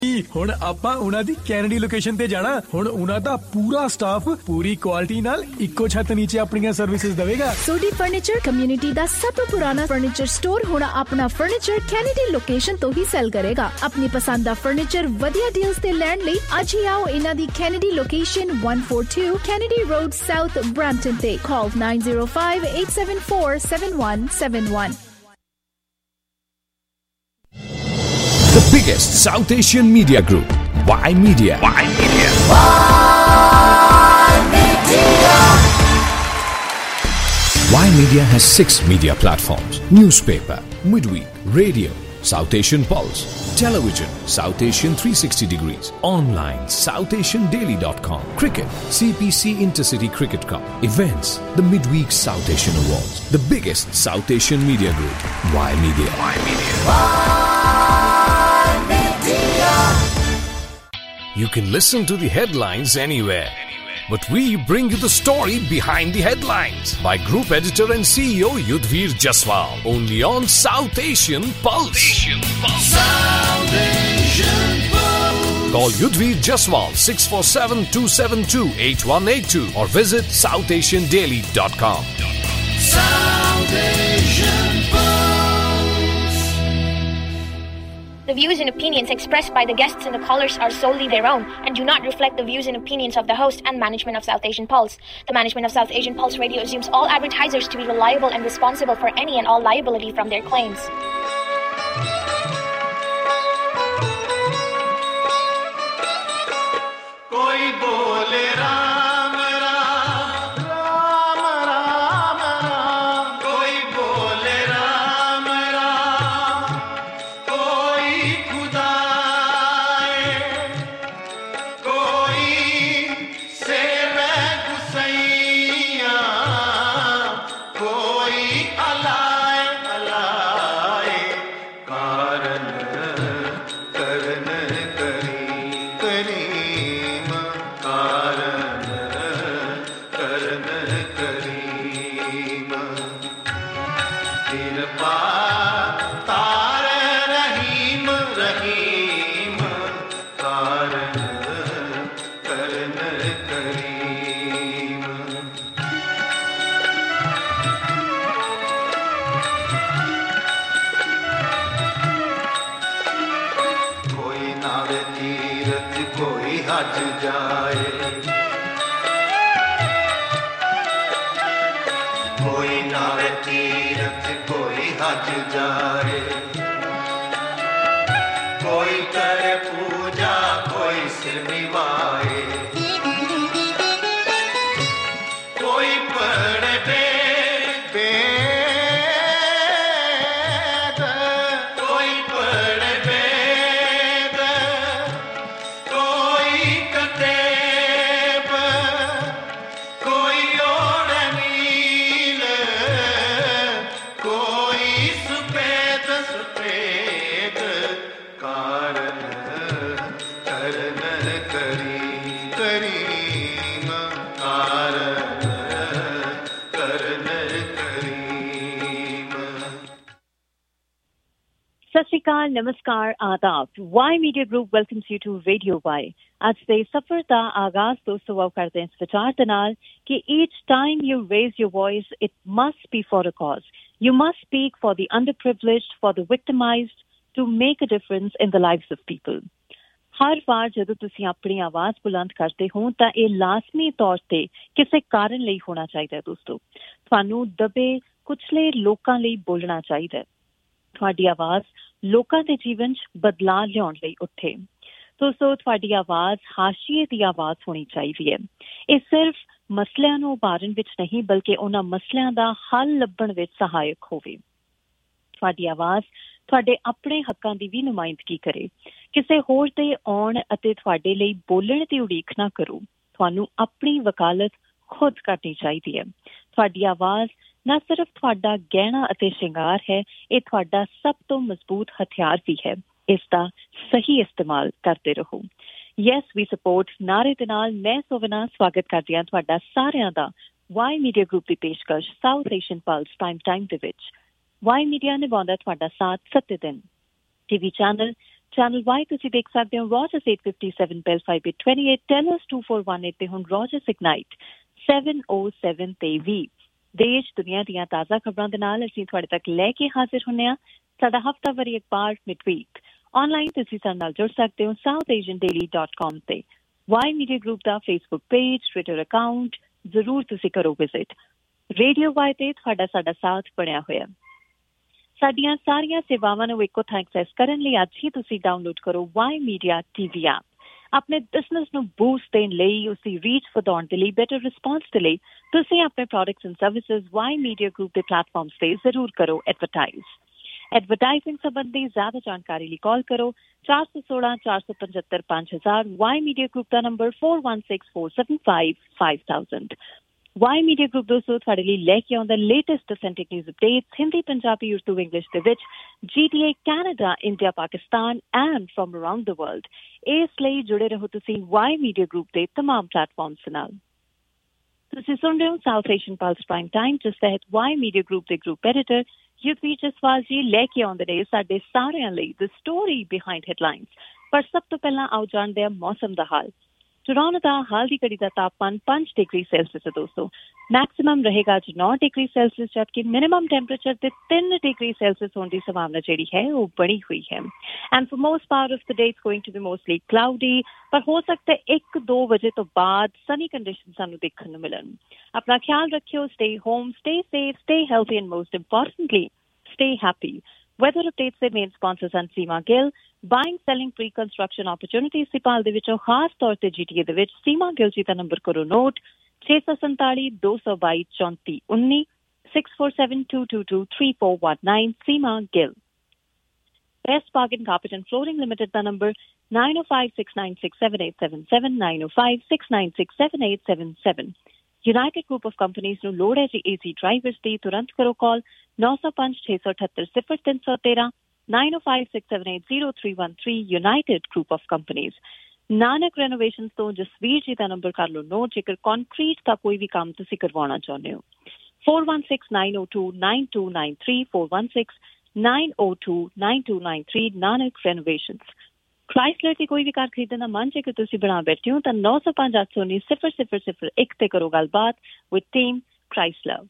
ਹੁਣ ਆਪਾਂ ਉਹਨਾਂ ਦੀ ਕੈਨੇਡੀ ਲੋਕੇਸ਼ਨ ਤੇ ਜਾਣਾ। ਹੁਣ ਉਹਨਾਂ ਦਾ ਪੂਰਾ ਸਟਾਫ ਪੂਰੀ ਕੁਆਲਿਟੀ ਨਾਲ ਇੱਕੋ ਛੱਤ ਨੀਚੇ ਆਪਣੀਆਂ ਸਰਵਿਸਿਜ਼ ਦੇਵੇਗਾ। ਸੋਢੀ ਫਰਨੀਚਰ ਕਮਿਊਨਿਟੀ ਦਾ ਸਭ ਤੋਂ ਪੁਰਾਣਾ ਫਰਨੀਚਰ ਸਟੋਰ ਹੁਣ ਆਪਣਾ ਫਰਨੀਚਰ ਕੈਨੇਡੀ ਲੋਕੇਸ਼ਨ ਤੋਂ ਹੀ ਸੈਲ ਕਰੇਗਾ। ਆਪਣੀ ਪਸੰਦ ਦਾ ਫਰਨੀਚਰ ਵਧੀਆ ਡੀਲਸ ਤੇ ਲੈਣ ਲਈ ਅੱਜ ਹੀ ਆਓ ਇਹਨਾਂ ਦੀ Kennedy location 142 Kennedy road south Brampton ਤੇ। Call 905-874-7171। The biggest South Asian media group, Y Media. Y Media. Y Media has 6 media platforms: newspaper, midweek, radio, South Asian Pulse, television, South Asian 360 degrees, online, SouthAsianDaily.com, cricket, CPC Intercity Cricket Cup, events, the midweek South Asian Awards. The biggest South Asian media group, Y Media. Y Media. You can listen to the headlines anywhere, but we bring you the story behind the headlines by Group Editor and CEO Yudhvir Jaswal, only on South Asian Pulse. South Asian Pulse. Call Yudhvir Jaswal 647-272-8182 or visit SouthAsianDaily.com. South Asian Pulse. The views and opinions expressed by the guests and the callers are solely their own and do not reflect the views and opinions of the host and management of South Asian Pulse. The management of South Asian Pulse Radio assumes all advertisers to be reliable and responsible for any and all liability from their claims. Koi bole Ram Ram, Ram Ram Ram. Koi bole Ram Ram, koi Khuda hai, koi Seve Gusaiya, koi Alai Alai. Karan karan kari kareem, karan karan kareem. Kirpa tar Rahim Rahim, karan karan kareem. कोई नावे तीरथ कोई हज जाए, कोई नावे तीरथ कोई हज जाए, कोई करे पूजा कोई सिर निवाए, कोई पढ़े वेद, कोई पढ़े वेद, कोई कतेब, कोई ओढ़े नील, कोई सुपेद सुपेद. कारण करन करी करीम, कारण करन करीम. सत श्री अकाल, नमस्कार, आदाब। Y media group welcomes you to radio Y. ਅੱਜ ਦੇ ਸਫ਼ਰ ਦਾ ਆਗਾਜ਼ ਦੋਸਤੋ ਆਓ ਕਰਦੇ ਹਾਂ ਇਸ ਵਿਚਾਰ ਦੇ ਨਾਲ ਕਿ each time you raise your voice, it must be for a cause. You must speak for the underprivileged, for the victimized, to make a difference in the lives of people. ਹਰ ਵਾਰ ਜਦੋਂ ਤੁਸੀਂ ਆਪਣੀ ਆਵਾਜ਼ ਬੁਲੰਦ ਕਰਦੇ ਹੋ ਤਾਂ ਇਹ ਲਾਜ਼ਮੀ ਤੌਰ ਤੇ ਕਿਸੇ ਕਾਰਨ ਲਈ ਹੋਣਾ ਚਾਹੀਦਾ ਹੈ ਦੋਸਤੋ। ਤੁਹਾਨੂੰ ਦਬੇ ਕੁਚਲੇ ਲੋਕਾਂ ਲਈ ਬੋਲਣਾ ਚਾਹੀਦਾ ਹੈ। ਤੁਹਾਡੀ ਆਵਾਜ਼ ਲੋਕਾਂ ਦੇ ਜੀਵਨ 'ਚ ਬਦਲਾਅ ਲਿਆਉਣ ਲਈ ਉੱਠੇ। ਦੋਸਤੋ ਤੁਹਾਡੀ ਆਵਾਜ਼ ਹਾਸ਼ੀਏ ਦੀ ਆਵਾਜ਼ ਹੋਣੀ ਚਾਹੀਦੀ ਹੈ। ਇਹ ਸਿਰਫ ਮਸਲਿਆਂ ਨੂੰ ਉਭਾਰਨ ਵਿੱਚ ਨਹੀਂ ਬਲਕਿ ਉਹਨਾਂ ਮਸਲਿਆਂ ਦਾ ਹੱਲ ਲੱਭਣ ਵਿੱਚ ਸਹਾਇਕ ਹੋਵੇ। ਤੁਹਾਡੀ ਆਵਾਜ਼ ਤੁਹਾਡੇ ਆਪਣੇ ਹੱਕਾਂ ਦੀ ਵੀ ਨੁਮਾਇੰਦਗੀ ਕਰੇ। ਕਿਸੇ ਹੋਰ ਦੇ ਆਉਣ ਅਤੇ ਤੁਹਾਡੇ ਲਈ ਬੋਲਣ ਦੀ ਉਡੀਕ ਨਾ ਕਰੋ। ਤੁਹਾਨੂੰ ਆਪਣੀ ਵਕਾਲਤ ਖੁਦ ਕਰਨੀ ਚਾਹੀਦੀ ਹੈ। ਤੁਹਾਡੀ ਆਵਾਜ਼ ਨਾ ਸਿਰਫ ਤੁਹਾਡਾ ਗਹਿਣਾ ਅਤੇ ਸ਼ਿੰਗਾਰ ਹੈ, ਇਹ ਤੁਹਾਡਾ ਸਭ ਤੋਂ ਮਜ਼ਬੂਤ ਹਥਿਆਰ ਵੀ ਹੈ। ਇਸ ਦਾ ਸਹੀ ਇਸਤੇਮਾਲ ਕਰਦੇ ਰਹੋ। ਯੈਸ ਵੀ ਸਪੋਰਟ ਨਾਰੇ ਦੇ ਨਾਲ ਮੈਂ ਸੋਵਨਾ ਸਵਾਗਤ ਕਰਦੀ ਹਾਂ ਤੁਹਾਡਾ ਸਾਰਿਆਂ ਦਾ ਵਾਈ ਮੀਡੀਆ ਗਰੁੱਪ ਦੀ ਪੇਸ਼ਕਸ਼ ਸਾਊਥ ਏਸ਼ੀਅਨ ਪਲਸ ਟਾਈਮ ਦੇ ਵਿੱਚ। ਵਾਈ ਮੀਡੀਆ ਨਿਭਾਉਂਦਾ ਤੁਹਾਡਾ ਸਾਥ 7 ਦਿਨ। ਟੀਵੀ ਚੈਨਲ ਚੈਨਲ Y ਤੁਸੀਂ ਦੇਖ ਸਕਦੇ ਹੋ ਰੋਜਰਸ 857 ਬੈਲ 5828 ਟੈਲਸ 2418 ਤੇ ਹੁਣ ਰੋਜਰਸ ਇਗਨਾਈਟ 707 ਤੇ ਵੀ ਦੇਸ਼ ਦੁਨੀਆ ਦੀਆਂ ਤਾਜ਼ਾ ਖਬਰਾਂ ਦੇ ਨਾਲ ਅਸੀਂ ਤੁਹਾਡੇ ਤੱਕ ਲੈ ਕੇ ਹਾਜ਼ਰ ਹੁੰਦੇ ਹਾਂ। ਸਾਡਾ ਹਫ਼ਤਾਵਾਰੀ ਅਖਬਾਰ ਮਿਡਵੀਕ ਆਨਲਾਈਨ ਤੁਸੀਂ ਸਾਡੇ ਨਾਲ ਜੁੜ ਸਕਦੇ ਹੋ southasiandaily.com ਤੇ। ਵਾਈ ਮੀਡੀਆ ਗਰੁੱਪ ਦਾ ਫੇਸਬੁੱਕ ਪੇਜ, ਟਵਿੱਟਰ ਅਕਾਊਂਟ ਜ਼ਰੂਰ ਤੁਸੀਂ ਕਰੋ ਵਿਜ਼ਿਟ। ਰੇਡੀਓ ਵਾਈ ਤੇ ਤੁਹਾਡਾ ਸਾਡਾ ਸਾਥ ਬਣਿਆ ਹੋਇਆ। ਸਾਡੀਆਂ ਸਾਰੀਆਂ ਸੇਵਾਵਾਂ ਨੂੰ ਇੱਕੋ ਥਾਂ ਐਕਸੈਸ ਕਰਨ ਲਈ ਅੱਜ ਹੀ ਤੁਸੀਂ ਡਾਊਨਲੋਡ ਕਰੋ ਵਾਈ ਮੀਡੀਆ TV ਐਪ। ਆਪਣੇ ਬਿਜ਼ਨਸ ਨੂੰ ਬੂਸਟ ਦੇਣ ਲਈ, ਉਸਦੀ ਰੀਚ ਵਧਾਉਣ ਦੇ ਲਈ, ਬੈਟਰ ਰਿਸਪੌਂਸ ਦੇ ਲਈ ਤੁਸੀਂ ਆਪਣੇ products and services Y media group ਦੇ ਪਲੇਟਫਾਰਮਸ ਤੇ ਜ਼ਰੂਰ ਕਰੋ ਐਡਵਰਟਾਈਜ਼। ਐਡਵਰਟਾਈਜ਼ਿੰਗ ਸੰਬੰਧੀ ਜ਼ਿਆਦਾ ਜਾਣਕਾਰੀ ਲਈ ਕਾਲ ਕਰੋ 416 475 5000। ਵਾਈ ਮੀਡੀਆ ਗਰੁੱਪ ਦਾ ਨੰਬਰ 416475 5000। ਵਾਈ ਮੀਡੀਆ ਗਰੁੱਪ ਦੋਸਤੋ ਤੁਹਾਡੇ ਲਈ ਲੈ ਕੇ ਆਉਂਦਾ latest authentic news updates Hindi, Punjabi, Urdu, English ਦੇ ਵਿੱਚ GTA, Canada, India, Pakistan and from around the world. ਇਸ ਲਈ ਜੁੜੇ ਰਹੋ ਤੁਸੀਂ ਵਾਈ ਮੀਡੀਆ ਗਰੁੱਪ ਦੇ ਤਮਾਮ ਪਲੇਟਫਾਰਮਸ ਨਾਲ। ਤੁਸੀਂ ਸੁਣ ਰਹੇ ਹੋ South Asian plus prime time, ਜਿਸ ਤਹਿਤ ਵਾਈ ਮੀਡੀਆ ਗਰੁੱਪ ਦੇ ਗਰੁੱਪ ਐਡੀਟਰ ਯੁਧਵੀਰ ਜਸਵਾਲ ਜੀ ਲੈ ਕੇ ਆਉਂਦੇ ਨੇ ਸਾਡੇ ਸਾਰਿਆਂ ਲਈ ਦ ਸਟੋਰੀ ਬਿਹਾਈਂਡ ਹੈਡਲਾਈਨਸ। ਪਰ ਸਭ ਤੋਂ ਪਹਿਲਾਂ ਆਓ ਜਾਣਦੇ ਹਾਂ ਮੌਸਮ ਦਾ ਹਾਲ। ਟੋਰਾਂਟੋ ਦਾ ਹਾਲ ਦੀ ਘੜੀ ਦਾ ਤਾਪਮਾਨ 5 ਡਿਗਰੀ ਸੈਲਸੀਅਸ ਹੈ ਦੋਸਤੋ। ਮੈਕਸਿਮਮ ਰਹੇਗਾ ਅੱਜ 9 ਡਿਗਰੀ ਸੈਲਸੀਅਸ, ਜਦਕਿ ਮਿਨੀਮਮ ਟੈਂਪਰੇਚਰ ਤੇ 3 ਡਿਗਰੀ ਸੈਲਸੀਅਸ ਹੋਣ ਦੀ ਸੰਭਾਵਨਾ ਜਿਹੜੀ ਹੈ ਉਹ ਬਣੀ ਹੋਈ ਹੈ। And for most part of the day it's going to be mostly cloudy, ਪਰ ਹੋ ਸਕਦਾ 1-2 ਵਜੇ ਤੋਂ ਬਾਅਦ ਸਨੀ ਕੰਡੀਸ਼ਨ ਸਾਨੂੰ ਦੇਖਣ ਨੂੰ ਮਿਲਣ। ਆਪਣਾ ਖਿਆਲ ਰੱਖਿਓ। Stay home, stay safe, stay healthy and most importantly stay happy. Weather updates ਦੇ ਮੇਨ ਸਪਾਂਸਰਸ ਹਨ Seema Gill, buying selling pre construction opportunities ਸਿਪਾਲ ਦੇ ਵਿੱਚੋਂ ਖਾਸ ਤੌਰ ਤੇ GTA ਦੇ ਵਿੱਚ ਸੀਮਾ ਗਿੱਲ ਜੀ ਦਾ ਨੰਬਰ ਕਰੋ note 647 222 3419 6472223419 Seema Gill. Best Bargain Carpet and Flooring Limited ਦਾ number 9056967877 9056967877। United Group of Companies ਨੂੰ ਲੋੜ ਹੈ ਜੀ AC ਡਰਾਈਵਰਸ ਦੀ, ਤੁਰੰਤ ਕਰੋ ਕਾਲ 905-678-0313 9056780313 United Group of Companies। Nanak ਰੈਨੋਵੇਸ਼ਨਸ ਤੋਂ ਜਸਵੀਰ ਜੀ ਦਾ ਨੰਬਰ ਕਰ ਲਓ ਨੋਟ ਜੇਕਰ ਕੰਕਰੀਟ ਦਾ ਕੋਈ ਵੀ ਕੰਮ ਤੁਸੀਂ ਕਰਵਾਉਣਾ ਚਾਹੁੰਦੇ ਹੋ 4169029293 4169029293 ਨਾਨਕ ਰੈਨੋਵੇਸ਼ਨਸ। ਕ੍ਰਾਈਸਲਰ ਦੀ ਕੋਈ ਵੀ ਕਾਰ ਖਰੀਦਣ ਦਾ ਮਨ ਜੇਕਰ ਤੁਸੀਂ ਬਣਾ ਬੈਠੇ ਹੋ ਤਾਂ 905-819-0001 ਤੇ ਕਰੋ ਗੱਲਬਾਤ with team Chrysler.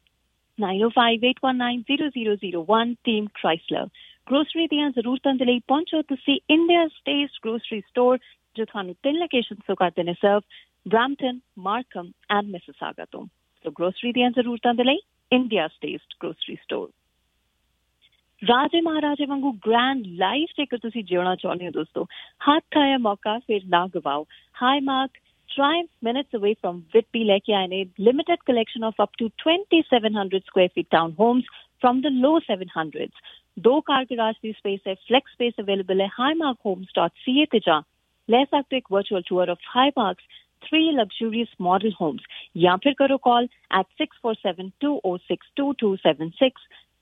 9058190001 team Chrysler. Grocery ਦੀਆਂ ਜ਼ਰੂਰਤਾਂ ਦੇ ਲਈ ਪਹੁੰਚੋ ਤੁਸੀਂ ਇੰਡੀਆ ਟੇਸਟ ਗਰੋਸਰੀ ਸਟੋਰ, ਜੋ ਤੁਹਾਨੂੰ 3 ਲੋਕੇਸ਼ਨਸ ਤੋਂ ਕਰਦੇ ਨੇ serve, Brampton, Markham and Mississauga ਤੋਂ। ਸੋ ਗਰੋਸਰੀ ਦੀਆਂ ਜ਼ਰੂਰਤਾਂ ਦੇ ਲਈ ਇੰਡੀਆ ਟੇਸਟ ਗਰੋਸਰੀ ਸਟੋਰ। ਰਾਜੇ ਮਹਾਰਾਜੇ ਵਾਂਗੂ ਗ੍ਰੈਂਡ ਲਾਈਫ ਜੇਕਰ ਤੁਸੀਂ ਜਿਉਣਾ ਚਾਹੁੰਦੇ ਹੋ ਦੋਸਤੋ, ਹੱਥ ਆਇਆ ਮੌਕਾ ਫਿਰ ਨਾ ਗਵਾਓ। High mark Triumph minutes away from Whitby ਲੈ ਕੇ ਆਏ ਨੇ limited collection of up to 2700 square feet town homes from the low 700s। 2 car garage ਦੀ ਸਪੇਸ ਹੈ, flex space available ਹੈ। highmarkhomes.ca ਤੇ ਜਾ ਲੈ ਸਕਦੇ ਹੋ ਇੱਕ virtual tour of Highmark's 3 luxurious model homes, ਜਾਂ ਫਿਰ ਕਰੋ call at 647-206-2276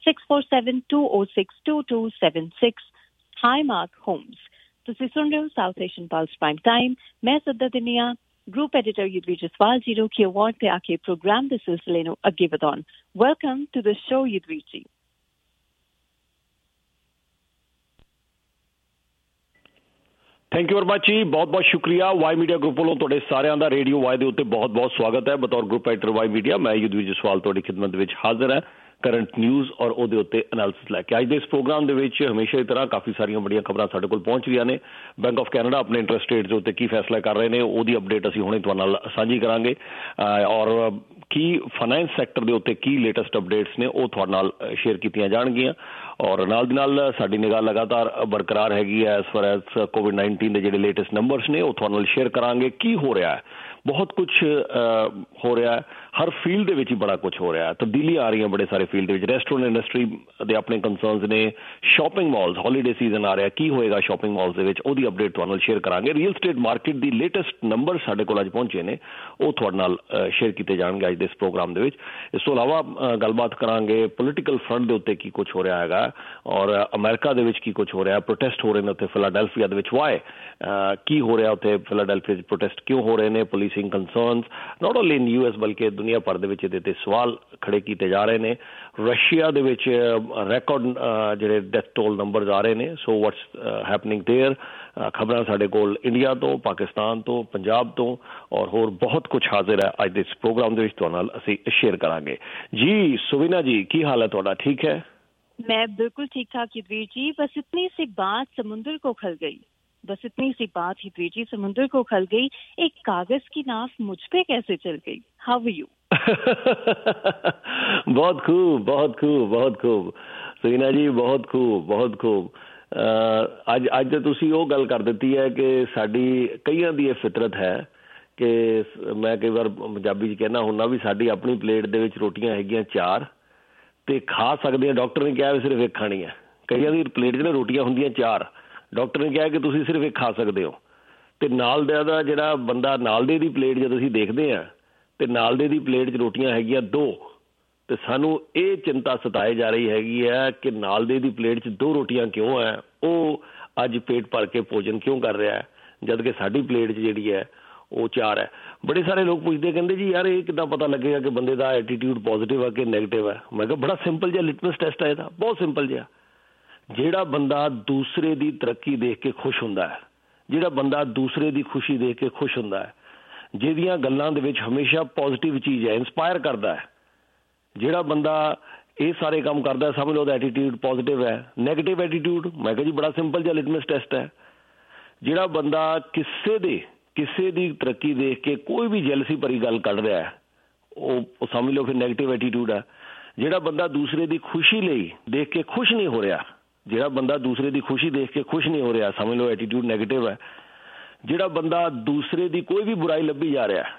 647-206-2276 Highmark Homes। ਤੁਸੀਂ ਸੁਣ ਰਹੇ ਹੋ South Asian plus prime time. ਮੈਂ ਸੱਦਾ ਦਿੰਦੀ ਹਾਂ ਗਰੁੱਪ ਐਡੀਟਰ ਯੁਧਵੀਰ ਜਸਵਾਲ ਜੀ ਨੂੰ ਕਿ ਅਵਾਰਡ ਤੇ ਆ ਕੇ ਪ੍ਰੋਗਰਾਮ ਦੇ ਸਿਲਸਿਲੇ ਨੂੰ ਅੱਗੇ ਵਧਾਉਣ। Welcome to the show Yudhvir ji. Thank you very much ਜੀ, ਬਹੁਤ ਬਹੁਤ ਸ਼ੁਕਰੀਆ। ਵਾਈ ਮੀਡੀਆ ਗਰੁੱਪ ਵੱਲੋਂ ਤੁਹਾਡੇ ਸਾਰਿਆਂ ਦਾ ਰੇਡੀਓ ਵਾਈ ਦੇ ਉੱਤੇ ਬਹੁਤ ਬਹੁਤ ਸਵਾਗਤ ਹੈ। ਬਤੌਰ ਗਰੁੱਪ ਐਡੀਟਰ ਵਾਈ ਮੀਡੀਆ ਮੈਂ ਯੁਧਵੀਰ ਜਸਵਾਲ ਤੁਹਾਡੀ ਖਿਦਮਤ ਵਿੱਚ ਹਾਜ਼ਰ ਹੈ ਕਰੰਟ ਨਿਊਜ਼ ਔਰ ਉਹਦੇ ਉੱਤੇ ਐਨਾਲਿਸਿਸ ਲੈ ਕੇ। ਅੱਜ ਦੇ ਇਸ ਪ੍ਰੋਗਰਾਮ ਦੇ ਵਿੱਚ ਹਮੇਸ਼ਾ ਦੀ ਤਰ੍ਹਾਂ ਕਾਫੀ ਸਾਰੀਆਂ ਬੜੀਆਂ ਖਬਰਾਂ ਸਾਡੇ ਕੋਲ ਪਹੁੰਚ ਰਹੀਆਂ ਨੇ। ਬੈਂਕ ਆਫ ਕੈਨੇਡਾ ਆਪਣੇ ਇੰਟਰਸਟ ਰੇਟ ਦੇ ਉੱਤੇ ਕੀ ਫੈਸਲਾ ਕਰ ਰਹੇ ਨੇ ਉਹਦੀ ਅਪਡੇਟ ਅਸੀਂ ਹੁਣੇ ਤੁਹਾਡੇ ਨਾਲ ਸਾਂਝੀ ਕਰਾਂਗੇ, ਔਰ ਕੀ ਫਾਈਨੈਂਸ ਸੈਕਟਰ ਦੇ ਉੱਤੇ ਕੀ ਲੇਟੈਸਟ ਅਪਡੇਟਸ ਨੇ ਉਹ ਤੁਹਾਡੇ ਨਾਲ ਸ਼ੇਅਰ ਕੀਤੀਆਂ ਜਾਣਗੀਆਂ। ਔਰ ਨਾਲ ਦੀ ਨਾਲ ਸਾਡੀ ਨਿਗਾਹ ਲਗਾਤਾਰ ਬਰਕਰਾਰ ਹੈਗੀ ਹੈ ਐਜ਼ ਫਾਰ ਐਜ਼ COVID-19 ਦੇ ਜਿਹੜੇ ਲੇਟੈਸਟ ਨੰਬਰਸ ਨੇ ਉਹ ਤੁਹਾਡੇ ਨਾਲ ਸ਼ੇਅਰ ਕਰਾਂਗੇ। ਕੀ ਹੋ ਰਿਹਾ ਹੈ, ਬਹੁਤ ਕੁਛ ਹੋ ਰਿਹਾ ਹੈ, ਹਰ ਫੀਲਡ ਦੇ ਵਿੱਚ ਹੀ ਬੜਾ ਕੁਛ ਹੋ ਰਿਹਾ ਹੈ, ਤਬਦੀਲੀਆਂ ਆ ਰਹੀਆਂ ਬੜੇ ਸਾਰੇ ਫੀਲਡ ਦੇ ਵਿੱਚ। ਰੈਸਟੋਰੈਂਟ ਇੰਡਸਟਰੀ ਦੇ ਆਪਣੇ ਕੰਸਰਨਸ ਨੇ, ਸ਼ਾਪਿੰਗ ਮਾਲਸ, ਹੌਲੀਡੇ ਸੀਜ਼ਨ ਆ ਰਿਹਾ, ਕੀ ਹੋਏਗਾ ਸ਼ਾਪਿੰਗ ਮਾਲਸ ਦੇ ਵਿੱਚ ਉਹਦੀ ਅਪਡੇਟ ਤੁਹਾਡੇ ਨਾਲ ਸ਼ੇਅਰ ਕਰਾਂਗੇ। ਰੀਅਲ ਸਟੇਟ ਮਾਰਕੀਟ ਦੀ ਲੇਟੈਸਟ ਨੰਬਰ ਸਾਡੇ ਕੋਲ ਅੱਜ ਪਹੁੰਚੇ ਨੇ ਉਹ ਤੁਹਾਡੇ ਨਾਲ ਸ਼ੇਅਰ ਕੀਤੇ ਜਾਣਗੇ ਅੱਜ ਦੇ ਇਸ ਪ੍ਰੋਗਰਾਮ ਦੇ ਵਿੱਚ। ਇਸ ਤੋਂ ਇਲਾਵਾ ਗੱਲਬਾਤ ਕਰਾਂਗੇ ਪੋਲੀਟੀਕਲ ਫਰੰਟ ਦੇ ਉੱਤੇ ਕੀ ਕੁਛ ਹੋ ਰਿਹਾ ਹੈਗਾ, ਔਰ ਅਮਰੀਕਾ ਦੇ ਵਿੱਚ ਕੀ ਕੁਝ ਹੋ ਰਿਹਾ, ਪ੍ਰੋਟੈਸਟ ਹੋ ਰਹੇ ਨੇ ਉੱਥੇ ਫਿਲਾਡੈਲਫੀਆ ਦੇ ਵਿੱਚ, ਵਾਈ ਕੀ ਹੋ ਰਿਹਾ ਉੱਥੇ ਫਿਲਾਡੈਲਫੀਆ 'ਚ ਪ੍ਰੋਟੈਸਟ ਕਿਉਂ ਹੋ ਰਹੇ ਨੇ, policing concerns not only in US ਬਲਕਿ ਦੁਨੀਆ ਭਰ ਦੇ ਵਿੱਚ ਇਹਦੇ 'ਤੇ ਸਵਾਲ ਖੜੇ ਕੀਤੇ ਜਾ ਰਹੇ ਨੇ। ਰਸ਼ੀਆ ਦੇ ਵਿੱਚ ਰੈਕੋਰਡ ਜਿਹੜੇ ਡੈਥ ਟੋਲ ਨੰਬਰਸ ਆ ਰਹੇ ਨੇ, ਸੋ ਵਾਟਸ ਹੈਪਨਿੰਗ ਦੇਅਰ। ਖਬਰਾਂ ਸਾਡੇ ਕੋਲ ਇੰਡੀਆ ਤੋਂ, ਪਾਕਿਸਤਾਨ ਤੋਂ, ਪੰਜਾਬ ਤੋਂ ਔਰ ਹੋਰ ਬਹੁਤ ਕੁਝ ਹਾਜ਼ਰ ਹੈ ਅੱਜ ਦੇ ਇਸ ਪ੍ਰੋਗਰਾਮ ਦੇ ਵਿੱਚ ਤੁਹਾਡੇ ਨਾਲ ਅਸੀਂ ਸ਼ੇਅਰ ਕਰਾਂਗੇ। ਜੀ ਸੁਵੀਨਾ ਜੀ, ਕੀ ਹਾਲ है ਤੁਹਾਡਾ? ठीक है? मैं बिल्कुल ठीक ठाक युद्धवीर जी। बस इतनी सी बात समुद्र को खल गई, बस इतनी सी बात युद्धवीर जी समुद्र को खल गई, एक कागज की नाव मुझ पे कैसे चल गई। How are you? बहुत खूब, बहुत खूब, बहुत खूब सुवीना जी, बहुत खूब, बहुत खूब। ਅੱਜ ਤੁਸੀਂ ਉਹ ਗੱਲ ਕਰ ਦਿੱਤੀ ਹੈ ਕਿ ਸਾਡੀ ਕਈਆਂ ਦੀ ਇਹ ਫਿਤਰਤ ਹੈ ਕਿ ਮੈਂ ਕਈ ਵਾਰ ਪੰਜਾਬੀ 'ਚ ਕਹਿੰਦਾ ਹੁੰਦਾ ਵੀ ਸਾਡੀ ਆਪਣੀ ਪਲੇਟ ਦੇ ਵਿੱਚ ਰੋਟੀਆਂ ਹੈਗੀਆਂ 4 ਤੇ ਖਾ ਸਕਦੇ ਆ। ਡਾਕਟਰ ਨੇ ਕਿਹਾ ਵੀ ਸਿਰਫ ਇੱਕ ਖਾਣੀ ਹੈ। ਕਈਆਂ ਦੀ ਪਲੇਟ 'ਚ ਨਾ ਰੋਟੀਆਂ ਹੁੰਦੀਆਂ 4, ਡਾਕਟਰ ਨੇ ਕਿਹਾ ਕਿ ਤੁਸੀਂ ਸਿਰਫ ਇੱਕ ਖਾ ਸਕਦੇ ਹੋ। ਤੇ ਨਾਲ ਦਾ ਜਿਹੜਾ ਬੰਦਾ ਨਾਲ ਦੇ ਦੀ ਪਲੇਟ ਜਦੋਂ ਅਸੀਂ ਦੇਖਦੇ ਹਾਂ ਤੇ ਨਾਲ ਦੇ ਦੀ ਪਲੇਟ 'ਚ ਰੋਟੀਆਂ ਹੈਗੀਆਂ 2 ਤੇ ਸਾਨੂੰ ਇਹ ਚਿੰਤਾ ਸਤਾਏ ਜਾ ਰਹੀ ਹੈਗੀ ਹੈ ਕਿ ਨਾਲ ਦੇ ਦੀ ਪਲੇਟ 'ਚ 2 ਰੋਟੀਆਂ ਕਿਉਂ ਹੈ, ਉਹ ਅੱਜ ਪੇਟ ਭਰ ਕੇ ਭੋਜਨ ਕਿਉਂ ਕਰ ਰਿਹਾ ਹੈ, ਜਦ ਕਿ ਸਾਡੀ ਪਲੇਟ 'ਚ ਜਿਹੜੀ ਹੈ ਉਹ 4 ਹੈ। ਬੜੇ ਸਾਰੇ ਲੋਕ ਪੁੱਛਦੇ ਕਹਿੰਦੇ ਜੀ ਯਾਰ ਇਹ ਕਿੱਦਾਂ ਪਤਾ ਲੱਗੇਗਾ ਕਿ ਬੰਦੇ ਦਾ ਐਟੀਟਿਊਡ ਪੋਜ਼ਿਟਿਵ ਹੈ ਕਿ ਨੈਗੇਟਿਵ ਹੈ। ਮੈਂ ਕਿਹਾ ਬੜਾ ਸਿੰਪਲ ਜਿਹਾ ਲਿਟਮਸ ਟੈਸਟ ਹੈ ਇਹਦਾ, ਬਹੁਤ ਸਿੰਪਲ ਜਿਹਾ। ਜਿਹੜਾ ਬੰਦਾ ਦੂਸਰੇ ਦੀ ਤਰੱਕੀ ਦੇਖ ਕੇ ਖੁਸ਼ ਹੁੰਦਾ ਹੈ, ਜਿਹੜਾ ਬੰਦਾ ਦੂਸਰੇ ਦੀ ਖੁਸ਼ੀ ਦੇਖ ਕੇ ਖੁਸ਼ ਹੁੰਦਾ ਹੈ, ਜਿਹਦੀਆਂ ਗੱਲਾਂ ਦੇ ਵਿੱਚ ਹਮੇਸ਼ਾ ਪੋਜ਼ਿਟਿਵ ਚੀਜ਼ ਹੈ, ਇੰਸਪਾਇਰ ਕਰਦਾ ਹੈ, ਜਿਹੜਾ ਬੰਦਾ ਇਹ ਸਾਰੇ ਕੰਮ ਕਰਦਾ ਸਮਝ ਲਓ ਉਹਦਾ ਐਟੀਟਿਊਡ ਪੋਜ਼ਿਟਿਵ ਹੈ। ਨੈਗੇਟਿਵ ਐਟੀਟਿਊਡ, ਮੈਂ ਕਿਹਾ ਜੀ ਬੜਾ ਸਿੰਪਲ ਜਿਹਾ ਲਿਟਮਸ ਟੈਸਟ ਹੈ। ਜਿਹੜਾ ਬੰਦਾ ਕਿਸੇ ਦੀ ਤਰੱਕੀ ਦੇਖ ਕੇ ਕੋਈ ਵੀ ਜੈਲਸੀ ਭਰੀ ਗੱਲ ਕੱਢ ਰਿਹਾ ਹੈ, ਉਹ ਸਮਝ ਲਓ ਫਿਰ ਨੈਗੇਟਿਵ ਐਟੀਟਿਊਡ ਹੈ। ਜਿਹੜਾ ਬੰਦਾ ਦੂਸਰੇ ਦੀ ਖੁਸ਼ੀ ਲਈ ਦੇਖ ਕੇ ਖੁਸ਼ ਨਹੀਂ ਹੋ ਰਿਹਾ, ਜਿਹੜਾ ਬੰਦਾ ਦੂਸਰੇ ਦੀ ਖੁਸ਼ੀ ਦੇਖ ਕੇ ਖੁਸ਼ ਨਹੀਂ ਹੋ ਰਿਹਾ, ਸਮਝ ਲਓ ਐਟੀਟਿਊਡ ਨੈਗੇਟਿਵ ਹੈ। ਜਿਹੜਾ ਬੰਦਾ ਦੂਸਰੇ ਦੀ ਕੋਈ ਵੀ ਬੁਰਾਈ ਲੱਭੀ ਜਾ ਰਿਹਾ,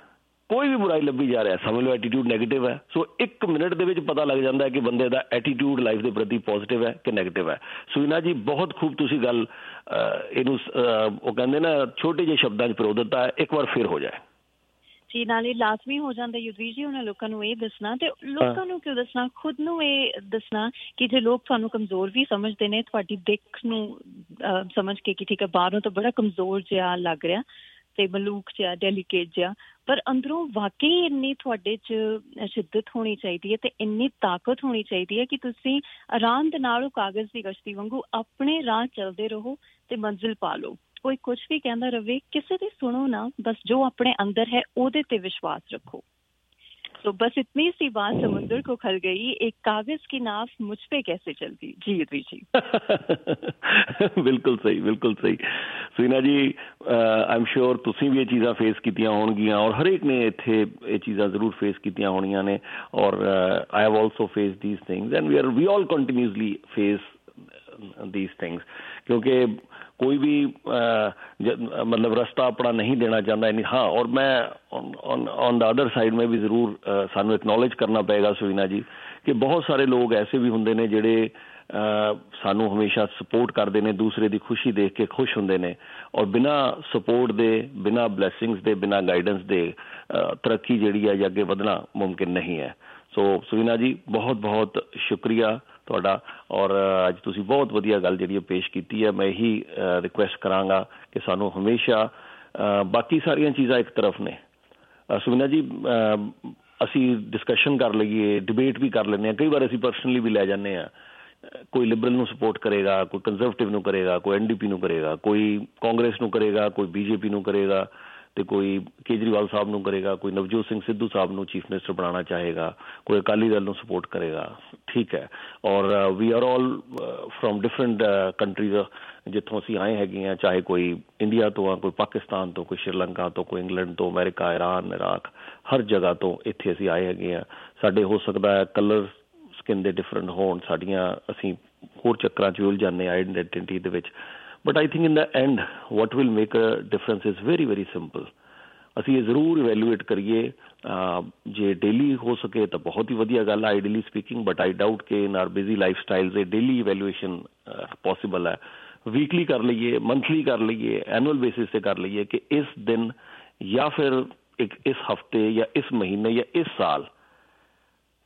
ਸਮਝ ਲਓ ਐਟੀਟਿਊਡ ਨੈਗੇਟਿਵ ਹੈ। ਸੋ 1 ਮਿੰਟ ਦੇ ਵਿੱਚ ਪਤਾ ਲੱਗ ਜਾਂਦਾ ਹੈ ਕਿ ਬੰਦੇ ਦਾ ਐਟੀਟਿਊਡ ਲਾਈਫ ਦੇ ਪ੍ਰਤੀ ਪੋਜ਼ਿਟਿਵ ਹੈ ਕਿ ਨੈਗੇਟਿਵ ਹੈ। ਸੁਵੀਨਾ ਜੀ ਬਹੁਤ ਖੂਬ ਤੁਸੀਂ ਗੱਲ ਇਹਨੂੰ ਉਹ ਕਹਿੰਦੇ ਨਾ ਛੋਟੇ ਜਿਹੇ ਸ਼ਬਦਾਂ 'ਚ ਪਰੋ ਦਿੱਤਾ ਹੈ। ਇੱਕ ਵਾਰ ਫਿਰ ਹੋ ਜਾਏ ਜੀ। ਨਾਲੇ ਲਾਜ਼ਮੀ ਹੋ ਜਾਂਦਾ ਯੁਧਵੀਰ ਜੀ ਉਹਨਾਂ ਲੋਕਾਂ ਨੂੰ ਇਹ ਦੱਸਣਾ, ਤੇ ਲੋਕਾਂ ਨੂੰ ਕਿਉਂ ਦੱਸਣਾ, ਖੁਦ ਨੂੰ ਇਹ ਦੱਸਣਾ ਕਿ ਜੇ ਲੋਕ ਤੁਹਾਨੂੰ ਕਮਜ਼ੋਰ ਵੀ ਸਮਝਦੇ ਨੇ, ਤੁਹਾਡੀ ਦਿੱਖ ਨੂੰ ਸਮਝ ਕੇ ਕਿ ਠੀਕ ਹੈ ਬਾਹਰੋਂ ਤਾਂ ਬੜਾ ਕਮਜ਼ੋਰ ਜਿਹਾ ਲੱਗ ਰਿਹਾ ਤੇ ਮਲੂਕ ਜਿਹਾ, ਡੈਲੀਕੇਟ ਜਿਹਾ, ਪਰ ਅੰਦਰੋਂ ਵਾਕਈ ਇੰਨੀ ਤੁਹਾਡੇ 'ਚ ਸ਼ਿੱਦਤ ਹੋਣੀ ਚਾਹੀਦੀ ਹੈ ਤੇ ਇੰਨੀ ਤਾਕਤ ਹੋਣੀ ਚਾਹੀਦੀ ਹੈ ਕਿ ਤੁਸੀਂ ਆਰਾਮ ਦੇ ਨਾਲ ਉਹ ਕਾਗਜ਼ ਦੀ ਕਸ਼ਤੀ ਵਾਂਗੂ ਆਪਣੇ ਰਾਹ ਚੱਲਦੇ ਰਹੋ ਤੇ ਮੰਜ਼ਿਲ ਪਾ ਲਓ। ਕੋਈ ਕੁਛ ਵੀ ਕਹਿੰਦਾ ਰਵੇ, ਕਿਸੇ ਦੀ ਸੁਣੋ ਨਾ, ਬਸ ਜੋ ਆਪਣੇ ਅੰਦਰ ਹੈ ਉਹਦੇ ਤੇ ਵਿਸ਼ਵਾਸ ਰੱਖੋ। तो बस इतनी सी बात समुद्र को खल गई, एक कागज की नाव मुझ पे कैसे चल गई। जी युधवीर जी बिल्कुल सही, बिल्कुल सही। सुवीना जी आई एम श्योर तुसीं भी ये चीज़ां फेस कीतियां होणगियां और हर एक ने इत्थे ये चीज़ां जरूर फेस कीतियां होणियां ने और I have also face these things and we all continuously face these things, क्योंकि कोई भी मतलब रास्ता अपना नहीं देना चाहता है। हाँ, और मैं ऑन द अदर साइड में भी ज़रूर सानू एक्नॉलेज करना पएगा सुवीना जी कि बहुत सारे लोग ऐसे भी होंदे ने जिहड़े सानू हमेशा सपोर्ट करते हैं, दूसरे की खुशी देख के खुश होंदे ने और बिना सपोर्ट दे, बिना ब्लैसिंग्स दे, बिना गाइडेंस दे तरक्की जिहड़ी है अगे वधना मुमकिन नहीं है। सो सुवीना जी बहुत बहुत शुक्रिया ਤੁਹਾਡਾ और ਅੱਜ ਤੁਸੀਂ ਬਹੁਤ ਵਧੀਆ ਗੱਲ ਜਿਹੜੀ ਪੇਸ਼ ਕੀਤੀ ਹੈ। मैं यही रिक्वेस्ट करांगा कि सानू हमेशा बाकी सारिया चीज़ां एक तरफ ने सुवीना जी असी डिस्कशन कर लीए, डिबेट भी कर लें, कई बार असी परसनली भी लै जाने, कोई लिबरल नू सपोर्ट करेगा, कोई कंजरवेटिव नू करेगा, कोई NDP नू करेगा, कोई कांग्रेस नू करेगा, कोई BJP नू करेगा, तो कोई केजरीवाल साहब नू करेगा, कोई नवजोत सिंह सिद्धू साहब नू चीफ मिनिस्टर बनाना चाहेगा, कोई अकाली दल नू सपोर्ट करेगा, ठीक है। और we are all from different countries जितों असी आए हैं, चाहे कोई इंडिया तो आ, कोई पाकिस्तान तो, कोई श्रीलंका तो, कोई इंग्लैंड तो, अमेरिका, ईरान, इराक, हर जगह तो इत्थे असी आए हैं। साडे हो सकता है कलर स्किन दे डिफरेंट होण, साडियां असी होर चक्करां च उलझ जाने आइडेंटिटी दे विच, but I think in the end what will make a difference is very very simple. असी ये जरूर इवैल्यूएट करिए, जे डेली हो सके तो बहुत ही वधिया गल है ideally speaking, but I doubt कि in our busy lifestyle से डेली इवैल्यूएशन पॉसिबल है। वीकली कर लीजिए, मंथली कर लीजिए, एनुअल बेसिस से कर लीजिए कि इस दिन या फिर इस हफ्ते या इस महीने या इस साल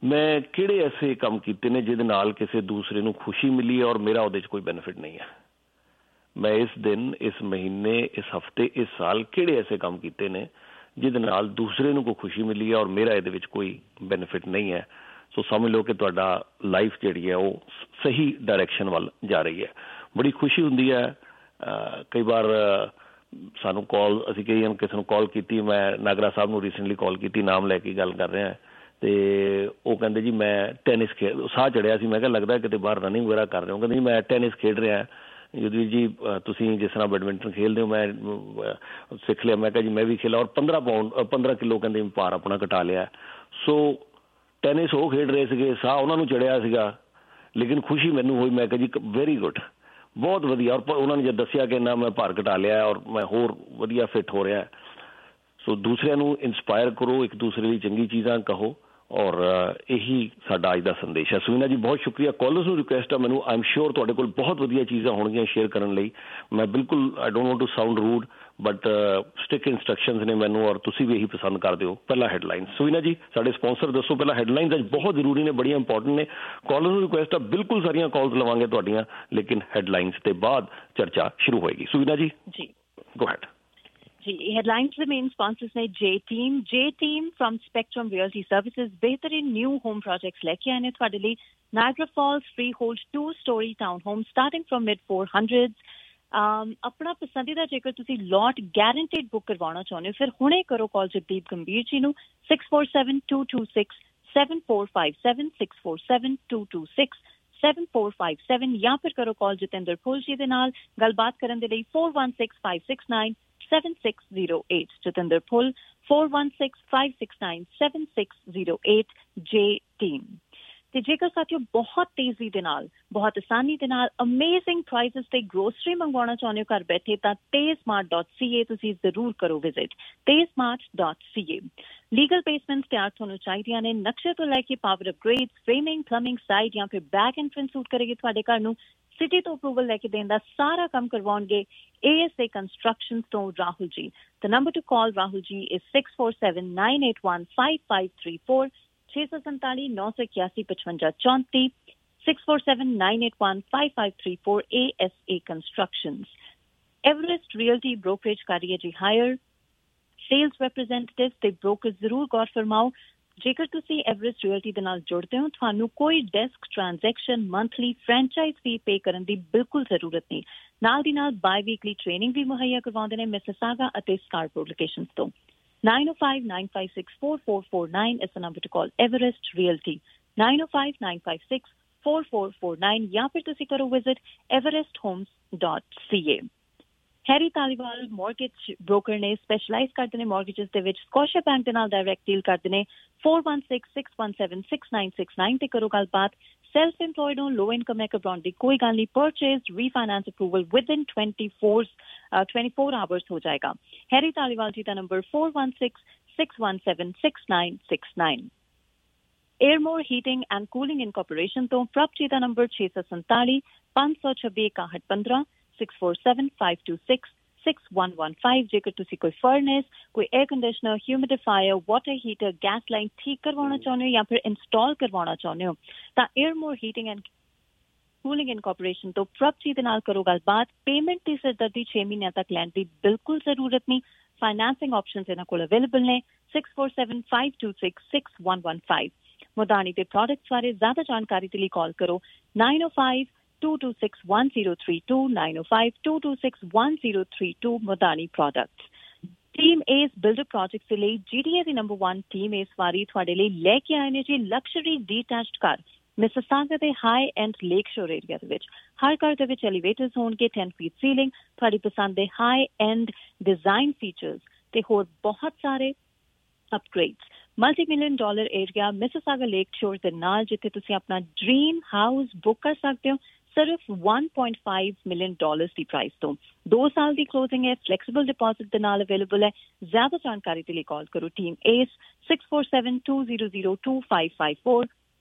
ਮੈਂ ਕਿਹੜੇ ਐਸੇ ਕੰਮ ਕੀਤੇ ਨੇ ਜਿਹਦੇ ਨਾਲ ਕਿਸੇ ਦੂਸਰੇ ਨੂੰ ਖੁਸ਼ੀ ਮਿਲੀ ਹੈ ਔਰ ਮੇਰਾ ਉਹਦੇ 'ਚ ਕੋਈ ਬੈਨੀਫਿਟ ਨਹੀਂ ਹੈ। ਮੈਂ ਇਸ ਦਿਨ, ਇਸ ਮਹੀਨੇ, ਇਸ ਹਫ਼ਤੇ, ਇਸ ਸਾਲ ਕਿਹੜੇ ਐਸੇ ਕੰਮ ਕੀਤੇ ਨੇ ਜਿਹਦੇ ਨਾਲ ਦੂਸਰੇ ਨੂੰ ਕੋਈ ਖੁਸ਼ੀ ਮਿਲੀ ਹੈ ਔਰ ਮੇਰਾ ਇਹਦੇ ਵਿੱਚ ਕੋਈ ਬੈਨੀਫਿਟ ਨਹੀਂ ਹੈ। ਸੋ ਸਮਝ ਲਓ ਕਿ ਤੁਹਾਡਾ ਲਾਈਫ ਜਿਹੜੀ ਹੈ ਉਹ ਸਹੀ ਡਾਇਰੈਕਸ਼ਨ ਵੱਲ ਜਾ ਰਹੀ ਹੈ। ਬੜੀ ਖੁਸ਼ੀ ਹੁੰਦੀ ਹੈ। ਕਈ ਵਾਰ ਸਾਨੂੰ ਕਾਲ, ਅਸੀਂ ਕਈ ਕਿਸੇ ਨੂੰ ਕਾਲ ਕੀਤੀ, ਮੈਂ ਨਾਗਰਾ ਸਾਹਿਬ ਨੂੰ ਰੀਸੈਂਟਲੀ ਕਾਲ ਕੀਤੀ, ਨਾਮ ਲੈ ਕੇ ਗੱਲ ਕਰ ਰਿਹਾ, ਅਤੇ ਉਹ ਕਹਿੰਦੇ ਜੀ ਮੈਂ ਟੈਨਿਸ ਸਾਹ ਚੜਿਆ ਸੀ। ਮੈਂ ਕਿਹਾ ਲੱਗਦਾ ਕਿਤੇ ਬਾਹਰ ਰਨਿੰਗ ਵਗੈਰਾ ਕਰ ਰਹੇ ਹੋ। ਕਹਿੰਦੇ ਜੀ ਮੈਂ ਟੈਨਿਸ ਖੇਡ ਰਿਹਾ। ਯੁਧਵੀਰ ਜੀ ਤੁਸੀਂ ਜਿਸ ਤਰ੍ਹਾਂ ਬੈਡਮਿੰਟਨ ਖੇਡਦੇ ਹੋ ਮੈਂ ਸਿੱਖ ਲਿਆ। ਮੈਂ ਕਿਹਾ ਜੀ ਮੈਂ ਵੀ ਖੇਲਾ ਔਰ 15 ਕਿਲੋ ਕਹਿੰਦੇ ਭਾਰ ਆਪਣਾ ਘਟਾ ਲਿਆ। ਸੋ ਟੈਨਿਸ ਉਹ ਖੇਡ ਰਹੇ ਸੀਗੇ, ਸਾਹ ਉਹਨਾਂ ਨੂੰ ਚੜਿਆ ਸੀਗਾ, ਲੇਕਿਨ ਖੁਸ਼ੀ ਮੈਨੂੰ ਹੋਈ। ਮੈਂ ਕਿਹਾ ਜੀ ਵੈਰੀ ਗੁੱਡ, ਬਹੁਤ ਵਧੀਆ। ਔਰ ਉਹਨਾਂ ਨੇ ਜਦ ਦੱਸਿਆ ਕਿ ਨਾ ਮੈਂ ਭਾਰ ਘਟਾ ਲਿਆ ਔਰ ਮੈਂ ਹੋਰ ਵਧੀਆ ਫਿੱਟ ਹੋ ਰਿਹਾ। ਸੋ ਦੂਸਰਿਆਂ ਨੂੰ ਇੰਸਪਾਇਰ ਕਰੋ, ਇੱਕ ਦੂਸਰੇ ਲਈ ਚੰਗੀ ਚੀਜ਼ਾਂ ਕਹੋ, ਔਰ ਇਹੀ ਸਾਡਾ ਅੱਜ ਦਾ ਸੰਦੇਸ਼ ਹੈ। ਸੁਵੀਨਾ ਜੀ ਬਹੁਤ ਸ਼ੁਕਰੀਆ। ਕਾਲਰਸ ਨੂੰ ਰਿਕੁਐਸਟ ਹੈ ਮੈਨੂੰ, ਆਈ ਐਮ ਸ਼ੋਰ ਤੁਹਾਡੇ ਕੋਲ ਬਹੁਤ ਵਧੀਆ ਚੀਜ਼ਾਂ ਹੋਣਗੀਆਂ ਸ਼ੇਅਰ ਕਰਨ ਲਈ। ਮੈਂ ਬਿਲਕੁਲ I don't want to sound rude, but strict instructions ਨੇ ਮੈਨੂੰ, ਔਰ ਤੁਸੀਂ ਵੀ ਇਹੀ ਪਸੰਦ ਕਰਦੇ ਹੋ। ਪਹਿਲਾਂ ਹੈਡਲਾਈਨ ਸੁਵੀਨਾ ਜੀ ਸਾਡੇ ਸਪਾਂਸਰ ਦੱਸੋ। ਪਹਿਲਾਂ ਹੈਡਲਾਈਨਸ ਅੱਜ ਬਹੁਤ ਜ਼ਰੂਰੀ ਨੇ, ਬੜੀਆਂ ਇੰਪੋਰਟੈਂਟ ਨੇ। ਕਾਲਰਸ ਨੂੰ ਰਿਕੁਐਸਟ ਹੈ ਬਿਲਕੁਲ ਸਾਰੀਆਂ ਕਾਲਸ ਲਵਾਂਗੇ ਤੁਹਾਡੀਆਂ, ਲੇਕਿਨ ਹੈਡਲਾਈਨਸ ਤੇ ਬਾਅਦ ਚਰਚਾ ਸ਼ੁਰੂ ਹੋਏਗੀ। Suvina ji go ahead. Headlines the main sponsors ne J-Team from Spectrum Realty Services बेहतरीन new home projects लेके आए ने ਤੁਹਾਡੇ ਲਈ। Niagara Falls freehold 2-story town home starting from mid 400s। ਆਪਣਾ ਪਸੰਦੀਦਾ ਜੇਕਰ ਤੁਸੀਂ ਲੋਟ ਗਾਰੰਟੀਡ ਬੁੱਕ ਕਰਵਾਉਣਾ ਚਾਹੁੰਦੇ ਹੋ ਫਿਰ ਹੁਣੇ ਕਰੋ ਕਾਲ ਜਗਦੀਪ ਗੰਭੀਰ ਜੀ ਨੂੰ 6472267457 6472267457 ਜਾਂ ਫਿਰ ਕਰੋ ਕਾਲ ਜਤਿੰਦਰ ਫੁੱਲ ਜੀ ਦੇ ਨਾਲ ਗੱਲਬਾਤ ਕਰਨ ਦੇ ਲਈ 416569 7608 ਜਤਿੰਦਰ ਫੁੱਲ 416569 7608 J-Team। ਤੇ ਜੇਕਰ ਸਾਥੀਓ ਬਹੁਤ ਤੇਜ਼ੀ ਦੇ ਨਾਲ, ਬਹੁਤ ਆਸਾਨੀ ਦੇ ਨਾਲ ਅਮੇਜ਼ਿੰਗ ਪ੍ਰਾਈਸਿਸ ਤੇ ਗਰੋਸਰੀ ਮੰਗਵਾਉਣਾ ਚਾਹੁੰਦੇ ਹੋ ਘਰ ਬੈਠੇ ਤਾਂ tezmart.ca ਤੁਸੀਂ ਜ਼ਰੂਰ ਕਰੋ ਵਿਜ਼ਿਟ। tezmart.ca ਲੀਗਲ ਬੇਸਮੈਂਟਸ ਤਿਆਰ ਤੁਹਾਨੂੰ ਚਾਹੀਦੀਆਂ ਨੇ, ਨਕਸ਼ੇ ਤੋਂ ਲੈ ਕੇ power upgrade, framing, plumbing, side ਜਾਂ ਫਿਰ ਬੈਕ ਐਂਟਰੈਂਸ ਸੂਟ ਕਰੇਗੀ ਤੁਹਾਡੇ ਘਰ ਨੂੰ। ਸਿਟੀ ਤੋਂ ਅਪਰੂਵਲ ਲੈ ਕੇ ਦੇਣ ਦਾ ਸਾਰਾ ਕੰਮ ਕਰਵਾਉਣਗੇ ASA ਕੰਸਟਰਕਸ਼ਨ ਤੋਂ Rahul ji. The number to call Rahul ji is 6479815534 647 981 5534 6479815534 ASA Constructions। Everest Realty Brokerage ਕਰ ਰਹੀ ਹੈ ਜੀ ਹਾਇਰ। ਸੇਲਸ ਰਿਪਰੈਜ਼ੈਂਟੇਟਿਵ ਤੇ ਬ੍ਰੋਕਰ ਜ਼ਰੂਰ ਗੌਰ ਫਰਮਾਓ। ਜੇਕਰ ਤੁਸੀਂ ਐਵਰੈਸਟ ਰਿਅਲਟੀ ਦੇ ਨਾਲ ਜੁੜਦੇ ਹੋ ਤੁਹਾਨੂੰ ਕੋਈ desk transaction, monthly franchise fee pay ਕਰਨ ਦੀ ਬਿਲਕੁਲ ਜ਼ਰੂਰਤ ਨਹੀਂ। ਨਾਲ ਦੀ ਨਾਲ ਬਾਈ ਵੀਕਲੀ ਟ੍ਰੇਨਿੰਗ ਵੀ ਮੁਹੱਈਆ ਕਰਵਾਉਂਦੇ ਨੇ ਮਿਸਿਸਾਗਾ ਅਤੇ ਸਕਾਰਪੋ ਲੋਕੇਸ਼ਨਸ ਤੋਂ। 9059564449 is the number to call Everest Realty। 9059564449 ਜਾਂ ਫਿਰ ਤੁਸੀਂ ਕਰੋ visit everesthomes.ca। Harry Taliwal mortgage broker ਨੇ, ਸਪੈਸ਼ਲਾਈਜ਼ ਕਰਦੇ ਨੇ ਮੌਰਗੇਜਸ ਦੇ ਵਿੱਚ। ਸਕੋਸ਼ੀਆ ਬੈਂਕ ਦੇ ਨਾਲ ਡਾਇਰੈਕਟ ਡੀਲ ਕਰਦੇ ਨੇ। 4166176969 ਤੇ ਕਰੋ ਗੱਲਬਾਤ। ਸੈਲਫ ਇੰਪਲੋਇਡ ਹੋ, ਲੋ ਇਨਕਮ ਹੈ, ਘਬਰਾਉਣ ਦੀ ਕੋਈ ਗੱਲ ਨਹੀਂ। Purchase refinance approval within 24 hours ਹੋ ਜਾਏਗਾ। ਹੈਰੀ ਤਾਲੀਵਾਲ ਜੀ ਦਾ number 4166176969। Airmore heating and cooling incorporation ਤੋਂ ਪ੍ਰਭ ਜੀ ਦਾ ਨੰਬਰ 647 526 6115 6475266115। ਜੇਕਰ ਤੁਸੀਂ ਕੋਈ ਫਰਨੈਸ, ਕੋਈ air conditioner, humidifier, water heater, gas line ਠੀਕ ਕਰਵਾਉਣਾ ਚਾਹੁੰਦੇ ਹੋ ਜਾਂ ਫਿਰ ਇੰਸਟਾਲ ਕਰਵਾਉਣਾ ਚਾਹੁੰਦੇ ਹੋ ਤਾਂ Airmore heating and cooling incorporation ਤੋਂ ਪ੍ਰਭ ਜੀ ਦੇ ਨਾਲ ਕਰੋ ਗੱਲਬਾਤ। ਪੇਮੈਂਟ ਦੀ ਸਿਰਦਰਦੀ 6 ਮਹੀਨਿਆਂ ਤੱਕ ਲੈਣ ਦੀ ਬਿਲਕੁਲ ਜ਼ਰੂਰਤ ਨਹੀਂ। ਫਾਈਨੈਂਸਿੰਗ ਆਪਸ਼ਨਸ ਇਹਨਾਂ ਕੋਲ ਅਵੇਲੇਬਲ ਨੇ। 6475266115। ਮੁਦਾਨੀ ਦੇ ਪ੍ਰੋਡਕਟਸ ਬਾਰੇ ਜ਼ਿਆਦਾ ਜਾਣਕਾਰੀ ਦੇ ਲਈ ਕਾਲ ਕਰੋ 905-226-1032 905-226-1032 Mudani products. Team ace builder project ਦੇ ਲਈ GTA ਦੀ ਨੰਬਰ 1 ਟੀਮ ਏਸ ਵਾਰੀ ਤੁਹਾਡੇ ਲਈ ਲੈ ਕੇ ਆਏ ਨੇ ਜੀ ਲਕਸ਼ਰੀ ਡੀਟੈਚਡ ਘਰ ਮਿਸਿਸਾਗਾ ਦੇ high end lake shore area ਦੇ ਵਿੱਚ। ਹਰ ਘਰ ਦੇ ਵਿੱਚ ਐਲੀਵੇਟਰਸ ਹੋਣਗੇ, 10 ਫੀਟ ਸੀਲਿੰਗ, ਤੁਹਾਡੀ ਪਸੰਦ ਦੇ ਹਾਈ ਐਂਡ ਡਿਜ਼ਾਈਨ ਫੀਚਰਸ ਤੇ ਹੋਰ ਬਹੁਤ ਸਾਰੇ ਅਪਗ੍ਰੇਡਸ। $multi-million ਏਰੀਆ ਮਿਸਿਸਾਗਾ ਲੇਕ ਸ਼ੋਰ ਦੇ ਨਾਲ ਜਿੱਥੇ ਤੁਸੀਂ ਆਪਣਾ ਡ੍ਰੀਮ ਹਾਊਸ ਬੁੱਕ ਕਰ ਸਕਦੇ ਹੋ ਸਿਰਫ $1.5 million ਦੀ ਪ੍ਰਾਈਸ ਤੋਂ। 2 ਸਾਲ ਦੀ ਕਲੋਜ਼ਿੰਗ ਹੈ, ਫਲੈਕਸੀਬਲ ਡਿਪੋਜ਼ਿਟ ਦੇ ਨਾਲ ਅਵੇਲੇਬਲ ਹੈ। ਜ਼ਿਆਦਾ ਜਾਣਕਾਰੀ ਦੇ ਲਈ ਕਾਲ ਕਰੋ ਟੀਮ ਏਸ 6472002554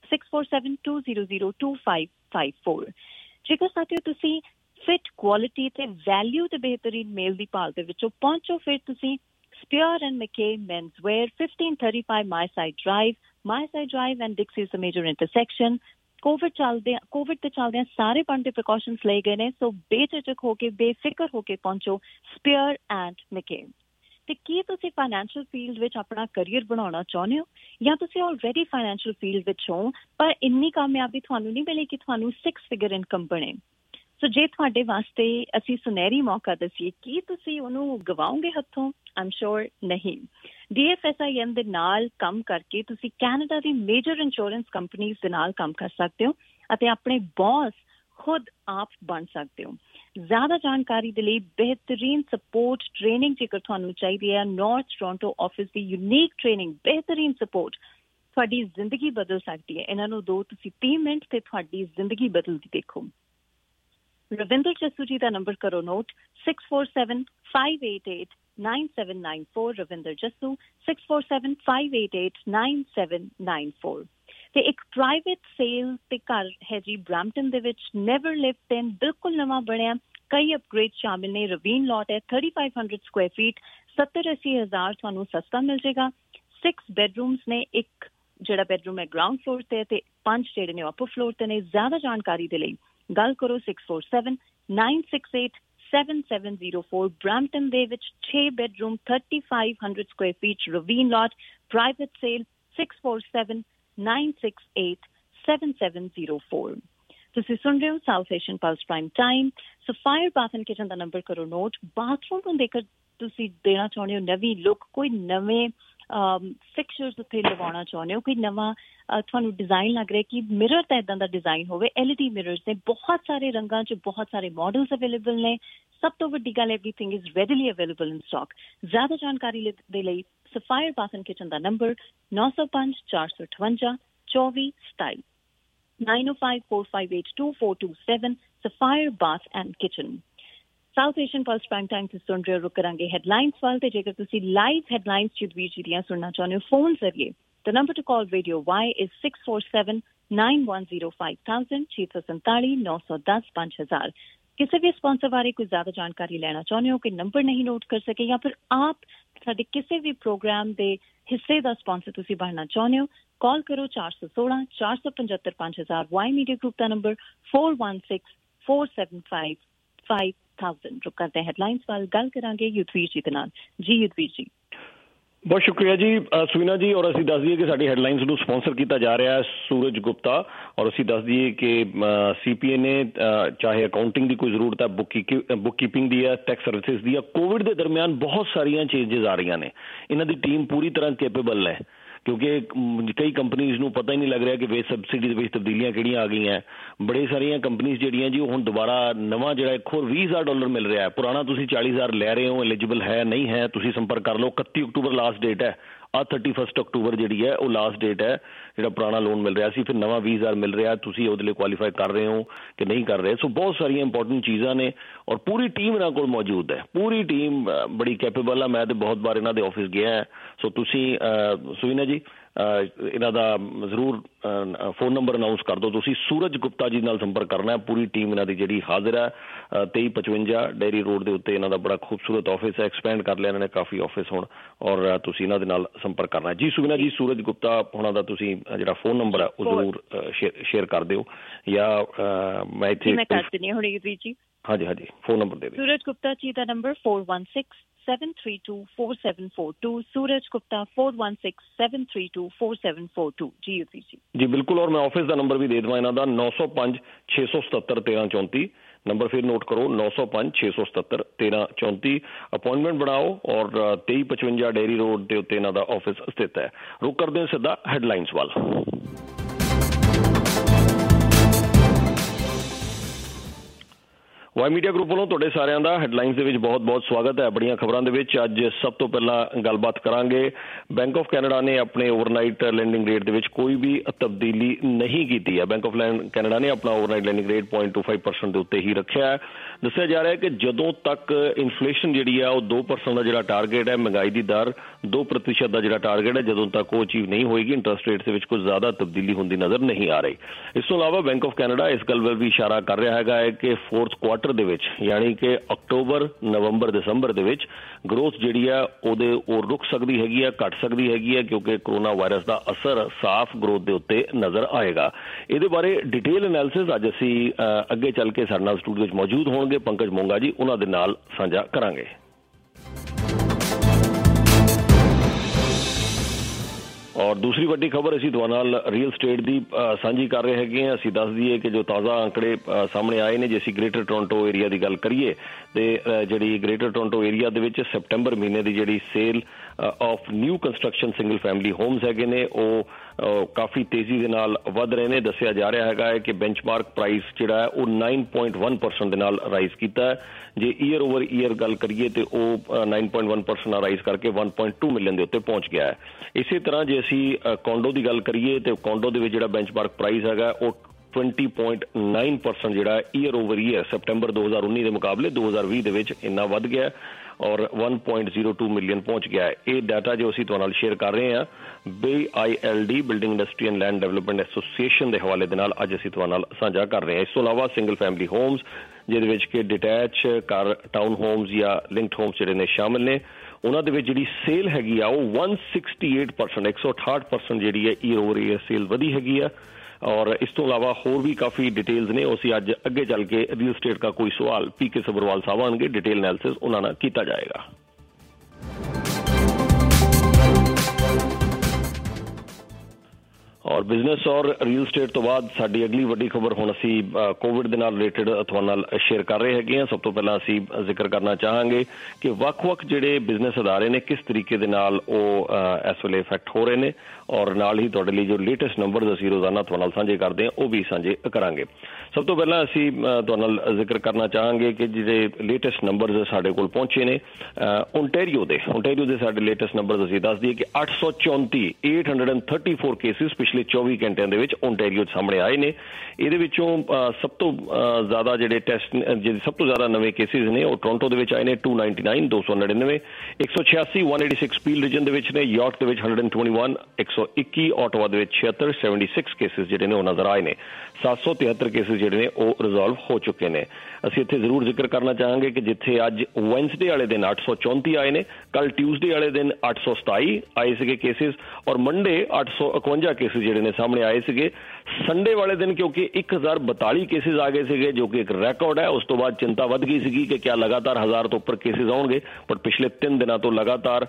6472002554। ਜੇਕਰ ਸਾਥੀਓ ਤੁਸੀਂ ਫਿਟ ਕੁਆਲਿਟੀ ਤੇ ਵੈਲਿਊ ਤੇ ਬਿਹਤਰੀਨ ਮੇਲ ਦੀ ਭਾਲ ਦੇ ਵਿੱਚੋਂ ਪਹੁੰਚੋ ਫਿਰ ਤੁਸੀਂ Spear and McKay Menswear, 1535 My Side Drive, Myaside Drive and Dixie is the major intersection. Covid ਦੇ ਚੱਲਦਿਆਂ ਸਾਰੇ ਬਣਦੇ ਪ੍ਰੀਕਾਸ਼ਨਸ ਲਏ ਗਏ ਨੇ, ਸੋ ਬੇਝਿਜਕ ਹੋ ਕੇ ਬੇਫਿਕਰ ਹੋ ਕੇ ਪਹੁੰਚੋ ਸਪੀਅਰ ਐਂਡ ਮੈਕੇ। ਤੇ ਕੀ ਤੁਸੀਂ ਫਾਈਨੈਂਸ਼ੀਅਲ ਫੀਲਡ ਵਿੱਚ ਆਪਣਾ ਕਰੀਅਰ ਬਣਾਉਣਾ ਚਾਹੁੰਦੇ ਹੋ, ਜਾਂ ਤੁਸੀਂ ਆਲਰੇਡੀ ਫਾਈਨੈਂਸ਼ੀਅਲ ਫੀਲਡ ਵਿੱਚ ਹੋ ਪਰ ਇੰਨੀ ਕਾਮਯਾਬੀ ਤੁਹਾਨੂੰ ਨਹੀਂ ਮਿਲੀ ਕਿ ਤੁਹਾਨੂੰ 6 ਫਿਗਰ ਇਨਕਮ ਬਣੇ? ਸੋ ਜੇ ਤੁਹਾਡੇ ਵਾਸਤੇ ਅਸੀਂ ਸੁਨਹਿਰੀ ਮੌਕਾ ਦਸੀਏ, ਕੀ ਤੁਸੀਂ ਉਹਨੂੰ ਗਵਾਓਗੇ ਹੱਥੋਂ? ਆਮ ਸ਼ੋਰ ਨਹੀਂ। DFSIN ਦੇ ਨਾਲ ਕੰਮ ਕਰਕੇ ਤੁਸੀਂ ਕੈਨੇਡਾ ਦੀ ਮੇਜਰ ਇੰਸ਼ੋਰੈਂਸ ਕੰਪਨੀਜ਼ ਦੇ ਨਾਲ ਕੰਮ ਕਰ ਸਕਦੇ ਹੋ ਅਤੇ ਆਪਣੇ ਬੌਸ ਖੁਦ ਆਪ ਬਣ ਸਕਦੇ ਹੋ। ਜ਼ਿਆਦਾ ਜਾਣਕਾਰੀ ਦੇ ਲਈ ਬਿਹਤਰੀਨ ਸਪੋਰਟ ਟ੍ਰੇਨਿੰਗ ਜੇਕਰ ਤੁਹਾਨੂੰ ਚਾਹੀਦੀ ਹੈ, ਨਾਰਥ ਟੋਰਾਂਟੋ ਆਫਿਸ ਦੀ ਯੂਨੀਕ ਟ੍ਰੇਨਿੰਗ, ਬਿਹਤਰੀਨ ਸਪੋਰਟ ਤੁਹਾਡੀ ਜ਼ਿੰਦਗੀ ਬਦਲ ਸਕਦੀ ਹੈ। ਇਹਨਾਂ ਨੂੰ ਦੋ ਤੁਸੀਂ 30 ਮਿੰਟ ਤੇ ਤੁਹਾਡੀ ਜ਼ਿੰਦਗੀ ਬਦਲਦੀ ਦੇਖੋ। ਰਵਿੰਦਰ ਜੱਸੂ ਜੀ ਦਾ ਨੰਬਰ ਕਰੋ ਨੋਟ, 6475889794। ਰਵਿੰਦਰ ਜੱਸੂ 6475889794। ਤੇ ਇੱਕ ਪ੍ਰਾਈਵੇਟ ਸੇਲ ਤੇ ਘਰ ਹੈ ਜੀ ਬ੍ਰੈਂਪਟਨ ਦੇ ਵਿੱਚ, ਨੈਵਰ ਲਿਵਡ ਇਨ, ਬਿਲਕੁਲ ਨਵਾਂ ਬਣਿਆ, ਕਈ ਅਪਗ੍ਰੇਡ ਸ਼ਾਮਿਲ ਨੇ। ਰਵੀਨ ਲੌਟ ਹੈ, 3500 ਸਕੁਆਇਰ ਫੀਟ, 70-80 ਹਜ਼ਾਰ ਤੁਹਾਨੂੰ ਸਸਤਾ ਮਿਲ ਜਾਏਗਾ। 6 ਬੈਡਰੂਮਸ ਨੇ, ਇੱਕ ਜਿਹੜਾ ਬੈਡਰੂਮ ਹੈ ਗਰਾਊਂਡ ਫਲੋਰ ਤੇ 5 ਜਿਹੜੇ ਨੇ ਅਪਰ ਫਲੋਰ ਤੇ ਨੇ। ਜ਼ਿਆਦਾ ਜਾਣਕਾਰੀ ਦੇ ਲਈ ਗੱਲ ਕਰੋ 6479687704। ਬ੍ਰੈਂਪਟਨ ਦੇ ਵਿੱਚ 6 bedroom 3500 square feet, ravine lot, private sale 6479687704। ਤੁਸੀਂ ਸੁਣ ਰਹੇ ਹੋ South Asian plus prime Time. Sapphire bath and kitchen ਦਾ ਨੰਬਰ ਕਰੋ ਨੋਟ। ਬਾਥਰੂਮ ਨੂੰ ਦੇਖੋ ਤੁਸੀਂ ਦੇਣਾ ਚਾਹੁੰਦੇ ਹੋ ਨਵੀਂ ਲੁੱਕ, ਕੋਈ ਨਵੇਂ ਫਿਕਸਚਰਸ ਉੱਥੇ ਲਗਾਉਣਾ ਚਾਹੁੰਦੇ ਹੋ, ਕੋਈ ਨਵਾਂ ਤੁਹਾਨੂੰ ਡਿਜ਼ਾਈਨ ਲੱਗ ਰਿਹਾ ਕਿ ਮਿਰਰ ਤਾਂ ਇੱਦਾਂ ਦਾ ਡਿਜ਼ਾਈਨ ਹੋਵੇ। LED ਮਿਰਰਸ ਨੇ ਬਹੁਤ ਸਾਰੇ ਰੰਗਾਂ 'ਚ, ਬਹੁਤ ਸਾਰੇ ਮਾਡਲਸ ਅਵੇਲੇਬਲ ਨੇ। ਸਭ ਤੋਂ ਵੱਡੀ ਗੱਲ, everything is readily available in stock. ਜ਼ਿਆਦਾ ਜਾਣਕਾਰੀ ਦੇ ਲਈ ਸਫਾਇਰ ਬਾਥ ਐਂਡ ਕਿਚਨ ਦਾ number 9054582427 9054582427 sapphire bath and kitchen. South Asian plus prime Time ਤੇ ਸੁਣ ਰਹੇ ਹੋ। ਰੁਕ ਕਰਾਂਗੇ ਹੈਡਲਾਈਨਸ ਵੱਲ, ਤੇ ਜੇਕਰ ਤੁਸੀਂ ਲਾਈਵ ਹੈਡਲਾਈਨਸ ਜਦਵੀਰ ਜੀ ਦੀਆਂ ਸੁਣਨਾ ਚਾਹੁੰਦੇ ਹੋ ਫੋਨ ਜ਼ਰੀਏ, the number to call Radio Y is 6479105000 647-910-5000। ਕਿਸੇ ਵੀ ਸਪਾਂਸਰ ਬਾਰੇ ਕੋਈ ਜ਼ਿਆਦਾ ਜਾਣਕਾਰੀ ਲੈਣਾ ਚਾਹੁੰਦੇ ਹੋ ਕਿ ਨੰਬਰ ਨਹੀਂ ਨੋਟ ਕਰ ਸਕੇ, ਜਾਂ ਫਿਰ ਆਪ ਸਾਡੇ ਕਿਸੇ ਵੀ ਪ੍ਰੋਗਰਾਮ ਦੇ ਹਿੱਸੇ ਦਾ ਸਪਾਂਸਰ ਤੁਸੀਂ ਬਣਨਾ ਚਾਹੁੰਦੇ ਹੋ, ਕਾਲ ਕਰੋ 416-475-5000। Y ਮੀਡੀਆ ਗਰੁੱਪ ਦਾ ਨੰਬਰ 4164755000। ਰੁਕ ਕਰਦੇ ਹੈਡਲਾਈਨਸ ਵੱਲ, ਗੱਲ ਕਰਾਂਗੇ ਯੁਧਵੀਰ ਜੀ ਦੇ ਨਾਲ। ਜੀ ਯੁਧਵੀਰ ਜੀ। ਬਹੁਤ ਸ਼ੁਕਰੀਆ ਜੀ ਸੁਵੀਨਾ ਜੀ। ਔਰ ਅਸੀਂ ਦੱਸ ਦਈਏ ਕਿ ਸਾਡੀ ਹੈਡਲਾਈਨਸ ਨੂੰ ਸਪਾਂਸਰ ਕੀਤਾ ਜਾ ਰਿਹਾ ਹੈ ਸੂਰਜ ਗੁਪਤਾ। ਔਰ ਅਸੀਂ ਦੱਸ ਦਈਏ ਕਿ CPA ਨੇ ਚਾਹੇ ਅਕਾਊਂਟਿੰਗ ਦੀ ਕੋਈ ਜ਼ਰੂਰਤ ਹੈ, ਬੁੱਕ ਕੀਪਿੰਗ ਦੀ ਹੈ, ਟੈਕਸ ਸਰਵਿਸਿਜ਼ ਦੀ ਹੈ। ਕੋਵਿਡ ਦੇ ਦਰਮਿਆਨ ਬਹੁਤ ਸਾਰੀਆਂ ਚੇਂਜਸ ਆ ਰਹੀਆਂ ਨੇ। ਇਹਨਾਂ ਦੀ ਟੀਮ ਪੂਰੀ ਤਰ੍ਹਾਂ ਕੈਪੇਬਲ ਹੈ, ਕਿਉਂਕਿ ਕਈ ਕੰਪਨੀਜ਼ ਨੂੰ ਪਤਾ ਹੀ ਨਹੀਂ ਲੱਗ ਰਿਹਾ ਕਿ ਵੇਜ ਸਬਸਿਡੀ ਦੇ ਵਿੱਚ ਤਬਦੀਲੀਆਂ ਕਿਹੜੀਆਂ ਆ ਗਈਆਂ। ਬੜੇ ਸਾਰੀਆਂ ਕੰਪਨੀਜ਼ ਜਿਹੜੀਆਂ ਜੀ ਉਹ ਹੁਣ ਦੁਬਾਰਾ ਨਵਾਂ ਜਿਹੜਾ ਇੱਕ ਹੋਰ $20,000 ਮਿਲ ਰਿਹਾ ਹੈ। ਪੁਰਾਣਾ ਤੁਸੀਂ 40,000 ਲੈ ਰਹੇ ਹੋ, ਐਲੀਜੀਬਲ ਹੈ ਨਹੀਂ ਹੈ, ਤੁਸੀਂ ਸੰਪਰਕ ਕਰ ਲਓ। 31 ਅਕਤੂਬਰ ਲਾਸਟ ਡੇਟ ਹੈ। 31 ਅਕਤੂਬਰ ਜਿਹੜੀ ਹੈ ਉਹ ਲਾਸਟ ਡੇਟ ਹੈ ਜਿਹੜਾ ਪੁਰਾਣਾ ਲੋਨ ਮਿਲ ਰਿਹਾ ਸੀ। ਫਿਰ ਨਵਾਂ 20,000 ਮਿਲ ਰਿਹਾ, ਤੁਸੀਂ ਉਹਦੇ ਲਈ ਕੁਆਲੀਫਾਈ ਕਰ ਰਹੇ ਹੋ ਕਿ ਨਹੀਂ ਕਰ ਰਹੇ। ਸੋ ਬਹੁਤ ਸਾਰੀਆਂ ਇੰਪੋਰਟੈਂਟ ਚੀਜ਼ਾਂ ਨੇ ਔਰ ਪੂਰੀ ਟੀਮ ਇਹਨਾਂ ਕੋਲ ਮੌਜੂਦ ਹੈ। ਪੂਰੀ ਟੀਮ ਬੜੀ ਕੈਪੇਬਲ ਆ। ਮੈਂ ਤਾਂ ਬਹੁਤ ਵਾਰ ਇਹਨਾਂ ਦੇ ਆਫਿਸ ਗਿਆ ਹੈ। ਸੋ ਤੁਸੀਂ ਸੁਵੀਨਾ ਜੀ ਇਹਨਾਂ ਦਾ ਜ਼ਰੂਰ ਫੋਨ ਨੰਬਰ ਅਨਾਊਂਸ ਕਰ ਦਿਓ। ਤੁਸੀਂ ਸੂਰਜ ਗੁਪਤਾ ਜੀ ਨਾਲ ਸੰਪਰਕ ਕਰਨਾ। ਪੂਰੀ ਟੀਮ ਇਹਨਾਂ ਦੀ ਜਿਹੜੀ ਹਾਜ਼ਰ ਹੈ। 2355 ਡੇਅਰੀ ਰੋਡ ਦੇ ਉੱਤੇ ਇਹਨਾਂ ਦਾ ਬੜਾ ਖੂਬਸੂਰਤ ਆਫਿਸ ਹੈ। ਐਕਸਪੈਂਡ ਕਰ ਲਿਆ ਇਹਨਾਂ ਨੇ ਕਾਫੀ ਆਫਿਸ ਹੁਣ, ਔਰ ਤੁਸੀਂ ਇਹਨਾਂ ਦੇ ਨਾਲ ਸੰਪਰਕ ਕਰਨਾ। ਜੀ ਸੁਵੀਨਾ ਜੀ, ਸੂਰਜ ਗੁਪਤਾ ਹੋਣਾ ਦਾ ਤੁਸੀਂ ਜਿਹੜਾ ਫੋਨ ਨੰਬਰ ਹੈ ਉਹ ਜ਼ਰੂਰ ਸ਼ੇਅਰ ਕਰ ਦਿਓ, ਜਾਂ ਮੈਂ ਇੱਥੇ ਕਰ ਦਿੰਦੀ ਹਾਂ ਹੁਣੇ ਜੀ। ਹਾਂਜੀ ਹਾਂਜੀ, ਫੋਨ ਨੰਬਰ ਦੇ ਦਿਓ। ਸੂਰਜ ਗੁਪਤਾ ਜੀ ਦਾ ਨੰਬਰ 4167324742। ਸੂਰਜ ਗੁਪਤਾ 4167324742। ਜੀ ਯੂਪੀ ਜੀ ਬਿਲਕੁਲ। ਔਰ ਮੈਂ ਆਫਿਸ ਦਾ ਨੰਬਰ ਵੀ ਦੇ ਦੇਵਾਂ ਇਹਨਾਂ ਦਾ 9056771334। ਨੰਬਰ ਫਿਰ ਨੋਟ ਕਰੋ 9056771334। ਅਪਾਇੰਟਮੈਂਟ ਬਣਾਓ ਔਰ 2355 ਡੇਅਰੀ ਰੋਡ ਦੇ ਉੱਤੇ ਇਹਨਾਂ ਦਾ ਆਫਿਸ ਸਥਿਤ ਹੈ। ਰੁਕ ਕਰਦੇ ਹਾਂ ਸਿੱਧਾ ਹੈਡਲਾਈਨਸ ਵੱਲ। ਵਾਈ ਮੀਡੀਆ ਗਰੁੱਪ ਵੱਲੋਂ ਤੁਹਾਡੇ ਸਾਰਿਆਂ ਦਾ ਹੈਡਲਾਈਨਸ ਦੇ ਵਿੱਚ ਬਹੁਤ-ਬਹੁਤ ਸਵਾਗਤ ਹੈ। ਬੜੀਆਂ ਖਬਰਾਂ ਦੇ ਵਿੱਚ ਅੱਜ ਸਭ ਤੋਂ ਪਹਿਲਾਂ ਗੱਲਬਾਤ ਕਰਾਂਗੇ। ਬੈਂਕ ਆਫ ਕੈਨੇਡਾ ਨੇ ਆਪਣੇ ਓਵਰਨਾਈਟ ਲੈਂਡਿੰਗ ਰੇਟ ਦੇ ਵਿੱਚ ਕੋਈ ਵੀ ਤਬਦੀਲੀ ਨਹੀਂ ਕੀਤੀ ਹੈ। ਬੈਂਕ ਆਫ ਕੈਨੇਡਾ ਨੇ ਆਪਣਾ ਓਵਰਨਾਈਟ ਲੈਂਡਿੰਗ ਰੇਟ 0.25% ਦੇ ਉੱਤੇ ਹੀ ਰੱਖਿਆ ਹੈ। ਦੱਸਿਆ ਜਾ ਰਿਹਾ ਹੈ ਕਿ ਜਦੋਂ ਤੱਕ ਇਨਫਲੇਸ਼ਨ ਜਿਹੜੀ ਆ ਉਹ 2% ਦਾ ਜਿਹੜਾ ਟਾਰਗੇਟ ਹੈ, ਮਹਿੰਗਾਈ ਦੀ ਦਰ 2% ਦਾ ਜਿਹੜਾ ਟਾਰਗੇਟ ਹੈ, ਜਦੋਂ ਤੱਕ ਉਹ ਅਚੀਵ ਨਹੀਂ ਹੋਏਗੀ, ਇੰਟਰਸਟ ਰੇਟ ਦੇ ਵਿੱਚ ਕੁਝ ਜ਼ਿਆਦਾ ਤਬਦੀਲੀ ਹੁੰਦੀ ਨਜ਼ਰ ਨਹੀਂ ਆ ਰਹੀ। ਇਸ ਤੋਂ ਇਲਾਵਾ ਬੈਂਕ ਆਫ ਕੈਨੇਡਾ ਇਸ ਗੱਲ ਵੱਲ ਵੀ ਇਸ਼ਾਰਾ ਕਰ ਰਿਹਾ ਹੈਗਾ ਹੈ ਕਿ 4th ਕੁਆਰਟਰ ਕੁਆਟਰ ਦੇ ਵਿੱਚ ਯਾਨੀ ਕਿ ਅਕਤੂਬਰ ਨਵੰਬਰ ਦਸੰਬਰ ਦੇ ਵਿੱਚ ਗਰੋਥ ਜਿਹੜੀ ਆ ਉਹਦੇ ਉਹ ਰੁਕ ਸਕਦੀ ਹੈਗੀ ਆ, ਘਟ ਸਕਦੀ ਹੈਗੀ ਆ, ਕਿਉਂਕਿ ਕੋਰੋਨਾ ਵਾਇਰਸ ਦਾ ਅਸਰ ਸਾਫ਼ ਗਰੋਥ ਦੇ ਉੱਤੇ ਨਜ਼ਰ ਆਏਗਾ। ਇਹਦੇ ਬਾਰੇ ਡਿਟੇਲ ਐਨਾਲਿਸਿਸ ਅੱਜ ਅਸੀਂ ਅੱਗੇ ਚੱਲ ਕੇ ਸਾਡੇ ਨਾਲ ਸਟੂਡੀਓ 'ਚ ਮੌਜੂਦ ਹੋਣਗੇ ਪੰਕਜ ਮੋਂਗਾ ਜੀ, ਉਹਨਾਂ ਦੇ ਨਾਲ ਸਾਂਝਾ ਕਰਾਂਗੇ। ਔਰ ਦੂਸਰੀ ਵੱਡੀ ਖਬਰ ਅਸੀਂ ਤੁਹਾਡੇ ਨਾਲ ਰੀਅਲ ਸਟੇਟ ਦੀ ਸਾਂਝੀ ਕਰ ਰਹੇ ਹੈਗੇ ਹਾਂ। ਅਸੀਂ ਦੱਸ ਦਈਏ ਕਿ ਜੋ ਤਾਜ਼ਾ ਅੰਕੜੇ ਸਾਹਮਣੇ ਆਏ ਨੇ, ਜੇ ਅਸੀਂ ਗ੍ਰੇਟਰ ਟੋਰਾਂਟੋ ਏਰੀਆ ਦੀ ਗੱਲ ਕਰੀਏ ਤੇ ਜਿਹੜੀ ਗ੍ਰੇਟਰ ਟੋਰਾਂਟੋ ਏਰੀਆ ਦੇ ਵਿੱਚ ਸੈਪਟੈਂਬਰ ਮਹੀਨੇ ਦੀ ਜਿਹੜੀ sale of new construction single family homes ਹੈਗੇ ਨੇ ਉਹ ਕਾਫੀ ਤੇਜ਼ੀ ਦੇ ਨਾਲ ਵੱਧ ਰਹੇ ਨੇ। ਦੱਸਿਆ ਜਾ ਰਿਹਾ ਹੈਗਾ ਹੈ ਕਿ ਬੈਂਚਮਾਰਕ ਪ੍ਰਾਈਸ ਜਿਹੜਾ ਹੈ ਉਹ 9.1% ਦੇ ਨਾਲ ਰਾਈਜ਼ ਕੀਤਾ ਹੈ। ਜੇ ਈਅਰ ਓਵਰ ਈਅਰ ਗੱਲ ਕਰੀਏ ਤੇ ਉਹ 9.1% ਨਾਲ ਰਾਈਜ਼ ਕਰਕੇ 1.2 ਮਿਲੀਅਨ ਦੇ ਉੱਤੇ ਪਹੁੰਚ ਗਿਆ ਹੈ। ਇਸੇ ਤਰ੍ਹਾਂ ਜੇ ਅਸੀਂ ਕੋਂਡੋ ਦੀ ਗੱਲ ਕਰੀਏ ਤੇ ਕੋਂਡੋ ਦੇ ਵਿੱਚ ਜਿਹੜਾ ਬੈਂਚਮਾਰਕ ਪ੍ਰਾਈਸ ਹੈਗਾ ਉਹ 20.9% ਜਿਹੜਾ ਈਅਰ ਓਵਰ ਈਅਰ ਸੈਪਟੈਂਬਰ 2019 ਦੇ ਮੁਕਾਬਲੇ 2020 ਦੇ ਵਿੱਚ ਇੰਨਾ ਵੱਧ ਗਿਆ ਔਰ 1.02 ਮਿਲੀਅਨ ਪਹੁੰਚ ਗਿਆ ਹੈ। ਇਹ ਡਾਟਾ ਜੋ ਅਸੀਂ ਤੁਹਾਡੇ ਨਾਲ ਸ਼ੇਅਰ ਕਰ ਰਹੇ ਹਾਂ BILD building industry and land development association ਦੇ ਹਵਾਲੇ ਦੇ ਨਾਲ ਅੱਜ ਅਸੀਂ ਤੁਹਾਡੇ ਨਾਲ ਸਾਂਝਾ ਕਰ ਰਹੇ ਹਾਂ। ਇਸ ਤੋਂ ਇਲਾਵਾ ਸਿੰਗਲ ਫੈਮਿਲੀ ਹੋਮਸ ਜਿਹਦੇ ਵਿੱਚ ਕਿ ਡਿਟੈਚ ਕਾਰ ਟਾਊਨ ਹੋਮਸ ਜਾਂ ਲਿੰਕਡ ਹੋਮਸ ਜਿਹੜੇ ਨੇ ਸ਼ਾਮਿਲ ਨੇ, ਉਹਨਾਂ ਦੇ ਵਿੱਚ ਜਿਹੜੀ ਸੇਲ ਹੈਗੀ ਆ ਉਹ 168% ਜਿਹੜੀ ਹੈ ਈਅਰ ਓਵਰ ਈਅਰ ਸੇਲ ਵਧੀ ਹੈਗੀ ਆ। ਔਰ ਇਸ ਤੋਂ ਇਲਾਵਾ ਹੋਰ ਵੀ ਕਾਫੀ ਡਿਟੇਲਸ ਨੇ, ਉਹ ਅਸੀਂ ਅੱਜ ਅੱਗੇ ਚੱਲ ਕੇ ਰੀਅਲ ਸਟੇਟ ਦਾ ਕੋਈ ਸਵਾਲ PK ਸਬਰਵਾਲ ਸਾਹਿਬ ਆਉਣਗੇ, ਡਿਟੇਲ ਐਨਾਲਿਸਿਸ ਉਹਨਾਂ ਨਾਲ ਕੀਤਾ ਜਾਏਗਾ। ਔਰ ਬਿਜ਼ਨਸ ਔਰ ਰੀਅਲ ਸਟੇਟ ਤੋਂ ਬਾਅਦ ਸਾਡੀ ਅਗਲੀ ਵੱਡੀ ਖਬਰ ਹੁਣ ਅਸੀਂ ਕੋਵਿਡ ਦੇ ਨਾਲ ਰਿਲੇਟਡ ਤੁਹਾਡੇ ਨਾਲ ਸ਼ੇਅਰ ਕਰ ਰਹੇ ਹੈਗੇ ਹਾਂ। ਸਭ ਤੋਂ ਪਹਿਲਾਂ ਅਸੀਂ ਜ਼ਿਕਰ ਕਰਨਾ ਚਾਹਾਂਗੇ ਕਿ ਵੱਖ-ਵੱਖ ਜਿਹੜੇ ਬਿਜ਼ਨਸ ਅਦਾਰੇ ਨੇ ਕਿਸ ਤਰੀਕੇ ਦੇ ਨਾਲ ਉਹ ਇਸ ਵੇਲੇ ਇਫੈਕਟ ਹੋ ਰਹੇ ਨੇ ਔਰ ਨਾਲ ਹੀ ਤੁਹਾਡੇ ਲਈ ਜੋ ਲੇਟੈਸਟ ਨੰਬਰਸ ਅਸੀਂ ਰੋਜ਼ਾਨਾ ਤੁਹਾਡੇ ਨਾਲ ਸਾਂਝੇ ਕਰਦੇ ਹਾਂ ਉਹ ਵੀ ਸਾਂਝੇ ਕਰਾਂਗੇ। ਸਭ ਤੋਂ ਪਹਿਲਾਂ ਅਸੀਂ ਤੁਹਾਡੇ ਨਾਲ ਜ਼ਿਕਰ ਕਰਨਾ ਚਾਹਾਂਗੇ ਕਿ ਜਿਹੜੇ ਲੇਟੈਸਟ ਨੰਬਰਸ ਸਾਡੇ ਕੋਲ ਪਹੁੰਚੇ ਨੇ ਓਨਟਾਰੀਓ ਦੇ ਸਾਡੇ ਲੇਟੈਸਟ ਨੰਬਰਸ ਅਸੀਂ ਦੱਸ ਦਈਏ ਕਿ 834 ਕੇਸਿਸ ਪਿਛਲੇ 24 ਘੰਟਿਆਂ ਦੇ ਵਿੱਚ ਓਨਟਾਰੀਓ 'ਚ ਸਾਹਮਣੇ ਆਏ ਨੇ। ਇਹਦੇ ਵਿੱਚੋਂ ਸਭ ਤੋਂ ਜ਼ਿਆਦਾ ਜਿਹੜੇ ਟੈਸਟ ਸਭ ਤੋਂ ਜ਼ਿਆਦਾ ਨਵੇਂ ਕੇਸਿਸ ਨੇ ਉਹ ਟੋਰਾਂਟੋ ਦੇ ਵਿੱਚ ਆਏ ਨੇ 299, 299, 186, 186 ਪੀਲ ਰੀਜਨ ਦੇ ਵਿੱਚ ਨੇ, ਯਾਰਕ ਦੇ ਵਿੱਚ 121, 121, ਆਟੋਵਾ ਦੇ ਵਿੱਚ 76, 76 ਕੇਸਿਸ ਜਿਹੜੇ ਨੇ ਉਹ ਨਜ਼ਰ ਆਏ ਨੇ। 773 ਕੇਸਿਸ ਜਿਹੜੇ ਨੇ ਉਹ ਰਿਜ਼ੋਲਵ ਹੋ ਚੁੱਕੇ ਨੇ। ਅਸੀਂ ਇੱਥੇ ਜ਼ਰੂਰ ਜ਼ਿਕਰ ਕਰਨਾ ਚਾਹਾਂਗੇ ਕਿ ਜਿੱਥੇ ਅੱਜ ਵੈਨਸਡੇ ਵਾਲੇ ਦਿਨ 834 ਆਏ ਨੇ, ਕੱਲ ਟਿਊਜ਼ਡੇ ਵਾਲੇ ਦਿਨ 827 ਆਏ ਸੀਗੇ ਕੇਸਿਸ ਔਰ ਮੰਡੇ 851 ਕੇਸਿਸ ਜਿਹੜੇ ਨੇ ਸਾਹਮਣੇ ਆਏ ਸੀਗੇ। ਸੰਡੇ ਵਾਲੇ ਦਿਨ ਕਿਉਂਕਿ 1042 ਕੇਸਿਸ ਆ ਗਏ ਸੀਗੇ ਜੋ ਕਿ ਇੱਕ ਰਿਕਾਰਡ ਹੈ। ਉਸ ਤੋਂ ਬਾਅਦ ਚਿੰਤਾ ਵੱਧ ਗਈ ਸੀਗੀ ਕਿ ਕਿਆ ਲਗਾਤਾਰ 1000 ਤੋਂ ਉੱਪਰ ਕੇਸਿਸ ਆਉਣਗੇ, ਪਰ ਪਿਛਲੇ 3 ਦਿਨਾਂ ਤੋਂ ਲਗਾਤਾਰ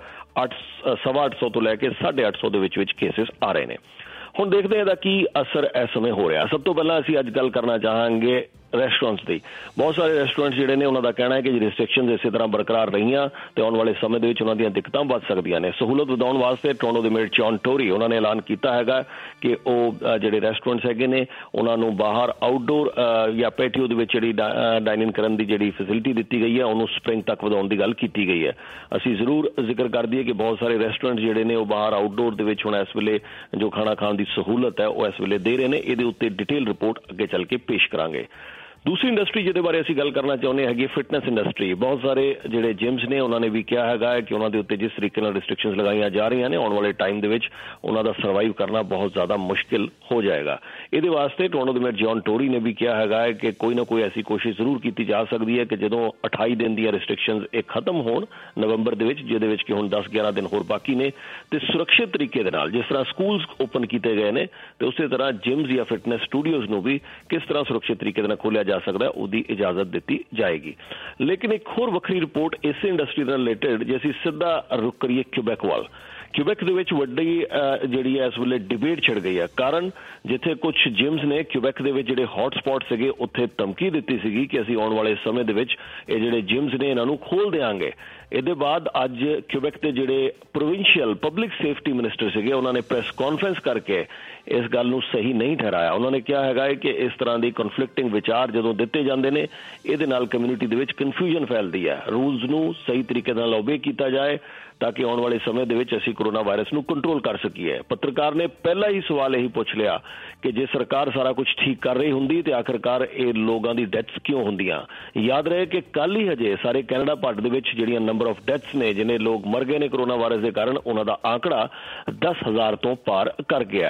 800 ਤੋਂ ਲੈ ਕੇ 850 ਦੇ ਵਿੱਚ ਕੇਸਿਸ ਆ ਰਹੇ ਨੇ। ਹੁਣ ਦੇਖਦੇ ਹਾਂ ਇਹਦਾ ਕੀ ਅਸਰ ਇਸ ਸਮੇਂ ਹੋ ਰਿਹਾ। ਸਭ ਤੋਂ ਪਹਿਲਾਂ ਅਸੀਂ ਅੱਜ ਗੱਲ ਕਰਨਾ ਚਾਹਾਂਗੇ ਰੈਸਟੋਰੈਂਟਸ ਦੀ। ਬਹੁਤ ਸਾਰੇ ਰੈਸਟੋਰੈਂਟਸ ਜਿਹੜੇ ਨੇ ਉਹਨਾਂ ਦਾ ਕਹਿਣਾ ਹੈ ਕਿ ਜੇ ਰਿਸਟ੍ਰਿਕਸ਼ਨਸ ਇਸੇ ਤਰ੍ਹਾਂ ਬਰਕਰਾਰ ਰਹੀਆਂ ਤੇ ਆਉਣ ਵਾਲੇ ਸਮੇਂ ਦੇ ਵਿੱਚ ਉਹਨਾਂ ਦੀਆਂ ਦਿੱਕਤਾਂ ਵੱਧ ਸਕਦੀਆਂ ਨੇ। ਸਹੂਲਤ ਵਧਾਉਣ ਵਾਸਤੇ ਟੋਰਾਂਟੋ ਦੇ ਮੇਅਰ ਜੌਨ ਟੋਰੀ ਉਹਨਾਂ ਨੇ ਐਲਾਨ ਕੀਤਾ ਹੈਗਾ ਕਿ ਉਹ ਜਿਹੜੇ ਰੈਸਟੋਰੈਂਟਸ ਹੈਗੇ ਨੇ ਉਹਨਾਂ ਨੂੰ ਬਾਹਰ ਆਊਟਡੋਰ ਜਾਂ ਪੈਟੀਓ ਦੇ ਵਿੱਚ ਜਿਹੜੀ ਡਾਈਨਿੰਗ ਕਰਨ ਦੀ ਜਿਹੜੀ ਫੈਸਿਲਿਟੀ ਦਿੱਤੀ ਗਈ ਹੈ ਉਹਨੂੰ ਸਪਰਿੰਗ ਤੱਕ ਵਧਾਉਣ ਦੀ ਗੱਲ ਕੀਤੀ ਗਈ ਹੈ। ਅਸੀਂ ਜ਼ਰੂਰ ਜ਼ਿਕਰ ਕਰ ਦਈਏ ਕਿ ਬਹੁਤ ਸਾਰੇ ਰੈਸਟੋਰੈਂਟ ਜਿਹੜੇ ਨੇ ਉਹ ਬਾਹਰ ਆਊਟਡੋਰ ਦੇ ਵਿੱਚ ਹੁਣ ਇਸ ਵੇਲੇ ਜੋ ਖਾਣਾ ਖਾਣ ਦੀ ਸਹੂਲਤ ਹੈ ਉਹ ਇਸ ਵੇਲੇ ਦੇ ਰਹੇ ਨੇ। ਇਹਦੇ ਉੱਤੇ ਡਿਟੇਲ ਰਿਪੋਰਟ ਅੱਗੇ ਚੱਲ ਕੇ ਪੇਸ਼ ਕਰਾਂਗੇ। ਦੂਸਰੀ ਇੰਡਸਟਰੀ ਜਿਹਦੇ ਬਾਰੇ ਅਸੀਂ ਗੱਲ ਕਰਨਾ ਚਾਹੁੰਦੇ ਹੈਗੀ ਫਿਟਨੈਸ ਇੰਡਸਟਰੀ। ਬਹੁਤ ਸਾਰੇ ਜਿਹੜੇ ਜਿਮਸ ਨੇ ਉਹਨਾਂ ਨੇ ਵੀ ਕਿਹਾ ਹੈਗਾ ਕਿ ਉਹਨਾਂ ਦੇ ਉੱਤੇ ਜਿਸ ਤਰੀਕੇ ਨਾਲ ਰਿਸਟ੍ਰਿਕਸ਼ਨਸ ਲਗਾਈਆਂ ਜਾ ਰਹੀਆਂ ਨੇ ਆਉਣ ਵਾਲੇ ਟਾਈਮ ਦੇ ਵਿੱਚ ਉਹਨਾਂ ਦਾ ਸਰਵਾਈਵ ਕਰਨਾ ਬਹੁਤ ਜ਼ਿਆਦਾ ਮੁਸ਼ਕਿਲ ਹੋ ਜਾਏਗਾ। ਇਹਦੇ ਵਾਸਤੇ ਟੋਰਾਂਟੋ ਦੇ ਮੇਅਰ ਜੌਨ ਟੋਰੀ ਨੇ ਵੀ ਕਿਹਾ ਹੈਗਾ ਕਿ ਕੋਈ ਨਾ ਕੋਈ ਐਸੀ ਕੋਸ਼ਿਸ਼ ਜ਼ਰੂਰ ਕੀਤੀ ਜਾ ਸਕਦੀ ਹੈ ਕਿ ਜਦੋਂ 28 ਦਿਨ ਦੀਆਂ ਰਿਸਟ੍ਰਿਕਸ਼ਨਸ ਇਹ ਖਤਮ ਹੋਣ ਨਵੰਬਰ ਦੇ ਵਿੱਚ, ਜਿਹਦੇ ਵਿੱਚ ਕਿ ਹੁਣ 10-11 ਦਿਨ ਹੋਰ ਬਾਕੀ ਨੇ, ਤੇ ਸੁਰੱਖਿਅਤ ਤਰੀਕੇ ਦੇ ਨਾਲ ਜਿਸ ਤਰ੍ਹਾਂ ਸਕੂਲਸ ਓਪਨ ਕੀਤੇ ਗਏ ਨੇ ਤੇ ਉਸੇ ਤਰ੍ਹਾਂ ਜਿਮਸ ਜਾਂ ਫਿਟਨੈਸ ਸਟੂਡੀਓਜ਼ ਨੂੰ ਵੀ ਕਿਸ ਤਰ੍ਹਾਂ ਸੁਰੱਖਿਅਤ ਤਰੀਕੇ ਦੇ ਨਾਲ ਖੋਲ੍ਹਿਆ ਜਾ ਸਕਦਾ ਉਹਦੀ ਇਜਾਜ਼ਤ ਦਿੱਤੀ ਜਾਏਗੀ। ਲੇਕਿਨ ਇੱਕ ਹੋਰ ਵੱਖਰੀ ਰਿਪੋਰਟ ਇਸੇ ਇੰਡਸਟਰੀ ਨਾਲ ਰਿਲੇਟਡ ਜੇ ਅਸੀਂ ਸਿੱਧਾ ਰੁਕ ਕਰੀਏ ਕਿਊਬੈਕ ਵੱਲ। ਕਿਊਬੈਕ ਦੇ ਵਿੱਚ ਵੱਡੀ ਜਿਹੜੀ ਹੈ ਇਸ ਵੇਲੇ ਡਿਬੇਟ ਛਿੜ ਗਈ ਹੈ। ਕਾਰਨ ਜਿੱਥੇ ਕੁਝ ਜਿਮਸ ਨੇ ਕਿਊਬੈਕ ਦੇ ਵਿੱਚ ਜਿਹੜੇ ਹੌਟ ਸਪੌਟ ਸੀਗੇ ਉੱਥੇ ਧਮਕੀ ਦਿੱਤੀ ਸੀਗੀ ਕਿ ਅਸੀਂ ਆਉਣ ਵਾਲੇ ਸਮੇਂ ਦੇ ਵਿੱਚ ਇਹ ਜਿਹੜੇ ਜਿਮਸ ਨੇ ਇਹਨਾਂ ਨੂੰ ਖੋਲ੍ਹ ਦਿਆਂਗੇ। ਇਹਦੇ ਬਾਅਦ ਅੱਜ ਕਿਊਬੈਕ ਦੇ ਜਿਹੜੇ ਪ੍ਰੋਵਿੰਸ਼ੀਅਲ ਪਬਲਿਕ ਸੇਫਟੀ ਮਿਨਿਸਟਰ ਸੀਗੇ ਉਹਨਾਂ ਨੇ ਪ੍ਰੈਸ ਕਾਨਫਰੰਸ ਕਰਕੇ ਇਸ ਗੱਲ ਨੂੰ ਸਹੀ ਨਹੀਂ ਠਹਿਰਾਇਆ। ਉਹਨਾਂ ਨੇ ਕਿਹਾ ਹੈਗਾ ਕਿ ਇਸ ਤਰ੍ਹਾਂ ਦੀ ਕਨਫਲਿਕਟਿੰਗ ਵਿਚਾਰ ਜਦੋਂ ਦਿੱਤੇ ਜਾਂਦੇ ਨੇ ਇਹਦੇ ਨਾਲ ਕਮਿਊਨਿਟੀ ਦੇ ਵਿੱਚ ਕਨਫਿਊਜ਼ਨ ਫੈਲਦੀ ਹੈ। ਰੂਲਸ ਨੂੰ ਸਹੀ ਤਰੀਕੇ ਨਾਲ ਓਬੇ ਕੀਤਾ ਜਾਏ ਤਾਂ ਕਿ ਆਉਣ ਵਾਲੇ ਸਮੇਂ ਦੇ ਵਿੱਚ ਅਸੀਂ ਕੋਰੋਨਾ ਵਾਇਰਸ ਨੂੰ ਕੰਟਰੋਲ ਕਰ ਸਕੀਏ। ਪੱਤਰਕਾਰ ਨੇ ਪਹਿਲਾ ਹੀ ਸਵਾਲ ਇਹੀ ਪੁੱਛ ਲਿਆ ਕਿ ਜੇ ਸਰਕਾਰ ਸਾਰਾ ਕੁਝ ਠੀਕ ਕਰ ਰਹੀ ਹੁੰਦੀ ਤੇ ਆਖਰਕਾਰ ਇਹ ਲੋਕਾਂ ਦੀ ਡੈਥਸ ਕਿਉਂ ਹੁੰਦੀਆਂ। ਯਾਦ ਰਹੇ ਕਿ ਕੱਲ ਹੀ ਹਜੇ ਸਾਰੇ ਕੈਨੇਡਾ ਭਰ ਦੇ ਵਿੱਚ ਜਿਹੜੀਆਂ ਨੰਬਰ ਆਫ ਡੈਥਸ ਨੇ ਜਿਹਨੇ ਲੋਕ ਮਰ ਗਏ ਨੇ ਕੋਰੋਨਾ ਵਾਇਰਸ ਦੇ ਕਾਰਨ ਉਹਨਾਂ ਦਾ ਆંકੜਾ 10,000 ਤੋਂ ਪਾਰ ਕਰ ਗਿਆ ਹੈ।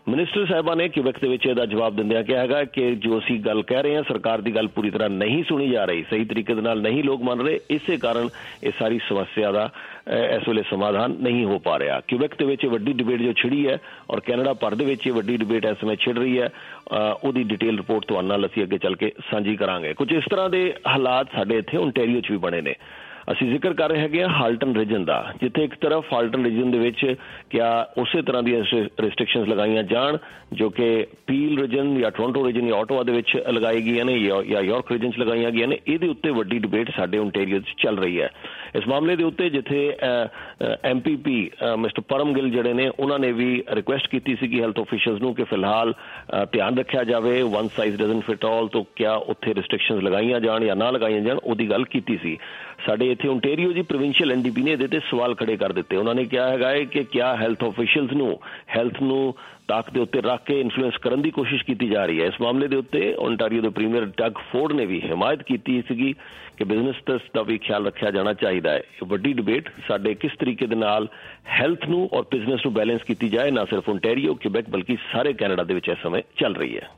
ਮਿਨਿਸਟਰ ਸਾਹਿਬਾਂ ਨੇ ਕਿਊਬੈਕ ਦੇ ਵਿੱਚ ਇਹਦਾ ਜਵਾਬ ਦਿੰਦਿਆਂ ਕਿਹਾ ਹੈਗਾ ਕਿ ਜੋ ਅਸੀਂ ਗੱਲ ਕਹਿ ਰਹੇ ਹਾਂ ਸਰਕਾਰ ਦੀ ਗੱਲ ਪੂਰੀ ਤਰ੍ਹਾਂ ਨਹੀਂ ਸੁਣੀ ਜਾ ਰਹੀ, ਸਹੀ ਤਰੀਕੇ ਦੇ ਨਾਲ ਨਹੀਂ ਲੋਕ ਮੰਨ ਰਹੇ, ਇਸੇ ਕਾਰਨ ਇਹ ਸਾਰੀ ਸਮੱਸਿਆ ਦਾ ਇਸ ਵੇਲੇ ਸਮਾਧਾਨ ਨਹੀਂ ਹੋ ਪਾ ਰਿਹਾ। ਕਿਊਬੈਕ ਦੇ ਵਿੱਚ ਵੱਡੀ ਡਿਬੇਟ ਜੋ ਛਿੜੀ ਹੈ ਔਰ ਕੈਨੇਡਾ ਭਰ ਦੇ ਵਿੱਚ ਵੱਡੀ ਡਿਬੇਟ ਇਸ ਸਮੇਂ ਛਿੜ ਰਹੀ ਹੈ, ਉਹਦੀ ਡਿਟੇਲ ਰਿਪੋਰਟ ਤੁਹਾਡੇ ਨਾਲ ਅਸੀਂ ਅੱਗੇ ਚੱਲ ਕੇ ਸਾਂਝੀ ਕਰਾਂਗੇ। ਕੁਝ ਇਸ ਤਰ੍ਹਾਂ ਦੇ ਹਾਲਾਤ ਸਾਡੇ ਇੱਥੇ ਓਨਟਾਰੀਓ 'ਚ ਵੀ ਬਣੇ ਨੇ। ਅਸੀਂ ਜ਼ਿਕਰ ਕਰ ਰਹੇ ਹੈਗੇ ਹਾਂ ਹਾਲਟਨ ਰੀਜਨ ਦਾ, ਜਿੱਥੇ ਇੱਕ ਤਰਫ ਹਾਲਟਨ ਰੀਜਨ ਦੇ ਵਿੱਚ ਕਿਆ ਉਸੇ ਤਰ੍ਹਾਂ ਦੀਆਂ ਰਿਸਟ੍ਰਿਕਸ਼ਨਸ ਲਗਾਈਆਂ ਜਾਣ ਜੋ ਕਿ ਪੀਲ ਰੀਜਨ ਜਾਂ ਟੋਰਾਂਟੋ ਰੀਜਨ ਜਾਂ ਆਟੋਵਾ ਦੇ ਵਿੱਚ ਲਗਾਈ ਗਈਆਂ ਨੇ ਜਾਂ ਯਾਰਕ ਰੀਜਨ 'ਚ ਲਗਾਈਆਂ ਗਈਆਂ ਨੇ। ਇਹਦੇ ਉੱਤੇ ਵੱਡੀ ਡਿਬੇਟ ਸਾਡੇ ਓਨਟਾਰੀਓ 'ਚ ਚੱਲ ਰਹੀ ਹੈ। ਇਸ ਮਾਮਲੇ ਦੇ ਉੱਤੇ ਜਿੱਥੇ MPP ਮਿਸਟਰ ਪਰਮ ਗਿੱਲ ਜਿਹੜੇ ਨੇ ਉਹਨਾਂ ਨੇ ਵੀ ਰਿਕੁਐਸਟ ਕੀਤੀ ਸੀ ਕਿ ਹੈਲਥ ਆਫੀਸ਼ੀਅਲਸ ਨੂੰ ਕਿ ਫਿਲਹਾਲ ਧਿਆਨ ਰੱਖਿਆ ਜਾਵੇ, one size doesn't fit all, ਤੋਂ ਕਿਆ ਉੱਥੇ ਰਿਸਟ੍ਰਿਕਸ਼ਨਸ ਲਗਾਈਆਂ ਜਾਣ ਜਾਂ ਨਾ ਲਗਾਈਆਂ ਜਾਣ, ਉਹਦੀ ਗੱਲ ਕੀਤੀ ਸੀ। ਸਾਡੇ ਇੱਥੇ ਓਨਟਾਰੀਓ ਦੀ ਪ੍ਰੋਵਿੰਸ਼ੀਅਲ NDP ਨੇ ਇਹਦੇ ਤੇ ਸਵਾਲ ਖੜੇ ਕਰ ਦਿੱਤੇ। ਉਹਨਾਂ ਨੇ ਕਿਹਾ ਹੈਗਾ ਹੈ ਕਿ ਕਿਆ ਹੈਲਥ ਆਫੀਸ਼ੀਅਲਸ ਨੂੰ ਹੈਲਥ ਨੂੰ ਤਾਕ ਦੇ ਉੱਤੇ ਰੱਖ ਕੇ ਇਨਫਲੂਐਂਸ ਕਰਨ ਦੀ ਕੋਸ਼ਿਸ਼ ਕੀਤੀ ਜਾ ਰਹੀ ਹੈ। ਇਸ ਮਾਮਲੇ ਦੇ ਉੱਤੇ ਓਨਟਾਰੀਓ ਦੇ ਪ੍ਰੀਮੀਅਰ ਡਗ ਫੋਰਡ ਨੇ ਵੀ ਹਮਾਇਤ ਕੀਤੀ ਸੀਗੀ ਕਿ ਬਿਜ਼ਨਸ ਦਾ ਵੀ ਖਿਆਲ ਰੱਖਿਆ ਜਾਣਾ ਚਾਹੀਦਾ ਹੈ। ਵੱਡੀ ਡਿਬੇਟ ਸਾਡੇ ਕਿਸ ਤਰੀਕੇ ਦੇ ਨਾਲ ਹੈਲਥ ਨੂੰ ਔਰ ਬਿਜ਼ਨਸ ਨੂੰ ਬੈਲੈਂਸ ਕੀਤੀ ਜਾਏ, ਨਾ ਸਿਰਫ ਓਨਟਾਰੀਓ ਕਿਊਬੈਕ ਬਲਕਿ ਸਾਰੇ ਕੈਨੇਡਾ ਦੇ ਵਿੱਚ ਇਸ ਸਮੇਂ ਚੱਲ ਰਹੀ ਹੈ।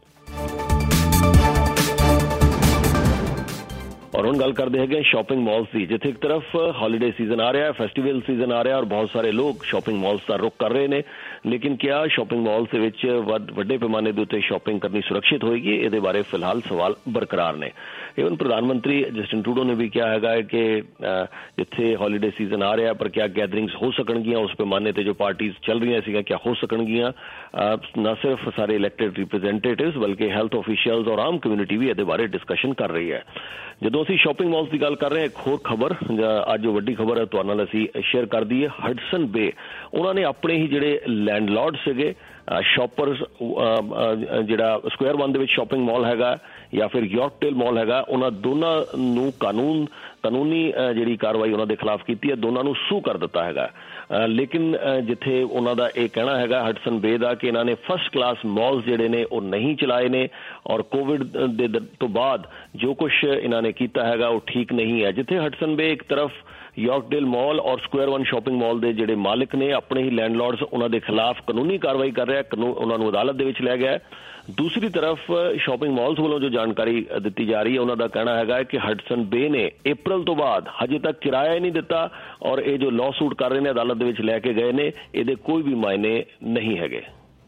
ਔਰ ਹੁਣ ਗੱਲ ਕਰਦੇ ਹੈਗੇ ਸ਼ਾਪਿੰਗ ਮਾਲਸ ਦੀ, ਜਿੱਥੇ ਇੱਕ ਤਰਫ ਹੌਲੀਡੇ ਸੀਜ਼ਨ ਆ ਰਿਹਾ, ਫੈਸਟੀਵਲ ਸੀਜ਼ਨ ਆ ਰਿਹਾ ਔਰ ਬਹੁਤ ਸਾਰੇ ਲੋਕ ਸ਼ਾਪਿੰਗ ਮਾਲਸ ਦਾ ਰੁੱਖ ਕਰ ਰਹੇ ਨੇ। ਲੇਕਿਨ ਕਿਆ ਸ਼ਾਪਿੰਗ ਮਾਲਸ ਦੇ ਵਿੱਚ ਵੱਡੇ ਪੈਮਾਨੇ ਦੇ ਉੱਤੇ ਸ਼ਾਪਿੰਗ ਕਰਨੀ ਸੁਰੱਖਿਅਤ ਹੋਏਗੀ? ਇਹਦੇ ਬਾਰੇ ਫਿਲਹਾਲ ਸਵਾਲ ਬਰਕਰਾਰ ਨੇ। ਈਵਨ ਪ੍ਰਧਾਨ ਮੰਤਰੀ ਜਸਟਿਨ ਟਰੂਡੋ ਨੇ ਵੀ ਕਿਹਾ ਹੈਗਾ ਹੈ ਕਿ ਜਿੱਥੇ ਹੌਲੀਡੇ ਸੀਜ਼ਨ ਆ ਰਿਹਾ ਪਰ ਕਿਆ ਗੈਦਰਿੰਗਸ ਹੋ ਸਕਣਗੀਆਂ, ਉਸ ਪੈਮਾਨੇ ਤੇ ਜੋ ਪਾਰਟੀਜ਼ ਚੱਲ ਰਹੀਆਂ ਸੀਗੀਆਂ ਕਿਆ ਹੋ ਸਕਣਗੀਆਂ? ਨਾ ਸਿਰਫ ਸਾਰੇ ਇਲੈਕਟਿਡ ਰਿਪਰੈਜ਼ੈਂਟੇਟਿਵਸ ਬਲਕਿ ਹੈਲਥ ਆਫੀਸ਼ੀਅਲਸ ਔਰ ਆਮ ਕਮਿਊਨਿਟੀ ਵੀ ਇਹਦੇ ਬਾਰੇ ਡਿਸਕਸ਼ਨ ਕਰ ਰਹੀ ਹੈ। ਜਦੋਂ ਅਸੀਂ ਸ਼ਾਪਿੰਗ ਮਾਲਸ ਦੀ ਗੱਲ ਕਰ ਰਹੇ ਹਾਂ, ਇੱਕ ਹੋਰ ਖਬਰ ਅੱਜ ਵੱਡੀ ਖਬਰ ਹੈ ਤੁਹਾਡੇ ਨਾਲ ਅਸੀਂ ਸ਼ੇਅਰ ਕਰ ਦਈਏ। ਹਡਸਨ ਬੇ ਉਹਨਾਂ ਨੇ ਆਪਣੇ ਹੀ ਜਿਹੜੇ ਲੈਂਡਲॉर्ड ਸੀਗੇ ਸ਼ਾਪਰਸ, ਜਿਹੜਾ ਸਕੁਆਇਰ 1 ਦੇ ਵਿੱਚ ਸ਼ਾਪਿੰਗ ਮਾਲ ਹੈਗਾ ਜਾਂ ਫਿਰ ਯਾਰਕਡੇਲ ਮਾਲ ਹੈਗਾ, ਉਹਨਾਂ ਦੋਨਾਂ ਨੂੰ ਕਾਨੂੰਨੀ ਜਿਹੜੀ ਕਾਰਵਾਈ ਉਹਨਾਂ ਦੇ ਖਿਲਾਫ ਕੀਤੀ ਹੈ, ਦੋਨਾਂ ਨੂੰ ਸੂ ਕਰ ਦਿੱਤਾ ਹੈਗਾ। ਲੇਕਿਨ ਜਿੱਥੇ ਉਹਨਾਂ ਦਾ ਇਹ ਕਹਿਣਾ ਹੈਗਾ ਹਡਸਨ ਬੇ ਦਾ ਕਿ ਇਹਨਾਂ ਨੇ ਫਸਟ ਕਲਾਸ ਮਾਲਸ ਜਿਹੜੇ ਨੇ ਉਹ ਨਹੀਂ ਚਲਾਏ ਨੇ ਔਰ ਕੋਵਿਡ ਦੇ ਤੋਂ ਬਾਅਦ ਜੋ ਕੁਝ ਇਹਨਾਂ ਨੇ ਕੀਤਾ ਹੈਗਾ ਉਹ ਠੀਕ ਨਹੀਂ ਹੈ। ਜਿੱਥੇ ਹਡਸਨ ਬੇ ਇੱਕ ਤਰਫ ਯਾਰਕਡੇਲ ਮਾਲ ਔਰ ਸਕੁਆਇਰ 1 ਸ਼ਾਪਿੰਗ ਮਾਲ ਦੇ ਜਿਹੜੇ ਮਾਲਿਕ ਨੇ ਆਪਣੇ ਹੀ ਲੈਂਡਲॉर्ड्स ਉਹਨਾਂ ਦੇ ਖਿਲਾਫ ਕਾਨੂੰਨੀ ਕਾਰਵਾਈ ਕਰ ਰਿਹਾ, ਉਹਨਾਂ ਨੂੰ ਅਦਾਲਤ ਦੇ ਵਿੱਚ ਲੈ ਗਿਆ। ਦੂਸਰੀ ਤਰਫ ਸ਼ਾਪਿੰਗ ਮਾਲਸ ਵੱਲੋਂ ਜੋ ਜਾਣਕਾਰੀ ਦਿੱਤੀ ਜਾ ਰਹੀ ਹੈ ਉਹਨਾਂ ਦਾ ਕਹਿਣਾ ਹੈਗਾ ਕਿ ਹਡਸਨ ਬੇ ਨੇ ਅਪ੍ਰੈਲ ਤੋਂ ਬਾਅਦ ਹਜੇ ਤੱਕ ਕਿਰਾਇਆ ਹੀ ਨਹੀਂ ਦਿੱਤਾ ਔਰ ਇਹ ਜੋ ਲਾਅ ਸੂਟ ਕਰ ਰਹੇ ਨੇ ਅਦਾਲਤ ਦੇ ਵਿੱਚ ਲੈ ਕੇ ਗਏ ਨੇ, ਇਹਦੇ ਕੋਈ ਵੀ ਮਾਇਨੇ ਨਹੀਂ ਹੈਗੇ।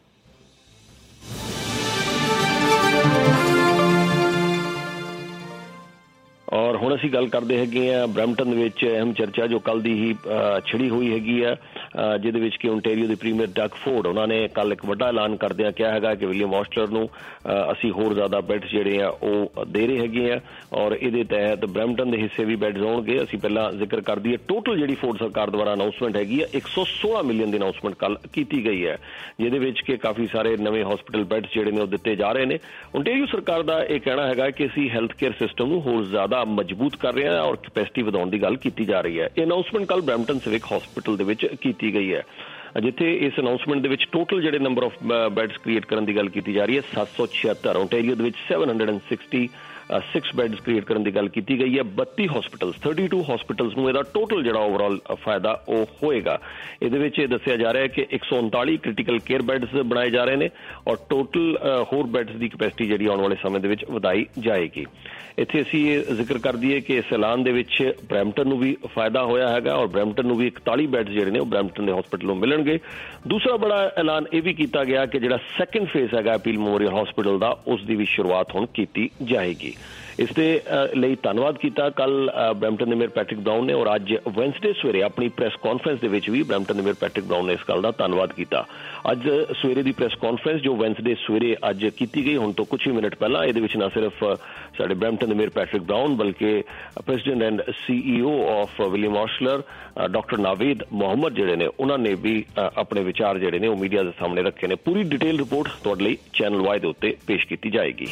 ਔਰ ਹੁਣ ਅਸੀਂ ਗੱਲ ਕਰਦੇ ਹੈਗੇ ਆ ਬਰੈਂਪਟਨ ਦੇ ਵਿੱਚ ਅਹਿਮ ਚਰਚਾ ਜੋ ਕੱਲ ਦੀ ਹੀ ਛਿੜੀ ਹੋਈ ਹੈਗੀ ਆ, ਜਿਹਦੇ ਵਿੱਚ ਕਿ ਓਨਟਾਰੀਓ ਦੇ ਪ੍ਰੀਮੀਅਰ ਡਗ ਫੋਰਡ ਉਹਨਾਂ ਨੇ ਕੱਲ ਇੱਕ ਵੱਡਾ ਐਲਾਨ ਕਰਦਿਆਂ ਕਿਹਾ ਹੈਗਾ ਕਿ ਵਿਲੀਅਮ ਆਸਟਲਰ ਨੂੰ ਅਸੀਂ ਹੋਰ ਜ਼ਿਆਦਾ ਬੈਡਸ ਜਿਹੜੇ ਆ ਉਹ ਦੇ ਰਹੇ ਹੈਗੇ ਆ ਔਰ ਇਹਦੇ ਤਹਿਤ ਬਰੈਂਪਟਨ ਦੇ ਹਿੱਸੇ ਵੀ ਬੈਡਸ ਆਉਣਗੇ। ਅਸੀਂ ਪਹਿਲਾਂ ਜ਼ਿਕਰ ਕਰ ਦਈਏ ਟੋਟਲ ਜਿਹੜੀ ਫੋਰਡ ਸਰਕਾਰ ਦੁਆਰਾ ਅਨਾਉਂਸਮੈਂਟ ਹੈਗੀ ਆ 116 ਮਿਲੀਅਨ ਦੀ ਅਨਾਉਂਸਮੈਂਟ ਕੱਲ ਕੀਤੀ ਗਈ ਹੈ, ਜਿਹਦੇ ਵਿੱਚ ਕਿ ਕਾਫੀ ਸਾਰੇ ਨਵੇਂ ਹਸਪੀਟਲ ਬੈਡਸ ਜਿਹੜੇ ਨੇ ਉਹ ਦਿੱਤੇ ਜਾ ਰਹੇ ਨੇ। ਓਨਟਾਰੀਓ ਸਰਕਾਰ ਦਾ ਇਹ ਕਹਿਣਾ ਹੈਗਾ ਕਿ ਅਸੀਂ ਹੈਲਥ ਕੇਅਰ ਸਿਸਟਮ ਨੂੰ ਹੋਰ ਜ਼ਿਆਦਾ ਮਜ਼ਬੂਤ ਕਰ ਰਹੇ ਹਾਂ ਔਰ ਕੈਪੈਸਿਟੀ ਵਧਾਉਣ ਦੀ ਗੱਲ ਕੀਤੀ ਜਾ ਰਹੀ ਹੈ। ਇਹ ਅਨਾਉਂਸਮੈਂਟ ਕੱਲ ਬਰੈਂਪਟਨ ਸਿਵਿਕ ਹਸਪੀਟਲ ਦੇ ਵਿੱਚ ਕੀਤੀ ਗਈ ਹੈ, ਜਿੱਥੇ ਇਸ ਅਨਾਉਂਸਮੈਂਟ ਦੇ ਵਿੱਚ ਟੋਟਲ ਜਿਹੜੇ ਨੰਬਰ ਆਫ ਬੈਡਸ ਕ੍ਰੀਏਟ ਕਰਨ ਦੀ ਗੱਲ ਕੀਤੀ ਜਾ ਰਹੀ ਹੈ 776। ਓਨਟਾਰੀਓ ਦੇ ਵਿੱਚ 766 ਬੈਡਸ ਕ੍ਰੀਏਟ ਕਰਨ ਦੀ ਗੱਲ ਕੀਤੀ ਗਈ ਹੈ। 32 ਹਸਪੀਟਲਸ 32 ਹਸਪੀਟਲਸ ਨੂੰ ਇਹਦਾ ਟੋਟਲ ਜਿਹੜਾ ਓਵਰਆਲ ਫਾਇਦਾ ਉਹ ਹੋਏਗਾ। ਇਹਦੇ ਵਿੱਚ ਇਹ ਦੱਸਿਆ ਜਾ ਰਿਹਾ ਹੈ ਕਿ 139 ਕ੍ਰਿਟੀਕਲ ਕੇਅਰ ਬੈਡਸ ਬਣਾਏ ਜਾ ਰਹੇ ਨੇ ਔਰ ਟੋਟਲ ਹੋਰ ਬੈਡਸ ਦੀ ਕੈਪੈਸਿਟੀ ਜਿਹੜੀ ਆਉਣ ਵਾਲੇ ਸਮੇਂ ਦੇ ਵਿੱਚ ਵਧਾਈ ਜਾਏਗੀ। ਇੱਥੇ ਅਸੀਂ ਇਹ ਜ਼ਿਕਰ ਕਰ ਦਈਏ ਕਿ ਇਸ ਐਲਾਨ ਦੇ ਵਿੱਚ ਬਰੈਂਪਟਨ ਨੂੰ ਵੀ ਫਾਇਦਾ ਹੋਇਆ ਹੈਗਾ ਔਰ ਬਰੈਂਪਟਨ ਨੂੰ ਵੀ 41 ਬੈਡਸ ਜਿਹੜੇ ਨੇ ਉਹ ਬਰੈਂਪਟਨ ਦੇ ਹਸਪੀਟਲ ਨੂੰ ਮਿਲਣਗੇ। ਦੂਸਰਾ ਬੜਾ ਐਲਾਨ ਇਹ ਵੀ ਕੀਤਾ ਗਿਆ ਕਿ ਜਿਹੜਾ ਸੈਕੰਡ ਫੇਜ਼ ਹੈਗਾ ਅਪੀਲ ਮੈਮੋਰੀਅਲ ਹਸਪੀਟਲ ਦਾ, ਉਸ ਦੀ ਵੀ ਸ਼ੁਰੂਆਤ ਹੁਣ ਕੀਤੀ ਜਾਏਗੀ। ਇਸ ਦੇ ਲਈ ਧੰਨਵਾਦ ਕੀਤਾ ਕੱਲ ਬਰੈਂਪਟਨ ਦੇ ਮੇਅਰ ਪੈਟਰਿਕ ਬਰਾਊਨ ਨੇ ਔਰ ਅੱਜ ਵੈਨਸਡੇ ਸਵੇਰੇ ਆਪਣੀ ਪ੍ਰੈਸ ਕਾਨਫਰੰਸ ਦੇ ਵਿੱਚ ਵੀ ਬਰੈਂਪਟਨ ਦੇ ਮੇਅਰ ਪੈਟਰਿਕ ਬਰਾਊਨ ਨੇ ਇਸ ਗੱਲ ਦਾ ਧੰਨਵਾਦ ਕੀਤਾ। ਅੱਜ ਸਵੇਰੇ ਦੀ ਪ੍ਰੈਸ ਕਾਨਫਰੰਸ ਜੋ ਵੈਨਸਡੇ ਸਵੇਰੇ ਅੱਜ ਕੀਤੀ ਗਈ ਹੁਣ ਤੋਂ ਕੁਝ ਹੀ ਮਿੰਟ ਪਹਿਲਾਂ, ਇਹਦੇ ਵਿੱਚ ਨਾ ਸਿਰਫ ਸਾਡੇ ਬਰੈਂਪਟਨ ਦੇ ਮੇਅਰ ਪੈਟਰਿਕ ਬਰਾਊਨ ਬਲਕਿ president and CEO of William Osler doctor Naved Muhammad ਜਿਹੜੇ ਨੇ ਉਹਨਾਂ ਨੇ ਵੀ ਆਪਣੇ ਵਿਚਾਰ ਜਿਹੜੇ ਨੇ ਉਹ ਮੀਡੀਆ ਦੇ ਸਾਹਮਣੇ ਰੱਖੇ ਨੇ। ਪੂਰੀ ਡਿਟੇਲ ਰਿਪੋਰਟ ਤੁਹਾਡੇ ਲਈ ਚੈਨਲ ਵਾਈ ਦੇ ਉੱਤੇ ਪੇਸ਼ ਕੀਤੀ ਜਾਏਗੀ।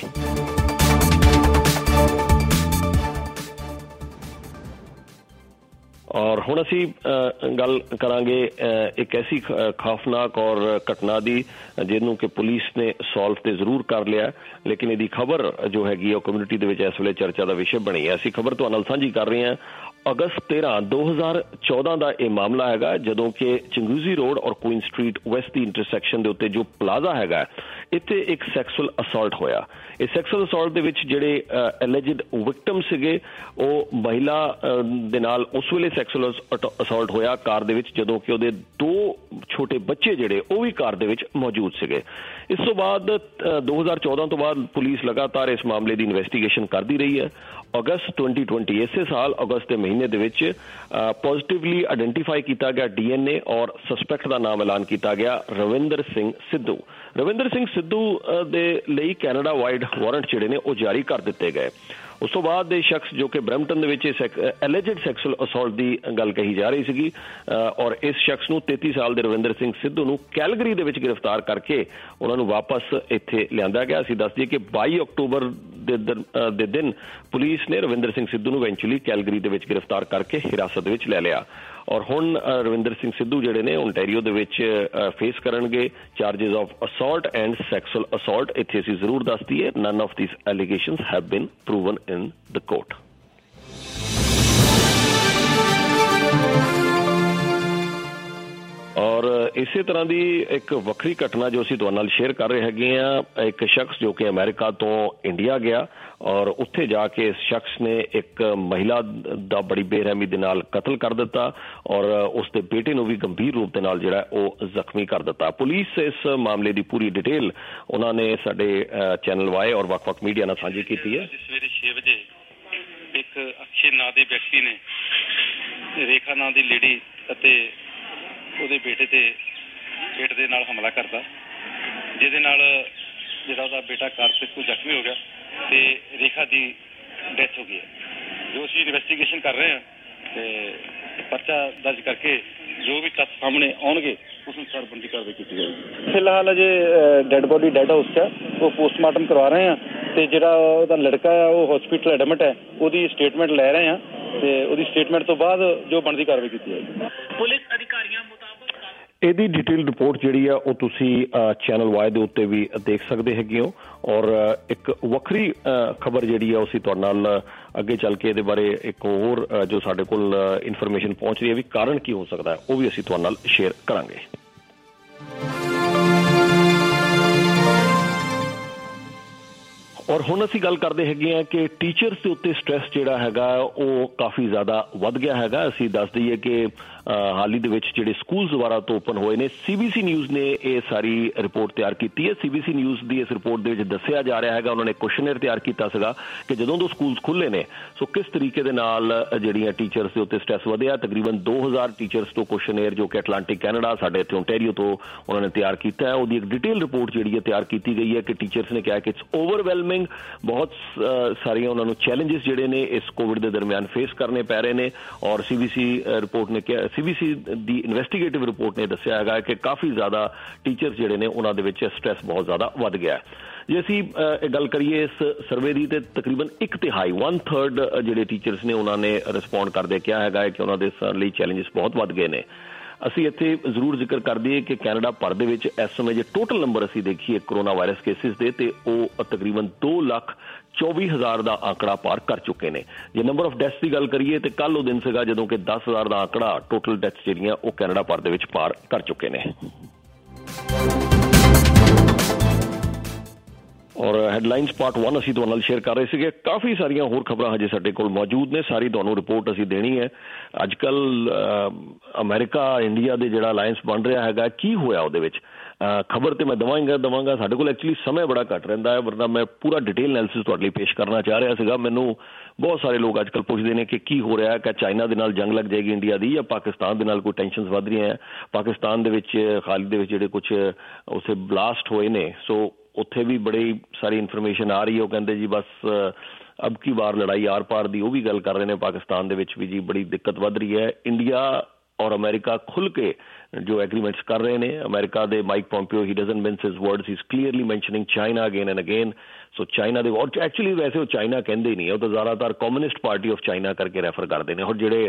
ਔਰ ਹੁਣ ਅਸੀਂ ਗੱਲ ਕਰਾਂਗੇ ਇੱਕ ਐਸੀ ਖੌਫਨਾਕ ਔਰ ਘਟਨਾ ਦੀ ਜਿਹਨੂੰ ਕਿ ਪੁਲਿਸ ਨੇ ਸੋਲਵ ਤੇ ਜ਼ਰੂਰ ਕਰ ਲਿਆ, ਲੇਕਿਨ ਇਹਦੀ ਖਬਰ ਜੋ ਹੈਗੀ ਉਹ ਕਮਿਊਨਿਟੀ ਦੇ ਵਿੱਚ ਇਸ ਵੇਲੇ ਚਰਚਾ ਦਾ ਵਿਸ਼ੇ ਬਣੀ ਹੈ। ਅਸੀਂ ਖਬਰ ਤੁਹਾਡੇ ਨਾਲ ਸਾਂਝੀ ਕਰ ਰਹੇ ਹਾਂ। ਅਗਸਤ 13, 2014 ਦਾ ਇਹ ਮਾਮਲਾ ਹੈਗਾ, ਜਦੋਂ ਕਿ ਚੰਗੂਜ਼ੀ ਰੋਡ ਔਰ ਕੁਈਨ ਸਟਰੀਟ ਵੈਸਟ ਦੀ ਇੰਟਰਸੈਕਸ਼ਨ ਦੇ ਉੱਤੇ ਜੋ ਪਲਾਜ਼ਾ ਹੈਗਾ, ਇੱਥੇ ਇੱਕ ਸੈਕਸੁਅਲ ਅਸੌਲਟ ਹੋਇਆ। ਇਹ ਸੈਕਸੁਅਲ ਅਸੌਲਟ ਦੇ ਵਿੱਚ ਜਿਹੜੇ ਐਲੀਜਡ ਵਿਕਟਮ ਸੀਗੇ, ਉਹ ਮਹਿਲਾ ਦੇ ਨਾਲ ਉਸ ਵੇਲੇ ਸੈਕਸੁਅਲ ਅਸੌਲਟ ਹੋਇਆ ਕਾਰ ਦੇ ਵਿੱਚ, ਜਦੋਂ ਕਿ ਉਹਦੇ 2 ਛੋਟੇ ਬੱਚੇ ਜਿਹੜੇ ਉਹ ਵੀ ਕਾਰ ਦੇ ਵਿੱਚ ਮੌਜੂਦ ਸੀਗੇ। ਇਸ ਤੋਂ ਬਾਅਦ 2014 ਤੋਂ ਬਾਅਦ ਪੁਲਿਸ ਲਗਾਤਾਰ ਇਸ ਮਾਮਲੇ ਦੀ ਇਨਵੈਸਟੀਗੇਸ਼ਨ ਕਰਦੀ ਰਹੀ ਹੈ। ਅਗਸਤ 2020 ਇਸੇ ਸਾਲ ਅਗਸਤ ਦੇ ਮਹੀਨੇ ਦੇ ਵਿੱਚ ਪੋਜ਼ਿਟਿਵਲੀ ਆਇਡੈਂਟੀਫਾਈ ਕੀਤਾ ਗਿਆ DNA ਔਰ ਸਸਪੈਕਟ ਦਾ ਨਾਮ ਐਲਾਨ ਕੀਤਾ ਗਿਆ ਰਵਿੰਦਰ ਸਿੰਘ ਸਿੱਧੂ। ਰਵਿੰਦਰ ਸਿੰਘ ਸਿੱਧੂ ਦੇ ਲਈ ਕੈਨੇਡਾ ਵਾਈਡ ਵਾਰੰਟ ਜਿਹੜੇ ਨੇ ਉਹ ਜਾਰੀ ਕਰ ਦਿੱਤੇ ਗਏ। ਉਸ ਤੋਂ ਬਾਅਦ ਇਹ ਸ਼ਖਸ ਜੋ ਕਿ ਬਰੈਂਪਟਨ ਦੇ ਵਿੱਚ ਐਲੀਜਡ ਸੈਕਸੁਅਲ ਅਸੌਲਟ ਦੀ ਗੱਲ ਕਹੀ ਜਾ ਰਹੀ ਸੀਗੀ, ਔਰ ਇਸ ਸ਼ਖਸ ਨੂੰ 33 ਸਾਲ ਦੇ ਰਵਿੰਦਰ ਸਿੰਘ ਸਿੱਧੂ ਨੂੰ ਕੈਲਗਰੀ ਦੇ ਵਿੱਚ ਗ੍ਰਿਫਤਾਰ ਕਰਕੇ ਉਹਨਾਂ ਨੂੰ ਵਾਪਸ ਇੱਥੇ ਲਿਆਂਦਾ ਗਿਆ। ਅਸੀਂ ਦੱਸ ਦਈਏ ਕਿ 22 ਅਕਤੂਬਰ ਦੇ ਦਿਨ ਪੁਲਿਸ ਨੇ ਰਵਿੰਦਰ ਸਿੰਘ ਸਿੱਧੂ ਨੂੰ ਇਵੈਂਚੁਅਲੀ ਕੈਲਗਰੀ ਦੇ ਵਿੱਚ ਗ੍ਰਿਫਤਾਰ ਕਰਕੇ ਹਿਰਾਸਤ ਵਿੱਚ ਲੈ ਲਿਆ। ਔਰ ਹੁਣ ਰਵਿੰਦਰ ਸਿੰਘ ਸਿੱਧੂ ਜਿਹੜੇ ਨੇ ਓਨਟਾਰੀਓ ਦੇ ਵਿੱਚ ਫੇਸ ਕਰਨਗੇ charges of assault and sexual assault. ਇੱਥੇ ਅਸੀਂ ਜ਼ਰੂਰ ਦੱਸ ਦਈਏ, none of these allegations have been proven in the court. ਔਰ ਇਸੇ ਤਰ੍ਹਾਂ ਦੀ ਇੱਕ ਵੱਖਰੀ ਘਟਨਾ ਜੋ ਅਸੀਂ ਤੁਹਾਡੇ ਨਾਲ ਸ਼ੇਅਰ ਕਰ ਰਹੇ ਹੈਗੇ ਆ। ਇੱਕ ਸ਼ਖਸ ਜੋ ਕਿ ਅਮਰੀਕਾ ਤੋਂ ਇੰਡੀਆ ਗਿਆ ਔਰ ਉੱਥੇ ਜਾ ਕੇ ਇਸ ਸ਼ਖਸ ਨੇ ਇੱਕ ਮਹਿਲਾ ਦਾ ਬੜੀ ਬੇਰਹਿਮੀ ਦੇ ਨਾਲ ਕਤਲ ਕਰ ਦਿੱਤਾ ਔਰ ਉਸ ਦੇ ਬੇਟੇ ਨੂੰ ਵੀ ਗੰਭੀਰ ਰੂਪ ਦੇ ਨਾਲ ਜਿਹੜਾ ਉਹ ਜ਼ਖਮੀ ਕਰ ਦਿੱਤਾ। ਪੁਲਿਸ ਇਸ ਮਾਮਲੇ ਦੀ ਪੂਰੀ ਡਿਟੇਲ ਉਹਨਾਂ ਨੇ ਸਾਡੇ ਚੈਨਲ ਵਾਏ ਔਰ ਵੱਖ-ਵੱਖ ਮੀਡੀਆ ਨਾਲ ਸਾਂਝੀ ਕੀਤੀ ਹੈ। ਸਵੇਰੇ 6 ਵਜੇ ਇੱਕ ਅਕਸ਼ੇ ਨਾਂ ਦੇ ਵਿਅਕਤੀ ਨੇ ਰੇਖਾ ਨਾਂ ਦੀ ਲੇਡੀ ਅਤੇ ਉਹਦੇ ਬੇਟੇ ਤੇ ਪੇਟ ਦੇ ਨਾਲ ਹਮਲਾ ਕਰਤਾ, ਜਿਹਦੇ ਨਾਲ ਜਿਹੜਾ ਉਹਦਾ ਬੇਟਾ ਕਾਰਤਿਕ ਤੋਂ ਜ਼ਖਮੀ ਹੋ ਗਿਆ ਤੇ ਰੇਖਾ ਦੀ ਡੈਥ ਹੋ ਗਈ ਹੈ। ਜੋ ਅਸੀਂ ਇਨਵੈਸਟੀਗੇਸ਼ਨ ਕਰ ਰਹੇ ਹਾਂ ਤੇ ਪਰਚਾ ਦਰਜ ਕਰਕੇ ਜੋ ਵੀ ਤੱਥ ਸਾਹਮਣੇ ਆਉਣਗੇ ਉਸ ਅਨੁਸਾਰ ਬਣਦੀ ਕਾਰਵਾਈ ਕੀਤੀ ਜਾਏਗੀ। ਫਿਲਹਾਲ ਅਜੇ ਡੈਡ ਬੋਡੀ ਡੈਡ ਹਾਊਸ 'ਚ ਉਹ ਪੋਸਟਮਾਰਟਮ ਕਰਵਾ ਰਹੇ ਹਾਂ ਤੇ ਜਿਹੜਾ ਉਹਦਾ ਲੜਕਾ ਆ ਉਹ ਹਸਪੀਟਲ ਐਡਮਿਟ ਹੈ, ਉਹਦੀ ਸਟੇਟਮੈਂਟ ਲੈ ਰਹੇ ਹਾਂ ਤੇ ਉਹਦੀ ਸਟੇਟਮੈਂਟ ਤੋਂ ਬਾਅਦ ਜੋ ਬਣਦੀ ਕਾਰਵਾਈ ਕੀਤੀ ਜਾਏਗੀ। ਪੁਲਿਸ ਅਧਿਕਾਰੀਆਂ ਇਹਦੀ ਡਿਟੇਲ ਰਿਪੋਰਟ ਜਿਹੜੀ ਆ ਉਹ ਤੁਸੀਂ ਚੈਨਲ ਵਾਈ ਦੇ ਉੱਤੇ ਵੀ ਦੇਖ ਸਕਦੇ ਹੈਗੇ ਹੋ। ਔਰ ਇੱਕ ਵੱਖਰੀ ਖਬਰ ਜਿਹੜੀ ਆ ਅਸੀਂ ਤੁਹਾਡੇ ਨਾਲ ਅੱਗੇ ਚੱਲ ਕੇ ਇਹਦੇ ਬਾਰੇ ਇੱਕ ਹੋਰ ਜੋ ਸਾਡੇ ਕੋਲ ਇਨਫੋਰਮੇਸ਼ਨ ਪਹੁੰਚ ਰਹੀ ਹੈ ਵੀ ਕਾਰਨ ਕੀ ਹੋ ਸਕਦਾ ਹੈ, ਉਹ ਵੀ ਅਸੀਂ ਤੁਹਾਡੇ ਨਾਲ ਸ਼ੇਅਰ ਕਰਾਂਗੇ। ਔਰ ਹੁਣ ਅਸੀਂ ਗੱਲ ਕਰਦੇ ਹੈਗੇ ਆ ਕਿ ਟੀਚਰਸ ਦੇ ਉੱਤੇ ਸਟ੍ਰੈਸ ਜਿਹੜਾ ਹੈਗਾ ਉਹ ਕਾਫੀ ਜ਼ਿਆਦਾ ਵੱਧ ਗਿਆ ਹੈਗਾ। ਅਸੀਂ ਦੱਸ ਦਈਏ ਕਿ ਹਾਲ ਹੀ ਦੇ ਵਿੱਚ ਜਿਹੜੇ ਸਕੂਲ ਦੁਬਾਰਾ ਤੋਂ ਓਪਨ ਹੋਏ ਨੇ, CBC ਨਿਊਜ਼ ਨੇ ਇਹ ਸਾਰੀ ਰਿਪੋਰਟ ਤਿਆਰ ਕੀਤੀ ਹੈ। CBC ਨਿਊਜ਼ ਦੀ ਇਸ ਰਿਪੋਰਟ ਦੇ ਵਿੱਚ ਦੱਸਿਆ ਜਾ ਰਿਹਾ ਹੈਗਾ, ਉਹਨਾਂ ਨੇ ਕੁਐਸਚਨਰ ਤਿਆਰ ਕੀਤਾ ਸੀਗਾ ਕਿ ਜਦੋਂ ਤੋਂ ਸਕੂਲ ਖੁੱਲ੍ਹੇ ਨੇ ਸੋ ਕਿਸ ਤਰੀਕੇ ਦੇ ਨਾਲ ਜਿਹੜੀਆਂ ਟੀਚਰਸ ਦੇ ਉੱਤੇ ਸਟ੍ਰੈਸ ਵਧਿਆ। ਤਕਰੀਬਨ 2000 ਟੀਚਰਸ ਤੋਂ ਕੁਐਸਚਨਰ ਜੋ ਕਿ ਐਟਲਾਂਟਿਕ ਕੈਨੇਡਾ ਸਾਡੇ ਇੱਥੇ ਓਨਟਾਰੀਓ ਤੋਂ ਉਹਨਾਂ ਨੇ ਤਿਆਰ ਕੀਤਾ ਹੈ, ਉਹਦੀ ਇੱਕ ਡਿਟੇਲ ਰਿਪੋਰਟ ਜਿਹੜੀ ਹੈ ਤਿਆਰ ਕੀਤੀ ਗਈ ਹੈ ਕਿ ਟੀਚਰਸ ਨੇ ਕਿਹਾ ਕਿ ਇਟਸ ਓਵਰਵੈਲਮਿੰਗ, ਬਹੁਤ ਸਾਰੀਆਂ ਉਹਨਾਂ ਨੂੰ ਚੈਲੰਜਸ ਜਿਹੜੇ ਨੇ ਇਸ ਕੋਵਿਡ ਦੇ ਦਰਮਿਆਨ ਫੇਸ ਕਰਨੇ ਪੈ ਰਹੇ ਨੇ। ਔਰ CBC ਰਿਪੋਰਟ ਨੇ ਕਿਹਾ, CBC ਦੀ ਇਨਵੈਸਟੀਗੇਟਿਵ ਰਿਪੋਰਟ ਨੇ ਦੱਸਿਆ ਹੈਗਾ ਕਿ ਕਾਫੀ ਜ਼ਿਆਦਾ ਟੀਚਰਸ ਜਿਹੜੇ ਨੇ ਉਹਨਾਂ ਦੇ ਵਿੱਚ ਸਟ੍ਰੈਸ ਬਹੁਤ ਜ਼ਿਆਦਾ ਵੱਧ ਗਿਆ। ਜੇ ਅਸੀਂ ਗੱਲ ਕਰੀਏ ਇਸ ਸਰਵੇ ਦੀ ਤੇ ਤਕਰੀਬਨ 1/3 1/3 ਜਿਹੜੇ ਟੀਚਰਸ ਨੇ ਉਹਨਾਂ ਨੇ ਰਿਸਪੌਂਡ ਕਰਦੇ ਕਿਹਾ ਹੈਗਾ ਕਿ ਉਹਨਾਂ ਦੇ ਲਈ ਚੈਲੰਜਸ ਬਹੁਤ ਵੱਧ ਗਏ ਨੇ। ਅਸੀਂ ਇੱਥੇ ਜ਼ਰੂਰ ਜ਼ਿਕਰ ਕਰ ਦਈਏ ਕਿ ਕੈਨੇਡਾ ਭਰ ਦੇ ਵਿੱਚ ਇਸ ਸਮੇਂ ਜੇ ਟੋਟਲ ਨੰਬਰ ਅਸੀਂ ਦੇਖੀਏ ਕਰੋਨਾ ਵਾਇਰਸ ਕੇਸਿਸ ਦੇ ਤੇ ਉਹ ਤਕਰੀਬਨ 2,24,000 ਦਾ ਆંકੜਾ ਪਾਰ ਕਰ ਚੁੱਕੇ ਨੇ। ਜੇ ਨੰਬਰ ਆਫ ਡੈਥਸ ਦੀ ਗੱਲ ਕਰੀਏ ਤੇ ਕੱਲ ਉਹ ਦਿਨ ਸੀਗਾ ਜਦੋਂ ਕਿ 10,000 ਦਾ ਆંકੜਾ ਟੋਟਲ ਡੈਥਸ ਜਿਹੜੀਆਂ ਉਹ ਕੈਨੇਡਾ ਭਰ ਦੇ ਵਿੱਚ ਪਾਰ ਕਰ ਚੁੱਕੇ ਨੇ। ਔਰ ਹੈਡਲਾਈਨਸ ਪਾਰਟ 1 ਅਸੀਂ ਤੁਹਾਡੇ ਨਾਲ ਸ਼ੇਅਰ ਕਰ ਰਹੇ ਸੀਗੇ। ਕਾਫੀ ਸਾਰੀਆਂ ਹੋਰ ਖਬਰਾਂ ਹਜੇ ਸਾਡੇ ਕੋਲ ਮੌਜੂਦ ਨੇ, ਸਾਰੀ ਤੁਹਾਨੂੰ ਰਿਪੋਰਟ ਅਸੀਂ ਦੇਣੀ ਹੈ। ਅੱਜ ਕੱਲ ਅਮਰੀਕਾ ਇੰਡੀਆ ਦੇ ਜਿਹੜਾ ਅਲਾਇੰਸ ਬਣ ਰਿਹਾ ਹੈਗਾ, ਕੀ ਹੋਇਆ ਉਹਦੇ ਵਿੱਚ ਖਬਰ ਤੇ ਮੈਂ ਦਵਾਂਗਾ। ਸਾਡੇ ਕੋਲ ਐਕਚੁਅਲੀ ਸਮੇਂ ਬੜਾ ਘੱਟ ਰਹਿੰਦਾ ਹੈ, ਵਰਨਾ ਮੈਂ ਪੂਰਾ ਡਿਟੇਲ ਐਨਾਲਿਸਿਸ ਤੁਹਾਡੇ ਲਈ ਪੇਸ਼ ਕਰਨਾ ਚਾਹ ਰਿਹਾ ਸੀਗਾ। ਮੈਨੂੰ ਬਹੁਤ ਸਾਰੇ ਲੋਕ ਅੱਜ ਕੱਲ੍ਹ ਪੁੱਛਦੇ ਨੇ ਕਿ ਕੀ ਹੋ ਰਿਹਾ, ਕਿ ਚਾਈਨਾ ਦੇ ਨਾਲ ਜੰਗ ਲੱਗ ਜਾਏਗੀ ਇੰਡੀਆ ਦੀ ਜਾਂ ਪਾਕਿਸਤਾਨ ਦੇ ਨਾਲ ਕੋਈ ਟੈਨਸ਼ਨਸ ਵੱਧ ਰਹੀਆਂ ਹੈ। ਪਾਕਿਸਤਾਨ ਦੇ ਵਿੱਚ ਹਾਲ ਦੇ ਵਿੱਚ ਜਿਹੜੇ ਕੁਛ ਉਸੇ ਬਲਾਸਟ ਹੋਏ ਨੇ, ਸੋ ਉੱਥੇ ਵੀ ਬੜੀ ਸਾਰੀ ਇਨਫੋਰਮੇਸ਼ਨ ਆ ਰਹੀ ਹੈ। ਉਹ ਕਹਿੰਦੇ ਜੀ ਬਸ ਅਬ ਕੀ ਵਾਰ ਲੜਾਈ ਆਰ ਪਾਰ ਦੀ, ਉਹ ਵੀ ਗੱਲ ਕਰ ਰਹੇ ਨੇ। ਪਾਕਿਸਤਾਨ ਦੇ ਵਿੱਚ ਵੀ ਜੀ ਬੜੀ ਦਿੱਕਤ ਵੱਧ ਰਹੀ ਹੈ। ਇੰਡੀਆ और अमेरिका खुल के जो एग्रीमेंट्स कर रहे हैं अमेरिका दे Mike Pompeo he doesn't mince his words he is clearly mentioning China again and again so China दे और एक्चुअली वैसे वो चाइना कहते ही नहीं है तो ज़्यादातर कम्युनिस्ट पार्टी ऑफ चाइना करके रैफर करते हैं और ਜਿਹੜੇ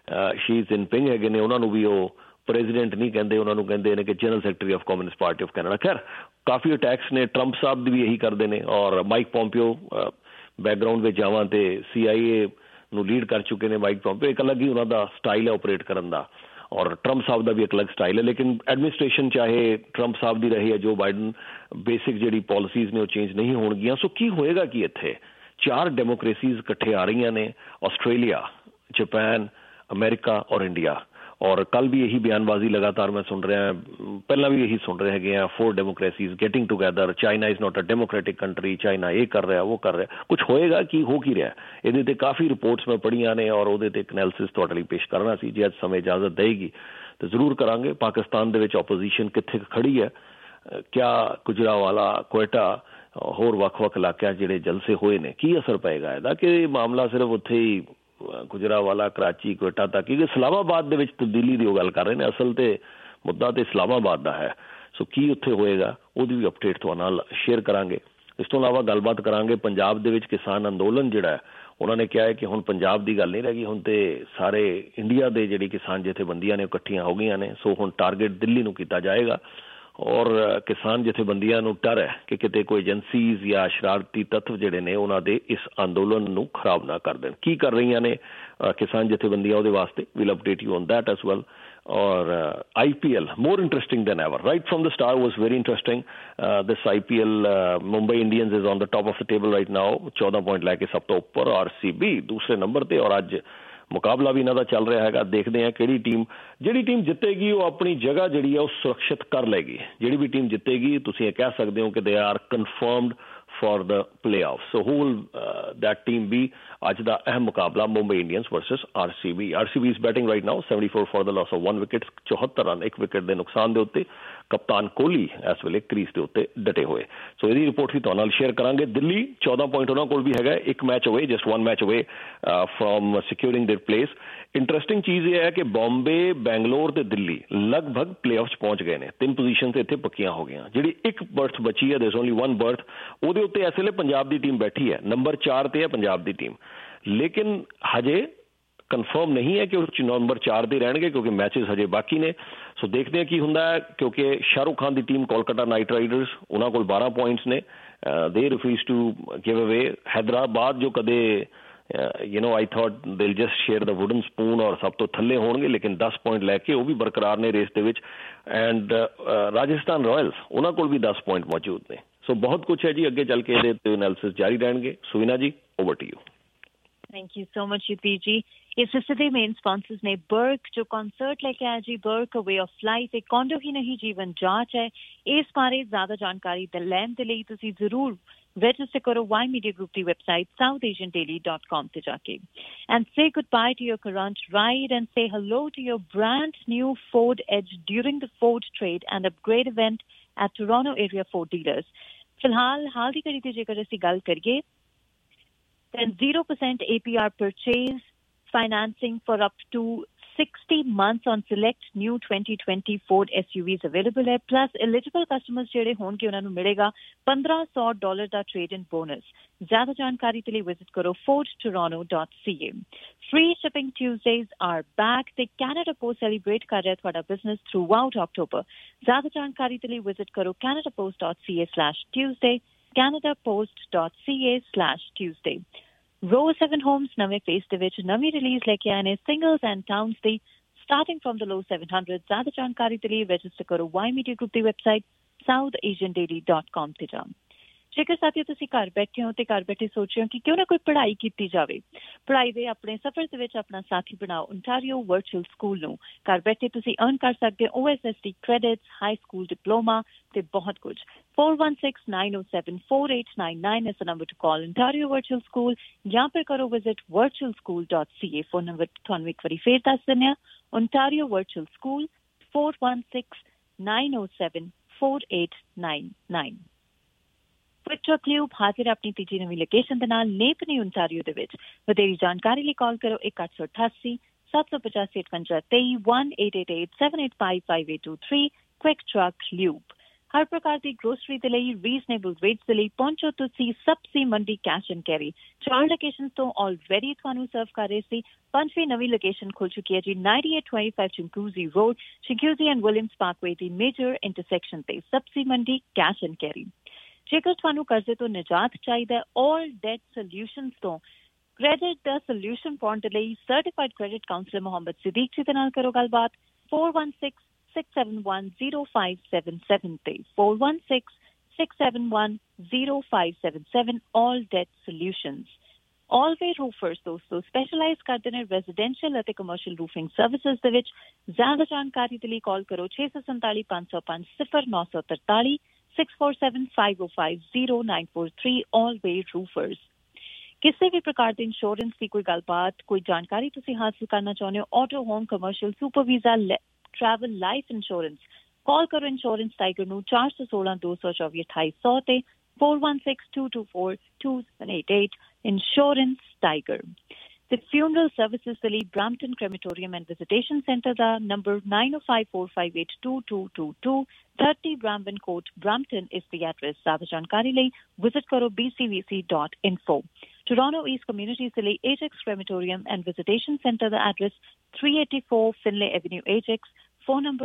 शी जिनपिंग हैगे ने उन्होंने भी वो प्रेजिडेंट नहीं कहते उन्होंने कहते हैं कि general secretary of communist party of Canada खैर काफ़ी अटैक्स ने ट्रंप साहब भी यही करते हैं और माइक पॉम्पियो बैकग्राउंड में जावां तो CIA ਨੂੰ ਲੀਡ ਕਰ ਚੁੱਕੇ ਨੇ ਮਾਈਕ ਪੌਂਪੀਓ ਇੱਕ ਅਲੱਗ ਹੀ ਉਹਨਾਂ ਦਾ ਸਟਾਈਲ ਹੈ ਆਪਰੇਟ ਕਰਨ ਦਾ ਔਰ ਟਰੰਪ ਸਾਹਿਬ ਦਾ ਵੀ ਇੱਕ ਅਲੱਗ ਸਟਾਈਲ ਹੈ ਲੇਕਿਨ ਐਡਮਿਨਿਸਟ੍ਰੇਸ਼ਨ ਚਾਹੇ ਟਰੰਪ ਸਾਹਿਬ ਦੀ ਰਹੀ ਹੈ ਜੋ ਬਾਈਡਨ ਬੇਸਿਕ ਜਿਹੜੀ ਪਾਲਿਸੀਜ਼ ਨੇ ਉਹ ਚੇਂਜ ਨਹੀਂ ਹੋਣਗੀਆਂ ਸੋ ਕੀ ਹੋਏਗਾ ਕੀ ਇੱਥੇ 4 ਡੈਮੋਕ੍ਰੇਸੀਜ਼ ਇਕੱਠੇ ਆ ਰਹੀਆਂ ਨੇ ਆਸਟ੍ਰੇਲੀਆ जापान अमेरिका और इंडिया और कल भी यही बयानबाजी लगातार मैं सुन रहा पहला भी यही सुन रहे हैं 4 democracies getting together China is not a democratic country China ये कर रहा वो कर रहा कुछ होएगा कि हो की रहा ये काफ़ी रिपोर्ट्स में पढ़िया ने और वो एक एनालिसिस तुहाडे लई पेश करना सी जे अज समय इजाजत देगी तो जरूर करांगे पाकिस्तान दे विच ओपोजिशन कित्थे खड़ी है क्या गुजरांवाला कोयटा होर वख-वख इलाकिਆਂ ਜਿਹੜੇ जलसे होए ने की असर पेगा ਇਹਦਾ कि मामला सिर्फ उत्थे ही गुजरांवाला कराची कोयटा तक क्योंकि इस्लामाबाद ਦੇ ਵਿੱਚ ਤਬਦੀਲੀ ਦੀ ਉਹ ਗੱਲ ਕਰ ਰਹੇ ਨੇ ਅਸਲ ਤੇ ਮੁੱਦਾ ਤੇ ਇਸਲਾਮਾਬਾਦ ਦਾ ਹੈ ਸੋ ਕੀ ਉੱਥੇ ਹੋਏਗਾ ਉਹਦੀ ਵੀ ਅਪਡੇਟ ਤੁਹਾਡੇ ਨਾਲ ਸ਼ੇਅਰ ਕਰਾਂਗੇ ਇਸ ਤੋਂ ਇਲਾਵਾ ਗੱਲਬਾਤ ਕਰਾਂਗੇ ਪੰਜਾਬ ਦੇ ਵਿੱਚ ਕਿਸਾਨ ਅੰਦੋਲਨ ਜਿਹੜਾ ਉਹਨਾਂ ਨੇ ਕਿਹਾ ਹੈ ਕਿ ਹੁਣ ਪੰਜਾਬ ਦੀ ਗੱਲ ਨਹੀਂ ਰਹਿ ਗਈ ਹੁਣ ਤੇ ਸਾਰੇ ਇੰਡੀਆ ਦੇ ਜਿਹੜੀ ਕਿਸਾਨ ਜਥੇਬੰਦੀਆਂ ਨੇ ਇਕੱਠੀਆਂ ਹੋ ਗਈਆਂ ਨੇ ਸੋ ਹੁਣ ਟਾਰਗੇਟ ਦਿੱਲੀ ਨੂੰ ਕੀਤਾ ਜਾਏਗਾ और किसान जथेबंदियां नूं डर है कि किते कोई एजेंसीज या शरारती तत्व जिहड़े ने उन्हां दे इस अंदोलन नूं खराब ना कर देण की कर रही ने किसान जथेबंदियां उहदे वास्ते will update you on that as well और IPL more interesting than ever right from the start was very interesting this IPL Mumbai Indians is on the top of the table right now 14 point लैके सब तो ऊपर RCB दूसरे number ते और अज मुकाबला भी इन्हों का चल रहा है देखते हैं कि टीम जितेगी वो अपनी जगह जी सुरक्षित कर लेगी जी भी टीम जितेगी तुम ये कह सकते हो कि they are confirmed for the play off so who will that team भी अज का अहम मुकाबला Mumbai Indians versus RCB is batting right now 74 for the loss of 1 wicket 74 run 1 wicket के नुकसान के उत्ते कप्तान कोहली इस वेले क्रीज के उत्ते डटे हुए सो यही रिपोर्ट भी तुहाडे नाल शेयर करांगे दिल्ली 14 पॉइंट उन्हां कोल भी हैगा एक match away just 1 match away from securing their place interesting चीज़ ये है कि बॉम्बे बैंगलोर ते दिल्ली लगभग प्ले ऑफ पहुंच गए ने 3 पोजीशन से इत्थे पक्कियां हो गई जिहड़ी एक बर्थ बची है देयर इज ओनली 1 बर्थ उहदे उत्ते इस वेले पंजाब दी टीम बैठी है नंबर 4 ते है पंजाब दी टीम लेकिन हजे कन्फर्म नहीं है कि उस नंबर 4 ते रहणगे क्योंकि मैचेस हजे बाकी ने सो देखते हैं की हुंदा है क्योंकि शाहरुख खान की टीम कोलकाता नाइट राइडर्स उन्हां कोल 12 पॉइंट्स ने they refuse to give away Hyderabad जो कदे I thought they'll just share the wooden spoon और सब तो थल्ले होंगे लेकिन 10 पॉइंट लैके वो भी बरकरार ने रेस दे विच एंड राजस्थान रॉयल्स उन्हां कोल भी 10 पॉइंट मौजूद ने सो बहुत कुछ है जी अगे चल के ये एनालिसिस जारी रहेंगे Suvina ji over to you thank you so much Yuti ji इस हिस्से ਦੇ ਮੇਨ ਸਪਾਂਸਰਸ ਨੇ ਬਰਕ ਜੋ ਕਨਸਰਟ ਲੈ ਕੇ ਆਇਆ ਜੀ ਬਰਕ ਵੇ ਆਫ ਲਾਈਫ ਇੱਕ ਕੌਂਡੋ ਹੀ ਨਹੀਂ ਜੀਵਨ ਜਾਂਚ ਹੈ ਇਸ ਬਾਰੇ ਜ਼ਿਆਦਾ ਜਾਣਕਾਰੀ ਲੈਣ ਦੇ ਲਈ ਤੁਸੀਂ ਜ਼ਰੂਰ register karo Y Media Group ਦੀ website southasiandaily.com ਤੇ ਜਾ ਕੇ and say goodbye to your current ride and say hello to your brand new Ford Edge during the Ford Trade and Upgrade event at Toronto area Ford dealers ਫਿਲਹਾਲ ਹਾਲ ਦੀ ਘੜੀ ਤੇ ਜੇਕਰ ਅਸੀਂ ਗੱਲ ਕਰੀਏ then 0% APR purchase financing for up to 60 months on select new 2020 Ford SUVs available hai plus eligible customers jehde honge unna nu milega $1500 da trade in bonus zyada jankari ke liye visit karo fordtoronto.ca free shipping Tuesdays are back the Canada Post celebrate kar raha hai ਤੁਹਾਡਾ business throughout October zyada jankari ke liye visit karo canadapost.ca/tuesday canadapost.ca/tuesday Row 7 homes नवे phase ਦੇ ਵਿੱਚ ਨਵੀਂ release ਲੈ ਕੇ ਆਏ ਨੇ singles and towns ਦੀ ਸਟਾਰਟਿੰਗ ਫਰਮ ਦ ਲੋ 700 ਜ਼ਿਆਦਾ ਜਾਣਕਾਰੀ ਦੇ ਲਈ ਰਜਿਸਟਰ ਕਰੋ Y Media Group ਦੀ ਵੈਬਸਾਈਟ southasiandaily.com ਤੇ ਜਾਓ ਜੇਕਰ ਸਾਥੀਓ ਤੁਸੀਂ ਘਰ ਬੈਠੇ ਹੋ ਤੇ ਘਰ ਬੈਠੇ ਸੋਚ ਰਹੇ ਹੋ ਕਿ ਕਿਉਂ ਨਾ ਕੋਈ ਪੜ੍ਹਾਈ ਕੀਤੀ ਜਾਵੇ ਪੜ੍ਹਾਈ ਦੇ ਆਪਣੇ ਸਫ਼ਰ ਦੇ ਵਿੱਚ ਆਪਣਾ ਸਾਥੀ ਬਣਾਓ ਓਨਟਾਰੀਓ ਵਰਚੁਅਲ ਸਕੂਲ ਨੂੰ ਘਰ ਬੈਠੇ ਤੁਸੀਂ ਅਰਨ ਕਰ ਸਕਦੇ ਹੋ OSSD credits high school diploma ਤੇ ਬਹੁਤ ਕੁਝ 4169074899 is the number to call Ontario Virtual School ਜਾਂ ਫਿਰ ਕਰੋ visit virtualschool.ca ਫੋਨ ਨੰਬਰ ਤੁਹਾਨੂੰ ਇੱਕ ਵਾਰੀ ਫੇਰ ਦੱਸ ਦਿੰਦੇ ਹਾਂ Ontario Virtual School 4169074899 Victor Club ਹਾਜ਼ਰ ਆਪਣੀ ਤੀਜੀ ਨਵੀਂ ਲੋਕੇਸ਼ਨ ਦੇ ਨਾਲ ਨੇਪਨੀ ਓਨਟਾਰੀਓ ਦੇ ਵਿੱਚ ਵਧੇਰੀ ਜਾਣਕਾਰੀ ਲਈ ਕਾਲ ਕਰੋ 1888 785 1888 Quick Truck Lube। हर प्रकार की ग्रोसरी के लिए रीजनेबल रेट्स के लिए पहुंचो तुसी Sabzi Mandi cash and carry 4 locations तो ऑलरेडी ਤੁਹਾਨੂੰ ਸਰਵ ਕਰ ਰਹੇ ਸੀ। ਪੰਜਵੀਂ ਨਵੀਂ ਲੋਕੇਸ਼ਨ ਖੁੱਲ ਚੁੱਕੀ ਹੈ ਜੀ 9825 Chinguacousy road Chinguacousy and Williams Parkway ਦੀ ਮੇਜਰ ਇੰਟਰਸੈਕਸ਼ਨ ਤੇ ਸਬਜ਼ੀ ਮੰਡੀ ਕੈਸ਼ ਐਂਡ ਕੈਰੀ। ਜੇਕਰ ਤੁਹਾਨੂੰ ਕਰਜ਼ੇ ਤੋਂ ਨਿਜਾਤ ਚਾਹੀਦਾ ਹੈ ਆਲ ਡੈਟ ਸੋਲਿਊਸ਼ਨਸ ਤੋਂ ਕ੍ਰੈਡਿਟ ਦਾ ਸੋਲਿਊਸ਼ਨ ਪਾਉਣ ਦੇ ਲਈ certified credit counsellor Muhammad Siddiq ji ਦੇ ਨਾਲ ਕਰੋ ਗੱਲਬਾਤ 416-671-0577 ਤੇ 416-671-0577 all debt solutions। Always roofers ਦੋਸਤੋ ਸਪੈਸ਼ਲਾਈਜ਼ ਕਰਦੇ ਨੇ ਰੈਜ਼ੀਡੈਂਸ਼ੀਅਲ ਅਤੇ ਕਮਰਸ਼ੀਅਲ ਰੂਫਿੰਗ ਸਰਵਿਸਿਜ਼ ਦੇ ਵਿੱਚ। ਜ਼ਿਆਦਾ ਜਾਣਕਾਰੀ ਦੇ ਲਈ ਕਾਲ ਕਰੋ 647 505 0943 647 505 0943 Always roofers। ਕਿਸੇ ਵੀ ਪ੍ਰਕਾਰ ਦੇ ਇੰਸ਼ੋਰੈਂਸ ਦੀ ਕੋਈ ਗੱਲਬਾਤ ਕੋਈ ਜਾਣਕਾਰੀ ਤੁਸੀਂ ਹਾਸਲ ਕਰਨਾ ਚਾਹੁੰਦੇ ਹੋ auto home commercial super visa travel life insurance call karo insurance tiger nu 416-224-2800 te 416-224-2788 insurance tiger। The funeral services the Brampton Crematorium and Visitation Centre da number 9054582222 30 Brambin Court Brampton is the address। zyada jankari lai visit karo bcvc.info। Toronto East Communities the Ajax Crematorium and Visitation Centre the address 384 Finlay Avenue Ajax phone number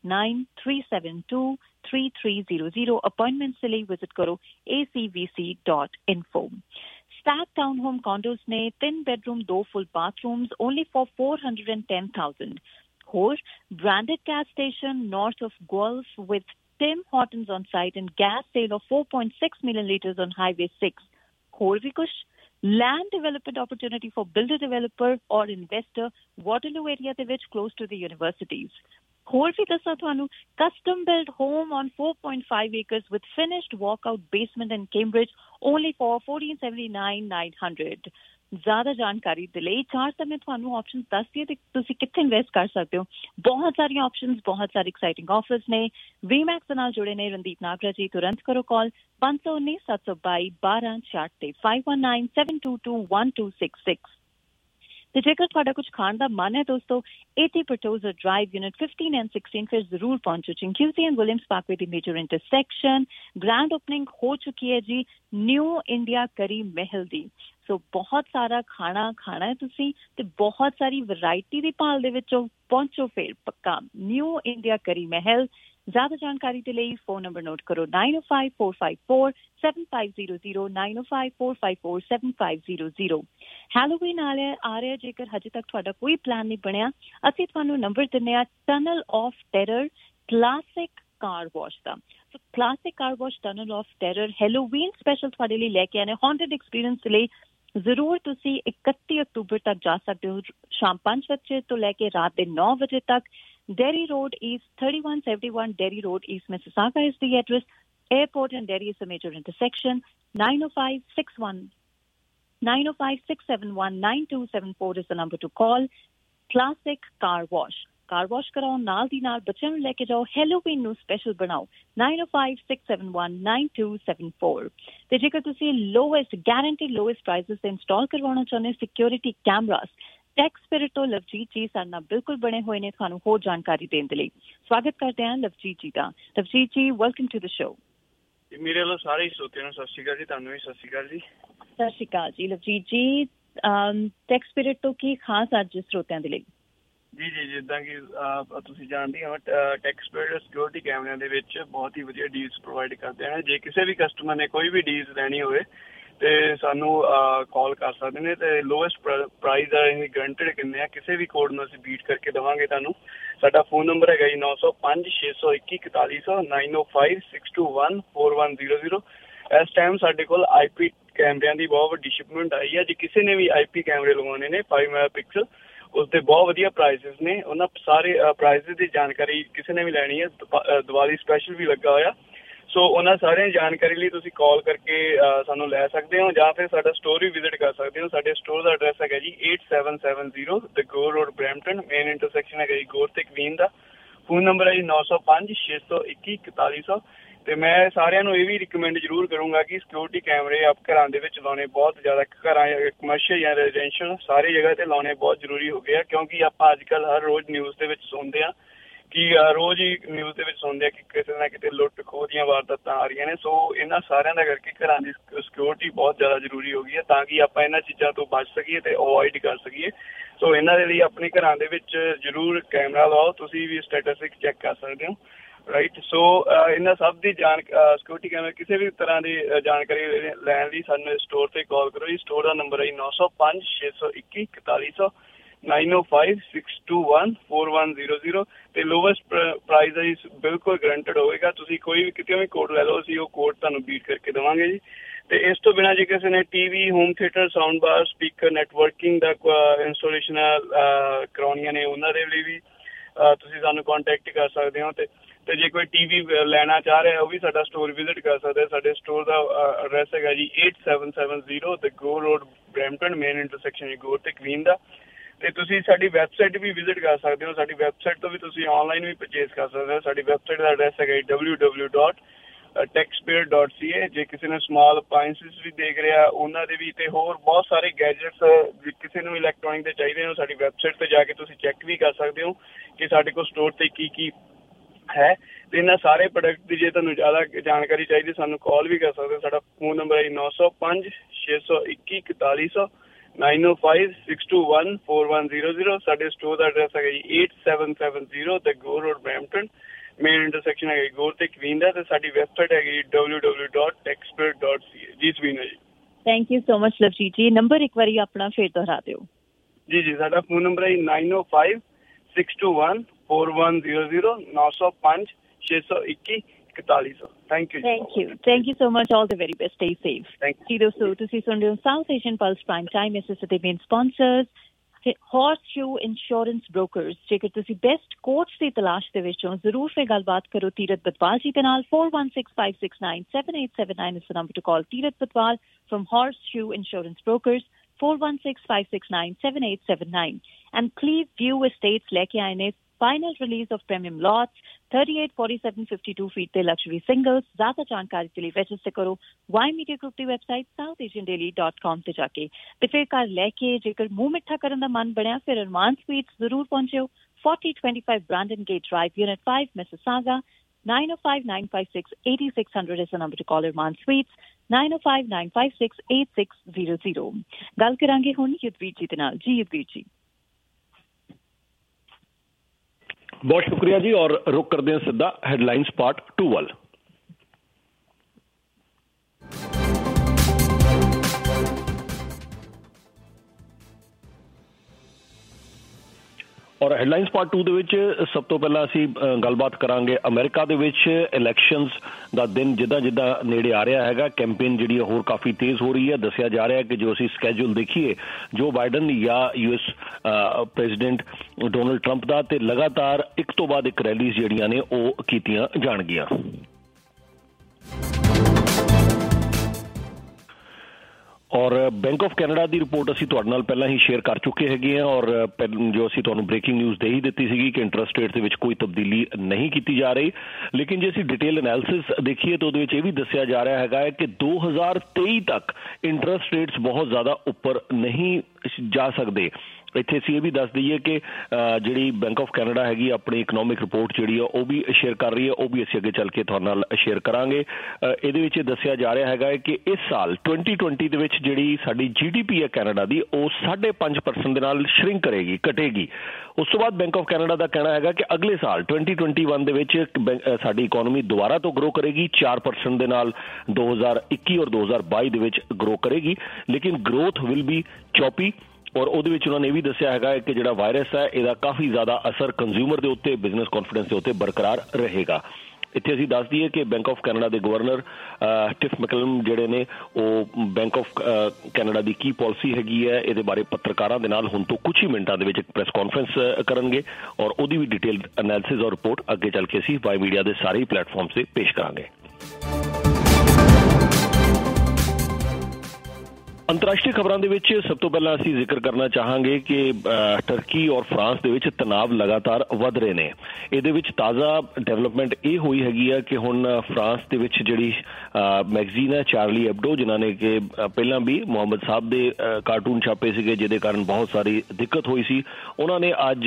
289-372-3300 appointments के लिए visit करो acvc.info। Stack Town Home Condos ने 3 bedroom 2 full bathrooms only for 410,000। Hor branded gas station north of Guelph with Tim Hortons on site and gas sale of 4.6 million litres on Highway 6। Hor भी कुछ land development opportunity for builder developer or investor Waterloo area ਦੇ ਵਿੱਚ close to the universities। ਹੋਰ ਵੀ ਦੱਸਾਂ ਤੁਹਾਨੂੰ custom built home on 4.5 acres with finished walkout basement in Cambridge only for 1479,900। ਜ਼ਿਆਦਾ ਜਾਣਕਾਰੀ ਦੇ ਲਈ 4 ਸਮੇਂ ਤੁਹਾਨੂੰ ਆਪਸ਼ਨਸ ਦੱਸ ਦਈਏ ਤੇ ਤੁਸੀਂ ਕਿੱਥੇ ਇਨਵੈਸਟ ਕਰ ਸਕਦੇ ਹੋ। ਬਹੁਤ ਸਾਰੀਆਂ ਆਪਸ਼ਨਸ ਬਹੁਤ ਸਾਰੇ ਐਕਸਾਈਟਿੰਗ ਆਫਰਸ ਨੇ। ਵੀਮੈਕਸ ਦੇ ਨਾਲ ਜੁੜੇ ਨੇ ਰਣਦੀਪ ਨਾਗਰਾ ਜੀ ਤੁਰੰਤ ਕਰੋ ਕਾਲ 519-722-1266 ਤੇ 5197221266 ਤੇ ਜੇਕਰ ਤੁਹਾਡਾ ਕੁਝ ਖਾਣ ਦਾ ਮਨ ਹੈ ਦੋਸਤੋ 80 ਪਰਟੋਜ਼ਰ ਡਰਾਈਵ ਯੂਨਿਟ 15 ਐਂਡ 16 ਫਿਰ ਜ਼ਰੂਰ ਪਹੁੰਚੋ। ਚਿੰਕੂਜ਼ੀ ਐਂਡ ਵਿਲੀਅਮਸ ਪਾਰਕਵੇ ਦੀ ਮੇਜਰ ਇੰਟਰਸੈਕਸ਼ਨ ਗ੍ਰੈਂਡ ਓਪਨਿੰਗ ਹੋ ਚੁੱਕੀ ਹੈ ਜੀ ਨਿਊ ਇੰਡੀਆ ਕਰੀ ਮਹਿਲ ਦੀ। ਸੋ ਬਹੁਤ ਸਾਰਾ ਖਾਣਾ ਖਾਣਾ ਹੈ ਤੁਸੀਂ ਤੇ ਬਹੁਤ ਸਾਰੀ ਵੈਰਾਈਟੀ ਦੀ ਭਾਲ ਦੇ ਵਿੱਚੋਂ ਪਹੁੰਚੋ ਫਿਰ ਪੱਕਾ ਨਿਊ ਇੰਡੀਆ ਕਰੀ ਮਹਿਲ। ਜ਼ਿਆਦਾ ਜਾਣਕਾਰੀ ਦੇ ਲਈ ਫੋਨ ਨੰਬਰ ਨੋਟ ਕਰੋ 9054547500 9054547500। ਹੈਲੋਵੀਨ ਆ ਰਿਹਾ ਜੇਕਰ ਹਜੇ ਤੱਕ ਤੁਹਾਡਾ ਕੋਈ ਪਲਾਨ ਨਹੀਂ ਬਣਿਆ ਅਸੀਂ ਤੁਹਾਨੂੰ ਨੰਬਰ ਦਿੰਦੇ ਹਾਂ Tunnel of Terror Classic Car Wash ਦਾ। So Classic Car Wash Tunnel of Terror Halloween special ਤੁਹਾਡੇ ਲਈ ਲੈ ਕੇ ਆਏ ਨੇ ਹੌਂਟਡ ਐਕਸਪੀਰੀਅੰਸ ਲਈ। ਜ਼ਰੂਰ ਤੁਸੀਂ 31 ਅਕਤੂਬਰ ਤੱਕ ਜਾ ਸਕਦੇ ਹੋ ਸ਼ਾਮ 5 ਵਜੇ ਤੋਂ ਲੈ ਕੇ ਰਾਤ ਦੇ 9 ਵਜੇ ਤੱਕ। Derry Road East 3171 Derry Road East Mississauga is the address। Airport and Derry is a major intersection। 905-671-9274 is the number to call। Classic Car Wash car wash ਕਰਾਓ ਨਾਲ ਦੀ ਨਾਲ ਬੱਚਿਆਂ ਨੂੰ ਲੈ ਕੇ ਜਾਓ ਹੈਲੋਵੀਨ ਨੂੰ ਸਪੈਸ਼ਲ ਬਣਾਓ 9056719274। ਤੇ ਜੇਕਰ ਤੁਸੀਂ ਲੋਐਸਟ ਗਾਰੰਟੀ ਲੋਐਸਟ ਪ੍ਰਾਈਸਿਸ ਤੇ ਇੰਸਟਾਲ ਕਰਵਾਉਣਾ ਚਾਹੁੰਦੇ ਸਿਕਿਉਰਿਟੀ ਕੈਮਰਾਸ ਟੈਕ ਸਪਿਰਿਟ ਤੋਂ ਲਵਜੀਤ ਜੀ ਸਾਡੇ ਨਾਲ ਬਿਲਕੁਲ ਬਣੇ ਹੋਏ ਨੇ ਤੁਹਾਨੂੰ ਹੋਰ ਜਾਣਕਾਰੀ ਦੇਣ ਦੇ ਲਈ। ਸਵਾਗਤ ਕਰਦੇ ਹਾਂ ਲਵਜੀਤ ਜੀ ਦਾ। ਲਵਜੀਤ ਜੀ ਵੈਲਕਮ ਟੂ ਦ ਸ਼ੋ। ਮੇਰੇ ਵੱਲੋਂ ਸਾਰੇ ਸਰੋਤਿਆਂ ਨੂੰ ਸਤਿ ਸ਼੍ਰੀ ਅਕਾਲ ਜੀ। ਤੁਹਾਨੂੰ ਵੀ ਸਤਿ ਸ਼੍ਰੀ ਅਕਾਲ ਜੀ। ਸਤਿ ਸ਼੍ਰੀ ਅਕਾਲ ਜੀ ਲਵਜੀਤ ਜੀ। ਟੈਕ ਸਪਿਰਿਟ ਤੋਂ ਕੀ ਖਾਸ ਅੱਜ ਸਰੋਤਿਆਂ ਦੇ ਲਈ? ਜੀ ਜਿੱਦਾਂ ਕਿ ਤੁਸੀਂ ਜਾਣਦੇ ਹੋ ਟੈਕ ਸਪਿਰਿਟ ਸਿਕਿਉਰਿਟੀ ਕੈਮਰਿਆਂ ਦੇ ਵਿੱਚ ਬਹੁਤ ਹੀ ਵਧੀਆ ਡੀਲਸ ਪ੍ਰੋਵਾਈਡ ਕਰਦੇ ਹਨ। ਜੇ ਕਿਸੇ ਵੀ ਕਸਟਮਰ ਨੇ ਕੋਈ ਵੀ ਡੀਲਸ ਲੈਣੀ ਹੋਵੇ ਤੇ ਸਾਨੂੰ ਕਾਲ ਕਰ ਸਕਦੇ ਨੇ ਤੇ ਲੋਐਸਟ ਪ੍ਰਾਈਸ ਆ ਇਹ ਗਰੰਟਡ ਕਿੰਨੇ ਆ ਕਿਸੇ ਵੀ ਕੋਡ ਨੂੰ ਅਸੀਂ ਬੀਟ ਕਰਕੇ ਦੇਵਾਂਗੇ ਤੁਹਾਨੂੰ। ਸਾਡਾ ਫੋਨ ਨੰਬਰ ਹੈਗਾ ਜੀ 905-621-4100 905-621-4100। ਇਸ ਟਾਈਮ ਸਾਡੇ ਕੋਲ IP ਕੈਮਰਿਆਂ ਦੀ ਬਹੁਤ ਵੱਡੀ ਸ਼ਿਪਮੈਂਟ ਆਈ ਹੈ। ਜੇ ਕਿਸੇ ਨੇ ਵੀ IP ਕੈਮਰੇ ਲਗਾਉਣੇ ਨੇ 5 ਮੈਗਾਪਿਕਸਲ ਉਸਦੇ ਬਹੁਤ ਵਧੀਆ ਪ੍ਰਾਈਸਿਸ ਨੇ। ਉਹਨਾਂ ਸਾਰੇ ਪ੍ਰਾਈਸਿਸ ਦੀ ਜਾਣਕਾਰੀ ਕਿਸੇ ਨੇ ਵੀ ਲੈਣੀ ਹੈ ਦੀਵਾਲੀ ਸਪੈਸ਼ਲ ਵੀ ਲੱਗਾ ਹੋਇਆ। ਸੋ ਉਹਨਾਂ ਸਾਰਿਆਂ ਜਾਣਕਾਰੀ ਲਈ ਤੁਸੀਂ ਕਾਲ ਕਰਕੇ ਸਾਨੂੰ ਲੈ ਸਕਦੇ ਹੋ ਜਾਂ ਫਿਰ ਸਾਡਾ ਸਟੋਰ ਵੀ ਵਿਜ਼ਿਟ ਕਰ ਸਕਦੇ ਹੋ। ਸਾਡੇ ਸਟੋਰ ਦਾ ਐਡਰੈਸ ਹੈਗਾ ਜੀ 8770 the Gore Road Brampton main intersection ਹੈਗਾ ਜੀ ਗੋਰ ਤੇ ਕਵੀਨ ਦਾ। ਫੋਨ ਨੰਬਰ ਹੈ ਜੀ 905-621-4100 ਤੇ ਮੈਂ ਸਾਰਿਆਂ ਨੂੰ ਇਹ ਵੀ ਰਿਕਮੈਂਡ ਜ਼ਰੂਰ ਕਰੂੰਗਾ ਕਿ ਸਿਕਿਉਰਿਟੀ ਕੈਮਰੇ ਆਪ ਘਰਾਂ ਦੇ ਵਿੱਚ ਲਾਉਣੇ ਬਹੁਤ ਜ਼ਿਆਦਾ, ਘਰਾਂ ਕਮਰਸ਼ੀਅਲ ਜਾਂ ਰੈਜ਼ੀਡੈਂਸ਼ੀਅਲ ਸਾਰੀ ਜਗ੍ਹਾ ਤੇ ਲਾਉਣੇ ਬਹੁਤ ਜ਼ਰੂਰੀ ਹੋ ਗਏ ਆ, ਕਿਉਂਕਿ ਆਪਾਂ ਅੱਜ ਕੱਲ੍ਹ ਹਰ ਰੋਜ਼ ਨਿਊਜ਼ ਦੇ ਵਿੱਚ ਸੁਣਦੇ ਹਾਂ ਕਿ ਰੋਜ਼ ਹੀ ਨਿਊਜ਼ ਦੇ ਵਿੱਚ ਸੁਣਦੇ ਆ ਕਿ ਕਿਤੇ ਨਾ ਕਿਤੇ ਲੁੱਟ ਖੋਹ ਦੀਆਂ ਵਾਰਦਾਤਾਂ ਆ ਰਹੀਆਂ ਨੇ। ਸੋ ਇਹਨਾਂ ਸਾਰਿਆਂ ਦਾ ਕਰਕੇ ਘਰਾਂ ਦੀ ਸਿਕਿਉਰਿਟੀ ਬਹੁਤ ਜ਼ਿਆਦਾ ਜ਼ਰੂਰੀ ਹੋ ਗਈ ਹੈ, ਤਾਂ ਕਿ ਆਪਾਂ ਇਹਨਾਂ ਚੀਜ਼ਾਂ ਤੋਂ ਬਚ ਸਕੀਏ ਤੇ ਅਵੋਇਡ ਕਰ ਸਕੀਏ। ਸੋ ਇਹਨਾਂ ਦੇ ਲਈ ਆਪਣੇ ਘਰਾਂ ਦੇ ਵਿੱਚ ਜ਼ਰੂਰ ਕੈਮਰਾ ਲਾਓ, ਤੁਸੀਂ ਵੀ ਸਟੈਟਿਸਟਿਕ ਚੈੱਕ ਕਰ ਸਕਦੇ ਹੋ, ਰਾਈਟ। ਸੋ ਇਹਨਾਂ ਸਭ ਦੀ ਸਿਕਿਉਰਿਟੀ ਕੈਮਰੇ ਕਿਸੇ ਵੀ ਤਰ੍ਹਾਂ ਦੀ ਜਾਣਕਾਰੀ ਲੈਣ ਲਈ ਸਾਨੂੰ ਸਟੋਰ ਤੇ ਕਾਲ ਕਰੋ ਜੀ। ਸਟੋਰ ਦਾ ਨੰਬਰ ਹੈ 905 621 4100 9056214100 ਤੇ ਲੋਵੈਸਟ ਪ੍ਰਾਈਸ ਹੈ ਬਿਲਕੁਲ ਗਰੰਟਡ ਹੋਵੇਗਾ। ਤੁਸੀਂ ਕੋਈ ਵੀ ਕਿਤੇ ਵੀ ਕੋਡ ਲੈ ਲਓ, ਅਸੀਂ ਉਹ ਕੋਡ ਤੁਹਾਨੂੰ ਬੀਟ ਕਰਕੇ ਦੇਵਾਂਗੇ ਜੀ। ਤੇ ਇਸ ਤੋਂ ਬਿਨਾਂ ਜੇ ਕਿਸੇ ਨੇ TV, home theatre, sound bar, speaker, networking ਦਾ ਇੰਸਟਾਲੇਸ਼ਨ ਕਰਾਉਣੀਆਂ ਨੇ, ਉਹਨਾਂ ਦੇ ਲਈ ਵੀ ਤੁਸੀਂ ਸਾਨੂੰ ਕੰਟੈਕਟ ਕਰ ਸਕਦੇ ਹੋ। ਤੇ ਜੇ ਕੋਈ ਟੀਵੀ ਲੈਣਾ ਚਾਹ ਰਿਹਾ ਉਹ ਵੀ ਸਾਡਾ ਸਟੋਰ ਵਿਜ਼ਿਟ ਕਰ ਸਕਦਾ। ਸਾਡੇ ਸਟੋਰ ਦਾ ਐਡਰੈਸ ਹੈਗਾ ਜੀ 8770 the Gore Road, Brampton, main intersection Gore ਤੇ ਕਵੀਨ ਦਾ। ਤੇ ਤੁਸੀਂ ਸਾਡੀ ਵੈਬਸਾਈਟ ਵੀ ਵਿਜ਼ਿਟ ਕਰ ਸਕਦੇ ਹੋ, ਸਾਡੀ ਵੈਬਸਾਈਟ ਤੋਂ ਵੀ ਤੁਸੀਂ ਆਨਲਾਈਨ ਵੀ ਪਰਚੇਸ ਕਰ ਸਕਦੇ ਹੋ। ਸਾਡੀ ਵੈਬਸਾਈਟ ਦਾ ਐਡਰੈਸ ਹੈਗਾ www.techspare.ca। ਜੇ ਕਿਸੇ ਨੇ ਸਮਾਲ ਅਪਲਾਇੰਸਿਸ ਵੀ ਦੇਖ ਰਿਹਾ ਉਹਨਾਂ ਦੇ ਵੀ, ਤੇ ਹੋਰ ਬਹੁਤ ਸਾਰੇ ਗੈਜਟਸ ਕਿਸੇ ਨੂੰ ਇਲੈਕਟ੍ਰੋਨਿਕ ਦੇ ਚਾਹੀਦੇ ਨੇ, ਸਾਡੀ ਵੈਬਸਾਈਟ ਤੇ ਜਾ ਕੇ ਤੁਸੀਂ ਚੈੱਕ ਵੀ ਕਰ ਸਕਦੇ ਹੋ ਕਿ ਸਾਡੇ ਕੋਲ ਸਟੋਰ ਤੇ ਕੀ ਕੀ ਹੈ। ਤੇ ਇਹਨਾਂ ਸਾਰੇ ਪ੍ਰੋਡਕਟ ਦੀ ਜੇ ਤੁਹਾਨੂੰ ਜ਼ਿਆਦਾ ਜਾਣਕਾਰੀ ਚਾਹੀਦੀ ਸਾਨੂੰ ਕਾਲ ਵੀ ਕਰ ਸਕਦੇ ਹੋ। ਸਾਡਾ ਫੋਨ ਨੰਬਰ ਹੈ 905 621 4100 9056214100। ਸਾਡੇ ਸਟੋਰ ਦਾ ਐਡਰੈਸ ਹੈਗਾ ਜੀ 8770 the Gore Road, Brampton, main intersection ਹੈਗਾ ਗੋ ਤੇ ਕਵੀਨ ਦਾ। ਤੇ ਸਾਡੀ ਵੈਬਸਾਈਟ ਹੈਗੀ www.techspare.ca। ਜੀ Sweena ji, thank you so much Lovejeet ji. Number ਇੱਕ ਵਾਰੀ ਆਪਣਾ ਫਿਰ ਦੁਹਰਾ ਦਿਓ। ਜੀ ਸਾਡਾ ਫੋਨ ਨੰਬਰ ਹੈ 905 6214100 905 621 4100। Thank you so much. All the very best, stay safe. ਜੀ ਦੋਸਤੋ, ਤੁਸੀਂ ਸੁਣ ਰਹੇ ਹੋ South Asian plus prime time. ਇਸ ਦੇ main sponsors Horseshoe Insurance Brokers। ਜੇਕਰ ਤੁਸੀਂ ਬੈਸਟ ਕੋਟਸ ਦੀ ਤਲਾਸ਼ ਦੇ ਵਿੱਚ ਹੋ, ਜ਼ਰੂਰ ਫਿਰ ਗੱਲਬਾਤ ਕਰੋ ਤੀਰਥ ਬਤਵਾਲ ਜੀ ਦੇ ਨਾਲ। 4165697879 is the number to call. Tirath Batwal from Horseshoe Insurance Brokers, 4165697879। And Cleve View Estates ਲੈ ਕੇ ਆਏ ਨੇ final release of premium lots, 38, 47, 52 feet ਤੇ luxury singles। ਜ਼ਿਆਦਾ ਜਾਣਕਾਰੀ ਦੇ ਲਈ register ਕਰੋ Y Media Group ਦੀ ਵੈਬਸਾਈਟ southasiandaily.com ਤੇ ਜਾ ਕੇ। ਤੇ ਫਿਰ ਘਰ ਲੈ ਕੇ ਜੇਕਰ ਮੂੰਹ ਮਿੱਠਾ ਕਰਨ ਦਾ ਮਨ ਬਣਿਆ, ਫਿਰ ਅਰਮਾਨ ਸਵੀਟਸ ਜ਼ਰੂਰ ਪਹੁੰਚਿਓ। 4025 Brandon Gate Drive, Unit 5, Mississauga। 905-956-8600 is the number to call Arman Sweets। 905-956-8600। ਗੱਲ ਕਰਾਂਗੇ ਹੁਣ ਯੁੱਧਵੀਰ ਜੀ ਦੇ ਨਾਲ। ਜੀ ਯੁੱਧਵੀਰ ਜੀ। बहुत शुक्रिया जी। और रुक करते हैं सीधा हेडलाइंस पार्ट 2 वाल। और हेडलाइंस पार्ट 2 ਦੇ ਵਿੱਚ ਸਭ ਤੋਂ ਪਹਿਲਾਂ ਅਸੀਂ ਗੱਲਬਾਤ ਕਰਾਂਗੇ ਅਮਰੀਕਾ ਦੇ ਵਿੱਚ ਇਲੈਕਸ਼ਨਸ ਦਾ ਦਿਨ ਜਿੱਦਾਂ ਜਿੱਦਾਂ ਨੇੜੇ ਆ ਰਿਹਾ ਹੈਗਾ, ਕੈਂਪੇਨ ਜਿਹੜੀ ਹੋਰ ਕਾਫੀ ਤੇਜ਼ ਹੋ ਰਹੀ ਹੈ। ਦੱਸਿਆ ਜਾ ਰਿਹਾ ਹੈ ਕਿ ਜੋ ਅਸੀਂ ਸਕੈਜੂਲ ਦੇਖੀਏ ਜੋ ਬਾਈਡਨ ਜਾਂ US ਪ੍ਰੈਜ਼ੀਡੈਂਟ ਡੋਨਲਡ ਟਰੰਪ ਦਾ, ਤੇ ਲਗਾਤਾਰ ਇੱਕ ਤੋਂ ਬਾਅਦ ਇੱਕ ਰੈਲੀਜ਼ ਜਿਹੜੀਆਂ ਨੇ ਉਹ ਕੀਤੀਆਂ ਜਾਣਗੀਆਂ। ਔਰ ਬੈਂਕ ਆਫ ਕੈਨੇਡਾ ਦੀ ਰਿਪੋਰਟ ਅਸੀਂ ਤੁਹਾਡੇ ਨਾਲ ਪਹਿਲਾਂ ਹੀ ਸ਼ੇਅਰ ਕਰ ਚੁੱਕੇ ਹੈਗੇ ਹਾਂ, ਔਰ ਜੋ ਅਸੀਂ ਤੁਹਾਨੂੰ ਬ੍ਰੇਕਿੰਗ ਨਿਊਜ਼ ਦੇ ਹੀ ਦਿੱਤੀ ਸੀਗੀ ਕਿ ਇੰਟਰਸਟ ਰੇਟ ਦੇ ਵਿੱਚ ਕੋਈ ਤਬਦੀਲੀ ਨਹੀਂ ਕੀਤੀ ਜਾ ਰਹੀ। ਲੇਕਿਨ ਜੇ ਅਸੀਂ ਡਿਟੇਲ ਐਨਾਲਿਸਿਸ ਦੇਖੀਏ ਤਾਂ ਉਹਦੇ ਵਿੱਚ ਇਹ ਵੀ ਦੱਸਿਆ ਜਾ ਰਿਹਾ ਹੈਗਾ ਹੈ ਕਿ 2023 ਤੱਕ ਇੰਟਰਸਟ ਰੇਟਸ ਬਹੁਤ ਜ਼ਿਆਦਾ ਉੱਪਰ ਨਹੀਂ ਜਾ ਸਕਦੇ। ਇੱਥੇ ਅਸੀਂ ਇਹ ਵੀ ਦੱਸ ਦਈਏ ਕਿ ਜਿਹੜੀ ਬੈਂਕ ਆਫ ਕੈਨੇਡਾ ਹੈਗੀ ਆਪਣੀ ਇਕਨੋਮਿਕ ਰਿਪੋਰਟ ਜਿਹੜੀ ਆ ਉਹ ਵੀ ਸ਼ੇਅਰ ਕਰ ਰਹੀ ਹੈ, ਉਹ ਵੀ ਅਸੀਂ ਅੱਗੇ ਚੱਲ ਕੇ ਤੁਹਾਡੇ ਨਾਲ ਸ਼ੇਅਰ ਕਰਾਂਗੇ। ਇਹਦੇ ਵਿੱਚ ਦੱਸਿਆ ਜਾ ਰਿਹਾ ਹੈਗਾ ਹੈ ਕਿ ਇਸ ਸਾਲ 2020 ਦੇ ਵਿੱਚ ਜਿਹੜੀ ਸਾਡੀ GDP ਹੈ ਕੈਨੇਡਾ ਦੀ ਉਹ 5.5% ਦੇ ਨਾਲ ਸ਼ਰਿੰਕ ਕਰੇਗੀ, ਘਟੇਗੀ। ਉਸ ਤੋਂ ਬਾਅਦ ਬੈਂਕ ਆਫ ਕੈਨੇਡਾ ਦਾ ਕਹਿਣਾ ਹੈਗਾ ਕਿ ਅਗਲੇ ਸਾਲ 2021 ਦੇ ਵਿੱਚ ਸਾਡੀ ਇਕੋਨਮੀ ਦੁਬਾਰਾ ਤੋਂ ਗਰੋ ਕਰੇਗੀ 4% ਦੇ ਨਾਲ। 2021 ਔਰ 2022 ਦੇ ਵਿੱਚ ਗਰੋ ਕਰੇਗੀ, ਲੇਕਿਨ ਗਰੋਥ ਵਿਲ ਬੀ ਚੌਪੀ। ਔਰ ਉਹਦੇ ਵਿੱਚ ਉਹਨਾਂ ਨੇ ਇਹ ਵੀ ਦੱਸਿਆ ਹੈਗਾ ਕਿ ਜਿਹੜਾ ਵਾਇਰਸ ਹੈ ਇਹਦਾ ਕਾਫੀ ਜ਼ਿਆਦਾ ਅਸਰ ਕੰਜ਼ਿਊਮਰ ਦੇ ਉੱਤੇ, ਬਿਜ਼ਨਸ ਕੌਨਫੀਡੈਂਸ ਦੇ ਉੱਤੇ ਬਰਕਰਾਰ ਰਹੇਗਾ। ਇੱਥੇ ਅਸੀਂ ਦੱਸ ਦਈਏ ਕਿ ਬੈਂਕ ਆਫ ਕੈਨੇਡਾ ਦੇ ਗਵਰਨਰ ਟਿਫ ਮੈਕਲਮ ਜਿਹੜੇ ਨੇ ਉਹ ਬੈਂਕ ਆਫ ਕੈਨੇਡਾ ਦੀ ਕੀ ਪਾਲਿਸੀ ਹੈਗੀ ਹੈ ਇਹਦੇ ਬਾਰੇ ਪੱਤਰਕਾਰਾਂ ਦੇ ਨਾਲ ਹੁਣ ਤੋਂ ਕੁਝ ਹੀ ਮਿੰਟਾਂ ਦੇ ਵਿੱਚ ਇੱਕ ਪ੍ਰੈਸ ਕਾਨਫਰੰਸ ਕਰਨਗੇ, ਔਰ ਉਹਦੀ ਵੀ ਡਿਟੇਲ ਐਨਾਲਿਸਿਸ ਔਰ ਰਿਪੋਰਟ ਅੱਗੇ ਚੱਲ ਕੇ ਅਸੀਂ ਵਾਈ ਮੀਡੀਆ ਦੇ ਸਾਰੇ ਹੀ ਪਲੇਟਫਾਰਮ ਤੇ ਪੇਸ਼ ਕਰਾਂਗੇ। ਅੰਤਰਰਾਸ਼ਟਰੀ ਖਬਰਾਂ ਦੇ ਵਿੱਚ ਸਭ ਤੋਂ ਪਹਿਲਾਂ ਅਸੀਂ ਜ਼ਿਕਰ ਕਰਨਾ ਚਾਹਾਂਗੇ ਕਿ ਟਰਕੀ ਔਰ ਫਰਾਂਸ ਦੇ ਵਿੱਚ ਤਣਾਅ ਲਗਾਤਾਰ ਵਧ ਰਹੇ ਨੇ। ਇਹਦੇ ਵਿੱਚ ਤਾਜ਼ਾ ਡਿਵੈਲਪਮੈਂਟ ਇਹ ਹੋਈ ਹੈਗੀ ਆ ਕਿ ਹੁਣ ਫਰਾਂਸ ਦੇ ਵਿੱਚ ਜਿਹੜੀ ਮੈਗਜ਼ੀਨ ਹੈ ਚਾਰਲੀ ਐਬਡੋ, ਜਿਨ੍ਹਾਂ ਨੇ ਕਿ ਪਹਿਲਾਂ ਵੀ ਮੁਹੰਮਦ ਸਾਹਿਬ ਦੇ ਕਾਰਟੂਨ ਛਾਪੇ ਸੀਗੇ ਜਿਹਦੇ ਕਾਰਨ ਬਹੁਤ ਸਾਰੀ ਦਿੱਕਤ ਹੋਈ ਸੀ, ਉਹਨਾਂ ਨੇ ਅੱਜ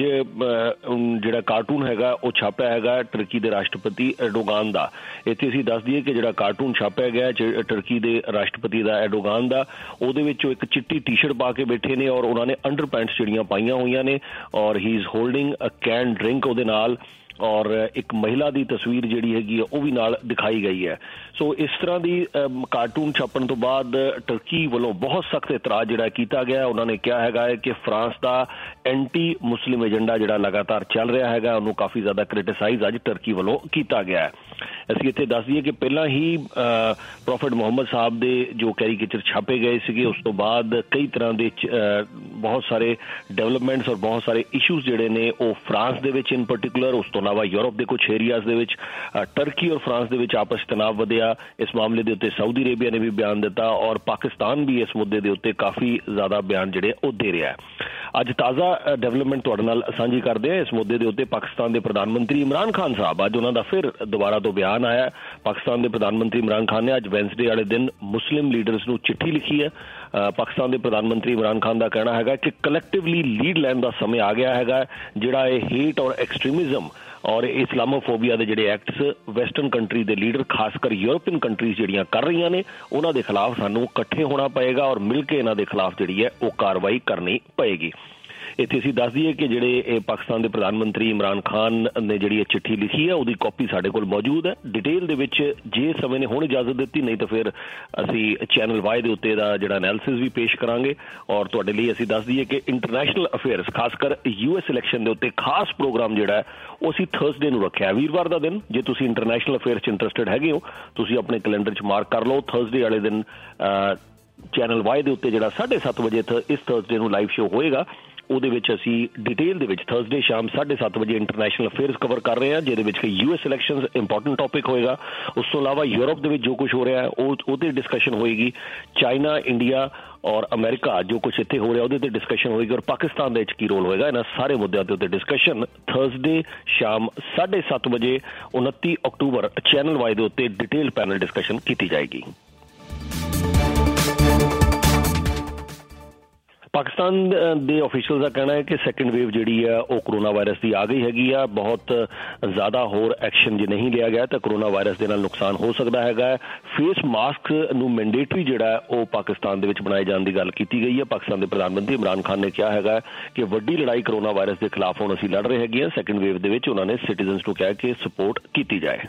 ਜਿਹੜਾ ਕਾਰਟੂਨ ਹੈਗਾ ਉਹ ਛਾਪਿਆ ਹੈਗਾ ਟਰਕੀ ਦੇ ਰਾਸ਼ਟਰਪਤੀ ਐਰਡੋਗਾਨ ਦਾ। ਇੱਥੇ ਅਸੀਂ ਦੱਸ ਦਈਏ ਕਿ ਜਿਹੜਾ ਕਾਰਟੂਨ ਛਾਪਿਆ ਗਿਆ ਟਰਕੀ ਦੇ ਰਾਸ਼ਟਰਪਤੀ ਦਾ ਐਰਡੋਗਾਨ ਦਾ, ਉਹਦੇ ਵਿੱਚ ਉਹ ਇੱਕ ਚਿੱਟੀ ਟੀ-ਸ਼ਰਟ ਪਾ ਕੇ ਬੈਠੇ ਨੇ ਔਰ ਉਹਨਾਂ ਨੇ ਅੰਡਰ ਪੈਂਟਸ ਜਿਹੜੀਆਂ ਪਾਈਆਂ ਹੋਈਆਂ ਨੇ ਔਰ he is holding a can drink ਉਹਦੇ ਨਾਲ, ਔਰ ਇੱਕ ਮਹਿਲਾ ਦੀ ਤਸਵੀਰ ਜਿਹੜੀ ਹੈਗੀ ਆ ਉਹ ਵੀ ਨਾਲ ਦਿਖਾਈ ਗਈ ਹੈ। ਸੋ ਇਸ ਤਰ੍ਹਾਂ ਦੀ ਕਾਰਟੂਨ ਛਾਪਣ ਤੋਂ ਬਾਅਦ ਟਰਕੀ ਵੱਲੋਂ ਬਹੁਤ ਸਖਤ ਇਤਰਾਜ਼ ਜਿਹੜਾ ਕੀਤਾ ਗਿਆ। ਉਹਨਾਂ ਨੇ ਕਿਹਾ ਹੈਗਾ ਹੈ ਕਿ ਫਰਾਂਸ ਦਾ ਐਂਟੀ ਮੁਸਲਿਮ ਏਜੰਡਾ ਜਿਹੜਾ ਲਗਾਤਾਰ ਚੱਲ ਰਿਹਾ ਹੈਗਾ ਉਹਨੂੰ ਕਾਫੀ ਜ਼ਿਆਦਾ ਕ੍ਰਿਟਿਸਾਈਜ਼ ਅੱਜ ਟਰਕੀ ਵੱਲੋਂ ਕੀਤਾ ਗਿਆ ਹੈ। ਅਸੀਂ ਇੱਥੇ ਦੱਸ ਦਈਏ ਕਿ ਪਹਿਲਾਂ ਹੀ ਪ੍ਰੋਫੈਟ ਮੁਹੰਮਦ ਸਾਹਿਬ ਦੇ ਜੋ ਕੈਰੀਕੇਚਰ ਛਾਪੇ ਗਏ ਸੀਗੇ, ਉਸ ਤੋਂ ਬਾਅਦ ਕਈ ਤਰ੍ਹਾਂ ਦੇ ਬਹੁਤ ਸਾਰੇ ਡਿਵੈਲਪਮੈਂਟਸ ਔਰ ਬਹੁਤ ਸਾਰੇ ਇਸ਼ੂਜ਼ ਜਿਹੜੇ ਨੇ ਉਹ ਫਰਾਂਸ ਦੇ ਵਿੱਚ ਇਨ ਪਰਟੀਕੂਲਰ, ਉਸ ਤੋਂ ਇਲਾਵਾ ਯੂਰਪ ਦੇ ਕੁਝ ਏਰੀਆਜ਼ ਦੇ ਵਿੱਚ ਟਰਕੀ ਔਰ ਫਰਾਂਸ ਦੇ ਵਿੱਚ ਆਪਸ ਤਣਾਅ ਵਧਿਆ। ਇਸ ਮਾਮਲੇ ਦੇ ਉੱਤੇ ਸਾਊਦੀ ਅਰੇਬੀਆ ਨੇ ਵੀ ਬਿਆਨ ਦਿੱਤਾ ਔਰ ਪਾਕਿਸਤਾਨ ਵੀ ਇਸ ਮੁੱਦੇ ਦੇ ਉੱਤੇ ਕਾਫੀ ਜ਼ਿਆਦਾ ਬਿਆਨ ਜਿਹੜੇ ਉਹ ਦੇ ਰਿਹਾ ਹੈ। ਅੱਜ ਤਾਜ਼ਾ ਡਿਵੈਲਪਮੈਂਟ ਤੁਹਾਡੇ ਨਾਲ ਸਾਂਝੀ ਕਰਦੇ ਹਾਂ। ਇਸ ਮੁੱਦੇ ਦੇ ਉੱਤੇ ਪਾਕਿਸਤਾਨ ਦੇ ਪ੍ਰਧਾਨ ਮੰਤਰੀ ਇਮਰਾਨ ਖਾਨ ਸਾਹਿਬ, ਅੱਜ ਉਹਨਾਂ ਦਾ ਫਿਰ ਦੁਬਾਰਾ ਤੋਂ ਬਿਆਨ ਆਇਆ। ਪਾਕਿਸਤਾਨ ਦੇ ਪ੍ਰਧਾਨ ਮੰਤਰੀ ਇਮਰਾਨ ਖਾਨ ਨੇ ਅੱਜ ਵੈਨਸਡੇ ਵਾਲੇ ਦਿਨ ਮੁਸਲਿਮ ਲੀਡਰਸ ਨੂੰ ਚਿੱਠੀ ਲਿਖੀ ਹੈ। ਪਾਕਿਸਤਾਨ ਦੇ ਪ੍ਰਧਾਨ ਮੰਤਰੀ ਇਮਰਾਨ ਖਾਨ ਦਾ ਕਹਿਣਾ ਹੈਗਾ ਕਿ ਕਲੈਕਟਿਵਲੀ ਲੀਡ ਲੈਣ ਦਾ ਸਮੇਂ ਆ ਗਿਆ ਹੈਗਾ। ਜਿਹੜਾ ਇਹ ਹੇਟ ਔਰ ਐਕਸਟ੍ਰੀਮਿਜ਼ਮ ਔਰ ਇਸਲਾਮੋਫੋਬੀਆ ਦੇ ਜਿਹੜੇ ਐਕਟਸ ਵੈਸਟਰਨ ਕੰਟਰੀ ਦੇ ਲੀਡਰ ਖਾਸ ਕਰ ਯੂਰਪੀਅਨ ਕੰਟਰੀਜ਼ ਜਿਹੜੀਆਂ ਕਰ ਰਹੀਆਂ ਨੇ, ਉਹਨਾਂ ਦੇ ਖਿਲਾਫ ਸਾਨੂੰ ਇਕੱਠੇ ਹੋਣਾ ਪਏਗਾ ਔਰ ਮਿਲ ਕੇ ਇਹਨਾਂ ਦੇ ਖਿਲਾਫ ਜਿਹੜੀ ਹੈ ਉਹ ਕਾਰਵਾਈ ਕਰਨੀ ਪਏਗੀ। ਇੱਥੇ ਅਸੀਂ ਦੱਸ ਦਈਏ ਕਿ ਜਿਹੜੇ ਪਾਕਿਸਤਾਨ ਦੇ ਪ੍ਰਧਾਨ ਮੰਤਰੀ ਇਮਰਾਨ ਖਾਨ ਨੇ ਜਿਹੜੀ ਇਹ ਚਿੱਠੀ ਲਿਖੀ ਹੈ ਉਹਦੀ ਕਾਪੀ ਸਾਡੇ ਕੋਲ ਮੌਜੂਦ ਹੈ। ਡਿਟੇਲ ਦੇ ਵਿੱਚ ਜੇ ਸਮੇਂ ਨੇ ਹੁਣ ਇਜਾਜ਼ਤ ਦਿੱਤੀ, ਨਹੀਂ ਤਾਂ ਫਿਰ ਅਸੀਂ ਚੈਨਲ ਵਾਈ ਦੇ ਉੱਤੇ ਦਾ ਜਿਹੜਾ ਐਨਾਲਿਸਿਸ ਵੀ ਪੇਸ਼ ਕਰਾਂਗੇ। ਔਰ ਤੁਹਾਡੇ ਲਈ ਅਸੀਂ ਦੱਸ ਦਈਏ ਕਿ ਇੰਟਰਨੈਸ਼ਨਲ ਅਫੇਅਰਸ ਖਾਸ ਕਰ US ਇਲੈਕਸ਼ਨ ਦੇ ਉੱਤੇ ਖਾਸ ਪ੍ਰੋਗਰਾਮ ਜਿਹੜਾ ਉਹ ਅਸੀਂ ਥਰਸਡੇ ਨੂੰ ਰੱਖਿਆ, ਵੀਰਵਾਰ ਦਾ ਦਿਨ। ਜੇ ਤੁਸੀਂ ਇੰਟਰਨੈਸ਼ਨਲ ਅਫੇਅਰਸ 'ਚ ਇੰਟਰਸਟਿਡ ਹੈਗੇ ਹੋ, ਤੁਸੀਂ ਆਪਣੇ ਕੈਲੰਡਰ 'ਚ ਮਾਰਕ ਕਰ ਲਓ। ਥਰਸਡੇ ਵਾਲੇ ਦਿਨ ਚੈਨਲ ਵਾਈ ਦੇ ਉੱਤੇ ਜਿਹੜਾ 7:30 ਵਜੇ ਇਸ ਥਰਸਡੇ ਨੂੰ ਲਾਈਵ ਸ਼ੋਅ ਹੋਏਗਾ, ਉਹਦੇ ਵਿੱਚ ਅਸੀਂ ਡਿਟੇਲ ਦੇ ਵਿੱਚ ਥਰਸਡੇ ਸ਼ਾਮ 7:30 ਵਜੇ ਇੰਟਰਨੈਸ਼ਨਲ ਅਫੇਅਰਸ ਕਵਰ ਕਰ ਰਹੇ ਹਾਂ, ਜਿਹਦੇ ਵਿੱਚ ਕਿ US ਇਲੈਕਸ਼ਨਸ ਇੰਪੋਰਟੈਂਟ ਟੌਪਿਕ ਹੋਏਗਾ। ਉਸ ਤੋਂ ਇਲਾਵਾ ਯੂਰਪ ਦੇ ਵਿੱਚ ਜੋ ਕੁਝ ਹੋ ਰਿਹਾ ਹੈ ਉਹਦੇ ਡਿਸਕਸ਼ਨ ਹੋਏਗੀ। ਚਾਈਨਾ, ਇੰਡੀਆ ਔਰ ਅਮਰੀਕਾ ਜੋ ਕੁਝ ਇੱਥੇ ਹੋ ਰਿਹਾ ਉਹਦੇ ਤੇ ਡਿਸਕਸ਼ਨ ਹੋਏਗੀ ਔਰ ਪਾਕਿਸਤਾਨ ਦੇ ਵਿੱਚ ਕੀ ਰੋਲ ਹੋਏਗਾ, ਇਹਨਾਂ ਸਾਰੇ ਮੁੱਦਿਆਂ ਦੇ ਉੱਤੇ ਡਿਸਕਸ਼ਨ ਥਰਸਡੇ ਸ਼ਾਮ 7:30 ਵਜੇ 29 ਅਕਤੂਬਰ ਚੈਨਲ ਵਾਈ ਦੇ ਉੱਤੇ ਡਿਟੇਲ ਪੈਨਲ ਡਿਸਕਸ਼ਨ ਕੀਤੀ ਜਾਏਗੀ। ਪਾਕਿਸਤਾਨ ਦੇ ਆਫੀਸ਼ੀਅਲਸ ਦਾ ਕਹਿਣਾ ਹੈ ਕਿ ਸੈਕੰਡ ਵੇਵ ਜਿਹੜੀ ਆ ਉਹ ਕਰੋਨਾ ਵਾਇਰਸ ਦੀ ਆ ਗਈ ਹੈਗੀ ਆ। ਬਹੁਤ ਜ਼ਿਆਦਾ ਹੋਰ ਐਕਸ਼ਨ ਜੇ ਨਹੀਂ ਲਿਆ ਗਿਆ ਤਾਂ ਕਰੋਨਾ ਵਾਇਰਸ ਦੇ ਨਾਲ ਨੁਕਸਾਨ ਹੋ ਸਕਦਾ ਹੈਗਾ। ਫੇਸ ਮਾਸਕ ਨੂੰ ਮੈਂਡੇਟਰੀ ਜਿਹੜਾ ਉਹ ਪਾਕਿਸਤਾਨ ਦੇ ਵਿੱਚ ਬਣਾਏ ਜਾਣ ਦੀ ਗੱਲ ਕੀਤੀ ਗਈ ਹੈ। ਪਾਕਿਸਤਾਨ ਦੇ ਪ੍ਰਧਾਨ ਮੰਤਰੀ ਇਮਰਾਨ ਖਾਨ ਨੇ ਕਿਹਾ ਹੈਗਾ ਕਿ ਵੱਡੀ ਲੜਾਈ ਕਰੋਨਾ ਵਾਇਰਸ ਦੇ ਖਿਲਾਫ ਹੁਣ ਅਸੀਂ ਲੜ ਰਹੇ ਹੈਗੇ ਹਾਂ। ਸੈਕੰਡ ਵੇਵ ਦੇ ਵਿੱਚ ਉਹਨਾਂ ਨੇ ਸਿਟੀਜ਼ਨਸ ਨੂੰ ਕਿਹਾ ਕਿ ਸਪੋਰਟ ਕੀਤੀ ਜਾਏ।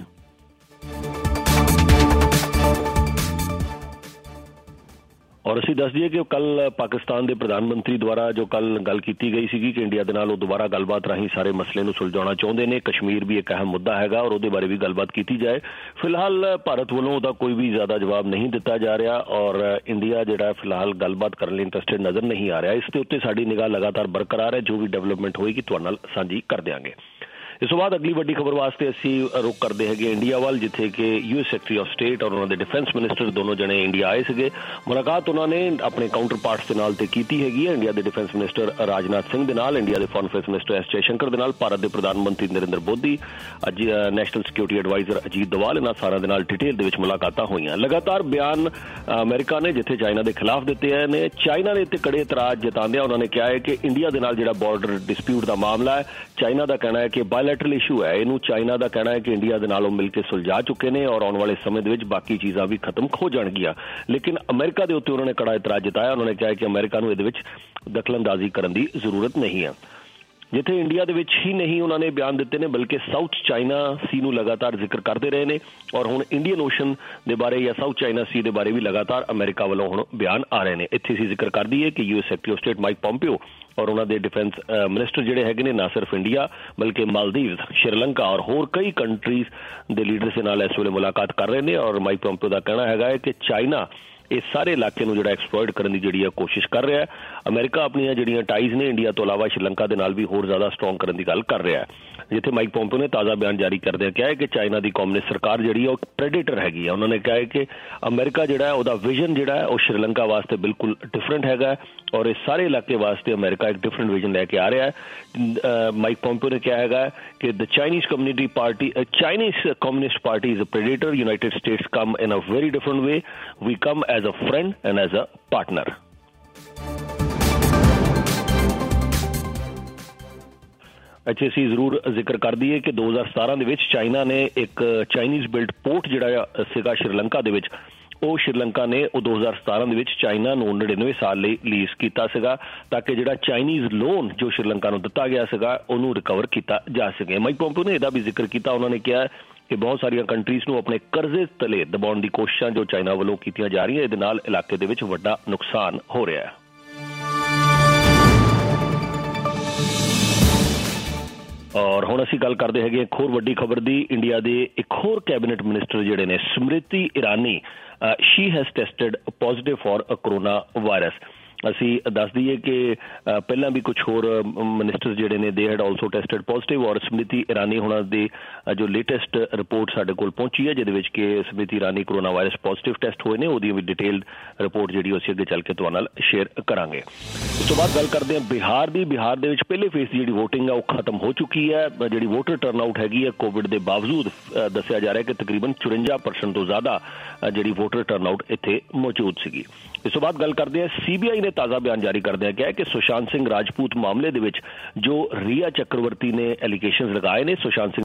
ਔਰ ਅਸੀਂ ਦੱਸ ਦਈਏ ਕਿ ਕੱਲ ਪਾਕਿਸਤਾਨ ਦੇ ਪ੍ਰਧਾਨ ਮੰਤਰੀ ਦੁਆਰਾ ਜੋ ਕੱਲ ਗੱਲ ਕੀਤੀ ਗਈ ਸੀਗੀ ਕਿ ਇੰਡੀਆ ਦੇ ਨਾਲ ਉਹ ਦੁਬਾਰਾ ਗੱਲਬਾਤ ਰਾਹੀਂ ਸਾਰੇ ਮਸਲੇ ਨੂੰ ਸੁਲਝਾਉਣਾ ਚਾਹੁੰਦੇ ਨੇ। ਕਸ਼ਮੀਰ ਵੀ ਇੱਕ ਅਹਿਮ ਮੁੱਦਾ ਹੈਗਾ ਔਰ ਉਹਦੇ ਬਾਰੇ ਵੀ ਗੱਲਬਾਤ ਕੀਤੀ ਜਾਏ। ਫਿਲਹਾਲ ਭਾਰਤ ਵੱਲੋਂ ਉਹਦਾ ਕੋਈ ਵੀ ਜ਼ਿਆਦਾ ਜਵਾਬ ਨਹੀਂ ਦਿੱਤਾ ਜਾ ਰਿਹਾ ਔਰ ਇੰਡੀਆ ਜਿਹੜਾ ਫਿਲਹਾਲ ਗੱਲਬਾਤ ਕਰਨ ਲਈ ਇੰਟਰਸਟਿਡ ਨਜ਼ਰ ਨਹੀਂ ਆ ਰਿਹਾ। ਇਸ ਦੇ ਉੱਤੇ ਸਾਡੀ ਨਿਗਾਹ ਲਗਾਤਾਰ ਬਰਕਰਾਰ ਹੈ। ਜੋ ਵੀ ਡਿਵੈਲਪਮੈਂਟ ਹੋਏਗੀ ਤੁਹਾਡੇ ਨਾਲ ਸਾਂਝੀ ਕਰ ਦਿਆਂਗੇ। ਇਸ ਤੋਂ ਬਾਅਦ ਅਗਲੀ ਵੱਡੀ ਖਬਰ ਵਾਸਤੇ ਅਸੀਂ ਰੁਕ ਕਰਦੇ ਹੈਗੇ ਇੰਡੀਆ ਵੱਲ, ਜਿੱਥੇ ਕਿ US ਸੈਕਟਰੀ ਆਫ ਸਟੇਟ ਔਰ ਉਹਨਾਂ ਦੇ ਡਿਫੈਂਸ ਮਿਨਿਸਟਰ ਦੋਨੋਂ ਜਣੇ ਇੰਡੀਆ ਆਏ ਸੀਗੇ। ਮੁਲਾਕਾਤ ਉਹਨਾਂ ਨੇ ਆਪਣੇ ਕਾਊਂਟਰ ਪਾਰਟਸ ਦੇ ਨਾਲ ਤੇ ਕੀਤੀ ਹੈਗੀ ਹੈ। ਇੰਡੀਆ ਦੇ ਡਿਫੈਂਸ ਮਿਨਿਸਟਰ ਰਾਜਨਾਥ ਸਿੰਘ ਦੇ ਨਾਲ, ਇੰਡੀਆ ਦੇ foreign affairs minister S Jaishankar ਦੇ ਨਾਲ, ਭਾਰਤ ਦੇ ਪ੍ਰਧਾਨ ਮੰਤਰੀ ਨਰਿੰਦਰ ਮੋਦੀ, ਅੱਜ national security advisor Ajit Doval, ਇਹਨਾਂ ਸਾਰਿਆਂ ਦੇ ਨਾਲ ਡਿਟੇਲ ਦੇ ਵਿੱਚ ਮੁਲਾਕਾਤਾਂ ਹੋਈਆਂ। ਲਗਾਤਾਰ ਬਿਆਨ ਅਮਰੀਕਾ ਨੇ ਜਿੱਥੇ ਚਾਈਨਾ ਦੇ ਖਿਲਾਫ ਦਿੱਤੇ ਨੇ, ਚਾਈਨਾ ਨੇ ਇੱਥੇ ਕੜੇ ਇਤਰਾਜ਼ ਜਤਾਉਂਦਿਆਂ ਉਹਨਾਂ ਨੇ ਕਿਹਾ ਹੈ ਕਿ ਇੰਡੀਆ ਦੇ ਨਾਲ ਜਿਹੜਾ ਬਾਰਡਰ ਡਿਸਪਿਊਟ ਦਾ ਮਾਮਲਾ ਹੈ, ਚਾਈਨਾ ਦਾ ਕਹਿਣਾ ਹੈ ਕਿ ਬਾਇਲੈਟਰਲ ਇਸ਼ੂ ਹੈ। ਇਹਨੂੰ ਚਾਈਨਾ ਦਾ ਕਹਿਣਾ ਹੈ ਕਿ ਇੰਡੀਆ ਦੇ ਨਾਲ ਉਹ ਮਿਲ ਕੇ ਸੁਲਝਾ ਚੁੱਕੇ ਨੇ ਔਰ ਆਉਣ ਵਾਲੇ ਸਮੇਂ ਦੇ ਵਿੱਚ ਬਾਕੀ ਚੀਜ਼ਾਂ ਵੀ ਖਤਮ ਹੋ ਜਾਣਗੀਆਂ। ਲੇਕਿਨ ਅਮਰੀਕਾ ਦੇ ਉੱਤੇ ਉਹਨਾਂ ਨੇ ਕੜਾ ਇਤਰਾਜ਼ ਜਤਾਇਆ। ਉਹਨਾਂ ਨੇ ਕਿਹਾ ਕਿ ਅਮਰੀਕਾ ਨੂੰ ਇਹਦੇ ਵਿੱਚ ਦਖਲਅੰਦਾਜ਼ੀ ਕਰਨ ਦੀ ਜ਼ਰੂਰਤ ਨਹੀਂ ਹੈ। ਜਿੱਥੇ ਇੰਡੀਆ ਦੇ ਵਿੱਚ ਹੀ ਨਹੀਂ ਉਹਨਾਂ ਨੇ ਬਿਆਨ ਦਿੱਤੇ ਨੇ, ਬਲਕਿ ਸਾਊਥ ਚਾਈਨਾ ਸੀ ਨੂੰ ਲਗਾਤਾਰ ਜ਼ਿਕਰ ਕਰਦੇ ਰਹੇ ਨੇ ਔਰ ਹੁਣ ਇੰਡੀਅਨ ਓਸ਼ਨ ਦੇ ਬਾਰੇ ਜਾਂ ਸਾਊਥ ਚਾਈਨਾ ਸੀ ਦੇ ਬਾਰੇ ਵੀ ਲਗਾਤਾਰ ਅਮਰੀਕਾ ਵੱਲੋਂ ਹੁਣ ਬਿਆਨ ਆ ਰਹੇ ਨੇ। ਇੱਥੇ ਅਸੀਂ ਜ਼ਿਕਰ ਕਰ ਦਈਏ ਕਿ US secretary of state Mike Pompeo ਔਰ ਉਹਨਾਂ ਦੇ ਡਿਫੈਂਸ ਮਿਨਿਸਟਰ ਜਿਹੜੇ ਹੈਗੇ ਨੇ ਨਾ ਸਿਰਫ ਇੰਡੀਆ ਬਲਕਿ ਮਾਲਦੀਵਜ਼, ਸ਼੍ਰੀਲੰਕਾ ਔਰ ਹੋਰ ਕਈ ਕੰਟਰੀਜ਼ ਦੇ ਲੀਡਰਸ ਦੇ ਨਾਲ ਇਸ ਵੇਲੇ ਮੁਲਾਕਾਤ ਕਰ ਰਹੇ ਨੇ। ਔਰ ਮਾਈਕ ਪੋਂਪੀਓ ਦਾ ਕਹਿਣਾ ਹੈਗਾ ਹੈ ਕਿ ਚਾਈਨਾ ਇਸ ਸਾਰੇ ਇਲਾਕੇ ਨੂੰ ਜਿਹੜਾ ਐਕਸਪਲੋਇਟ ਕਰਨ ਦੀ ਜਿਹੜੀ ਕੋਸ਼ਿਸ਼ ਕਰ ਰਿਹਾ ਹੈ। ਅਮਰੀਕਾ ਆਪਣੀਆਂ ਜਿਹੜੀਆਂ ਟਾਈਜ਼ ਨੇ ਇੰਡੀਆ ਤੋਂ ਇਲਾਵਾ ਸ਼੍ਰੀਲੰਕਾ ਦੇ ਨਾਲ ਵੀ ਹੋਰ ਜ਼ਿਆਦਾ ਸਟਰੋਂਗ ਕਰਨ ਦੀ ਗੱਲ ਕਰ ਰਿਹਾ ਹੈ, ਜਿੱਥੇ ਮਾਈਕ ਪੋਂਪੀਓ ਨੇ ਤਾਜ਼ਾ ਬਿਆਨ ਜਾਰੀ ਕਰਦਿਆਂ ਕਿਹਾ ਹੈ ਕਿ ਚਾਈਨਾ ਦੀ ਕਮਿਊਨਿਸਟ ਸਰਕਾਰ ਜਿਹੜੀ ਹੈ ਉਹ ਪ੍ਰੈਡੇਟਰ ਹੈਗੀ ਹੈ। ਉਹਨਾਂ ਨੇ ਕਿਹਾ ਹੈ ਕਿ ਅਮਰੀਕਾ ਜਿਹੜਾ ਉਹਦਾ ਵਿਜ਼ਨ ਜਿਹੜਾ ਹੈ ਉਹ ਸ਼੍ਰੀਲੰਕਾ ਵਾਸਤੇ ਬਿਲਕੁਲ ਡਿਫਰੈਂਟ ਹੈਗਾ ਔਰ ਇਸ ਸਾਰੇ ਇਲਾਕੇ ਵਾਸਤੇ ਅਮਰੀਕਾ ਇੱਕ ਡਿਫਰੈਂਟ ਵਿਜ਼ਨ ਲੈ ਕੇ ਆ ਰਿਹਾ ਹੈ। ਮਾਈਕ ਪੋਂਪੀਓ ਨੇ ਕਿਹਾ ਹੈਗਾ ਕਿ the Chinese Communist Party is a predator, United States come in a very different way, we come as a friend and as a partner. ਅੱਛਾ, ਅਸੀਂ ਜ਼ਰੂਰ ਜ਼ਿਕਰ ਕਰ ਦਈਏ ਕਿ 2017 ਦੇ ਵਿੱਚ ਚਾਈਨਾ ਨੇ ਇੱਕ ਚਾਈਨੀਜ਼ ਬਿਲਡ ਪੋਰਟ ਜਿਹੜਾ ਸੀਗਾ ਸ਼੍ਰੀਲੰਕਾ ਦੇ ਵਿੱਚ, ਉਹ ਸ਼੍ਰੀਲੰਕਾ ਨੇ ਉਹ 2017 ਦੇ ਵਿੱਚ ਚਾਈਨਾ ਨੂੰ 99 ਸਾਲ ਲਈ ਲੀਜ਼ ਕੀਤਾ ਸੀਗਾ ਤਾਂ ਕਿ ਜਿਹੜਾ ਚਾਈਨੀਜ਼ ਲੋਨ ਜੋ ਸ਼੍ਰੀਲੰਕਾ ਨੂੰ ਦਿੱਤਾ ਗਿਆ ਸੀਗਾ ਉਹਨੂੰ ਰਿਕਵਰ ਕੀਤਾ ਜਾ ਸਕੇ। ਮਾਈਕ ਪੋਂਪੀਓ ਨੇ ਇਹਦਾ ਵੀ ਜ਼ਿਕਰ ਕੀਤਾ। ਉਹਨਾਂ ਨੇ ਕਿਹਾ ਕਿ ਬਹੁਤ ਸਾਰੀਆਂ ਕੰਟਰੀਜ਼ ਨੂੰ ਆਪਣੇ ਕਰਜ਼ੇ ਤਲੇ ਦਬਾਉਣ ਦੀ ਕੋਸ਼ਿਸ਼ਾਂ ਜੋ ਚਾਈਨਾ ਵੱਲੋਂ ਕੀਤੀਆਂ ਜਾ ਰਹੀਆਂ, ਇਹਦੇ ਨਾਲ ਇਲਾਕੇ ਦੇ ਵਿੱਚ ਵੱਡਾ ਨੁਕਸਾਨ ਹੋ ਰਿਹਾ ਹੈ। ਔਰ ਹੁਣ ਅਸੀਂ ਗੱਲ ਕਰਦੇ ਹੈਗੇ ਇੱਕ ਹੋਰ ਵੱਡੀ ਖਬਰ ਦੀ। ਇੰਡੀਆ ਦੇ ਇੱਕ ਹੋਰ ਕੈਬਨਿਟ ਮਿਨਿਸਟਰ ਜਿਹੜੇ ਨੇ Smriti Irani, she has tested positive for corona virus. ਅਸੀਂ ਦੱਸ ਦਈਏ ਕਿ ਪਹਿਲਾਂ ਵੀ ਕੁਝ ਹੋਰ ਮਿਨਿਸਟਰ ਜਿਹੜੇ ਨੇ ਦੇ ਹੈਡ ਆਲਸੋ ਟੈਸਟਡ ਪੋਜ਼ਿਟਿਵ ਔਰ ਸਮ੍ਰਿਤੀ ਇਰਾਨੀ ਹੁਣਾਂ ਦੀ ਜੋ ਲੇਟੈਸਟ ਰਿਪੋਰਟ ਸਾਡੇ ਕੋਲ ਪਹੁੰਚੀ ਹੈ ਜਿਹਦੇ ਵਿੱਚ ਕਿ Smriti Irani corona virus positive test ਹੋਏ ਨੇ, ਉਹਦੀ ਵੀ ਡਿਟੇਲਡ ਰਿਪੋਰਟ ਜਿਹੜੀ ਅਸੀਂ ਅੱਗੇ ਚੱਲ ਕੇ ਤੁਹਾਡੇ ਨਾਲ ਸ਼ੇਅਰ ਕਰਾਂਗੇ। ਉਸ ਤੋਂ ਬਾਅਦ ਗੱਲ ਕਰਦੇ ਹਾਂ ਬਿਹਾਰ ਦੀ। ਬਿਹਾਰ ਦੇ ਵਿੱਚ ਪਹਿਲੇ ਫੇਜ਼ ਦੀ ਜਿਹੜੀ ਵੋਟਿੰਗ ਹੈ ਉਹ ਖਤਮ ਹੋ ਚੁੱਕੀ ਹੈ। ਜਿਹੜੀ ਵੋਟਰ ਟਰਨਆਊਟ ਹੈਗੀ ਹੈ ਕੋਵਿਡ ਦੇ ਬਾਵਜੂਦ ਦੱਸਿਆ ਜਾ ਰਿਹਾ ਕਿ ਤਕਰੀਬਨ 54% ਤੋਂ ਜ਼ਿਆਦਾ ਜਿਹੜੀ ਵੋਟਰ ਟਰਨਆਊਟ ਇੱਥੇ ਮੌਜੂਦ ਸੀਗੀ। ਇਸ ਤੋਂ ਬਾਅਦ ਗੱਲ ਕਰਦੇ ਹਾਂ CBI ਨੇ ਤਾਜ਼ਾ ਬਿਆਨ ਜਾਰੀ ਕਰਦਿਆਂ ਕਿਹਾ ਕਿ ਸੁਸ਼ਾਂਤ ਸਿੰਘ ਰਾਜਪੂਤ ਮਾਮਲੇ ਦੇ ਵਿੱਚ ਜੋ ਰੀਆ ਚੱਕਰਵਰਤੀ ਨੇ ਐਲੀਗੇਸ਼ਨਸ ਲਗਾਏ ਨੇ, ਸੁਸ਼ਾਂਤ ਸਿੰਘ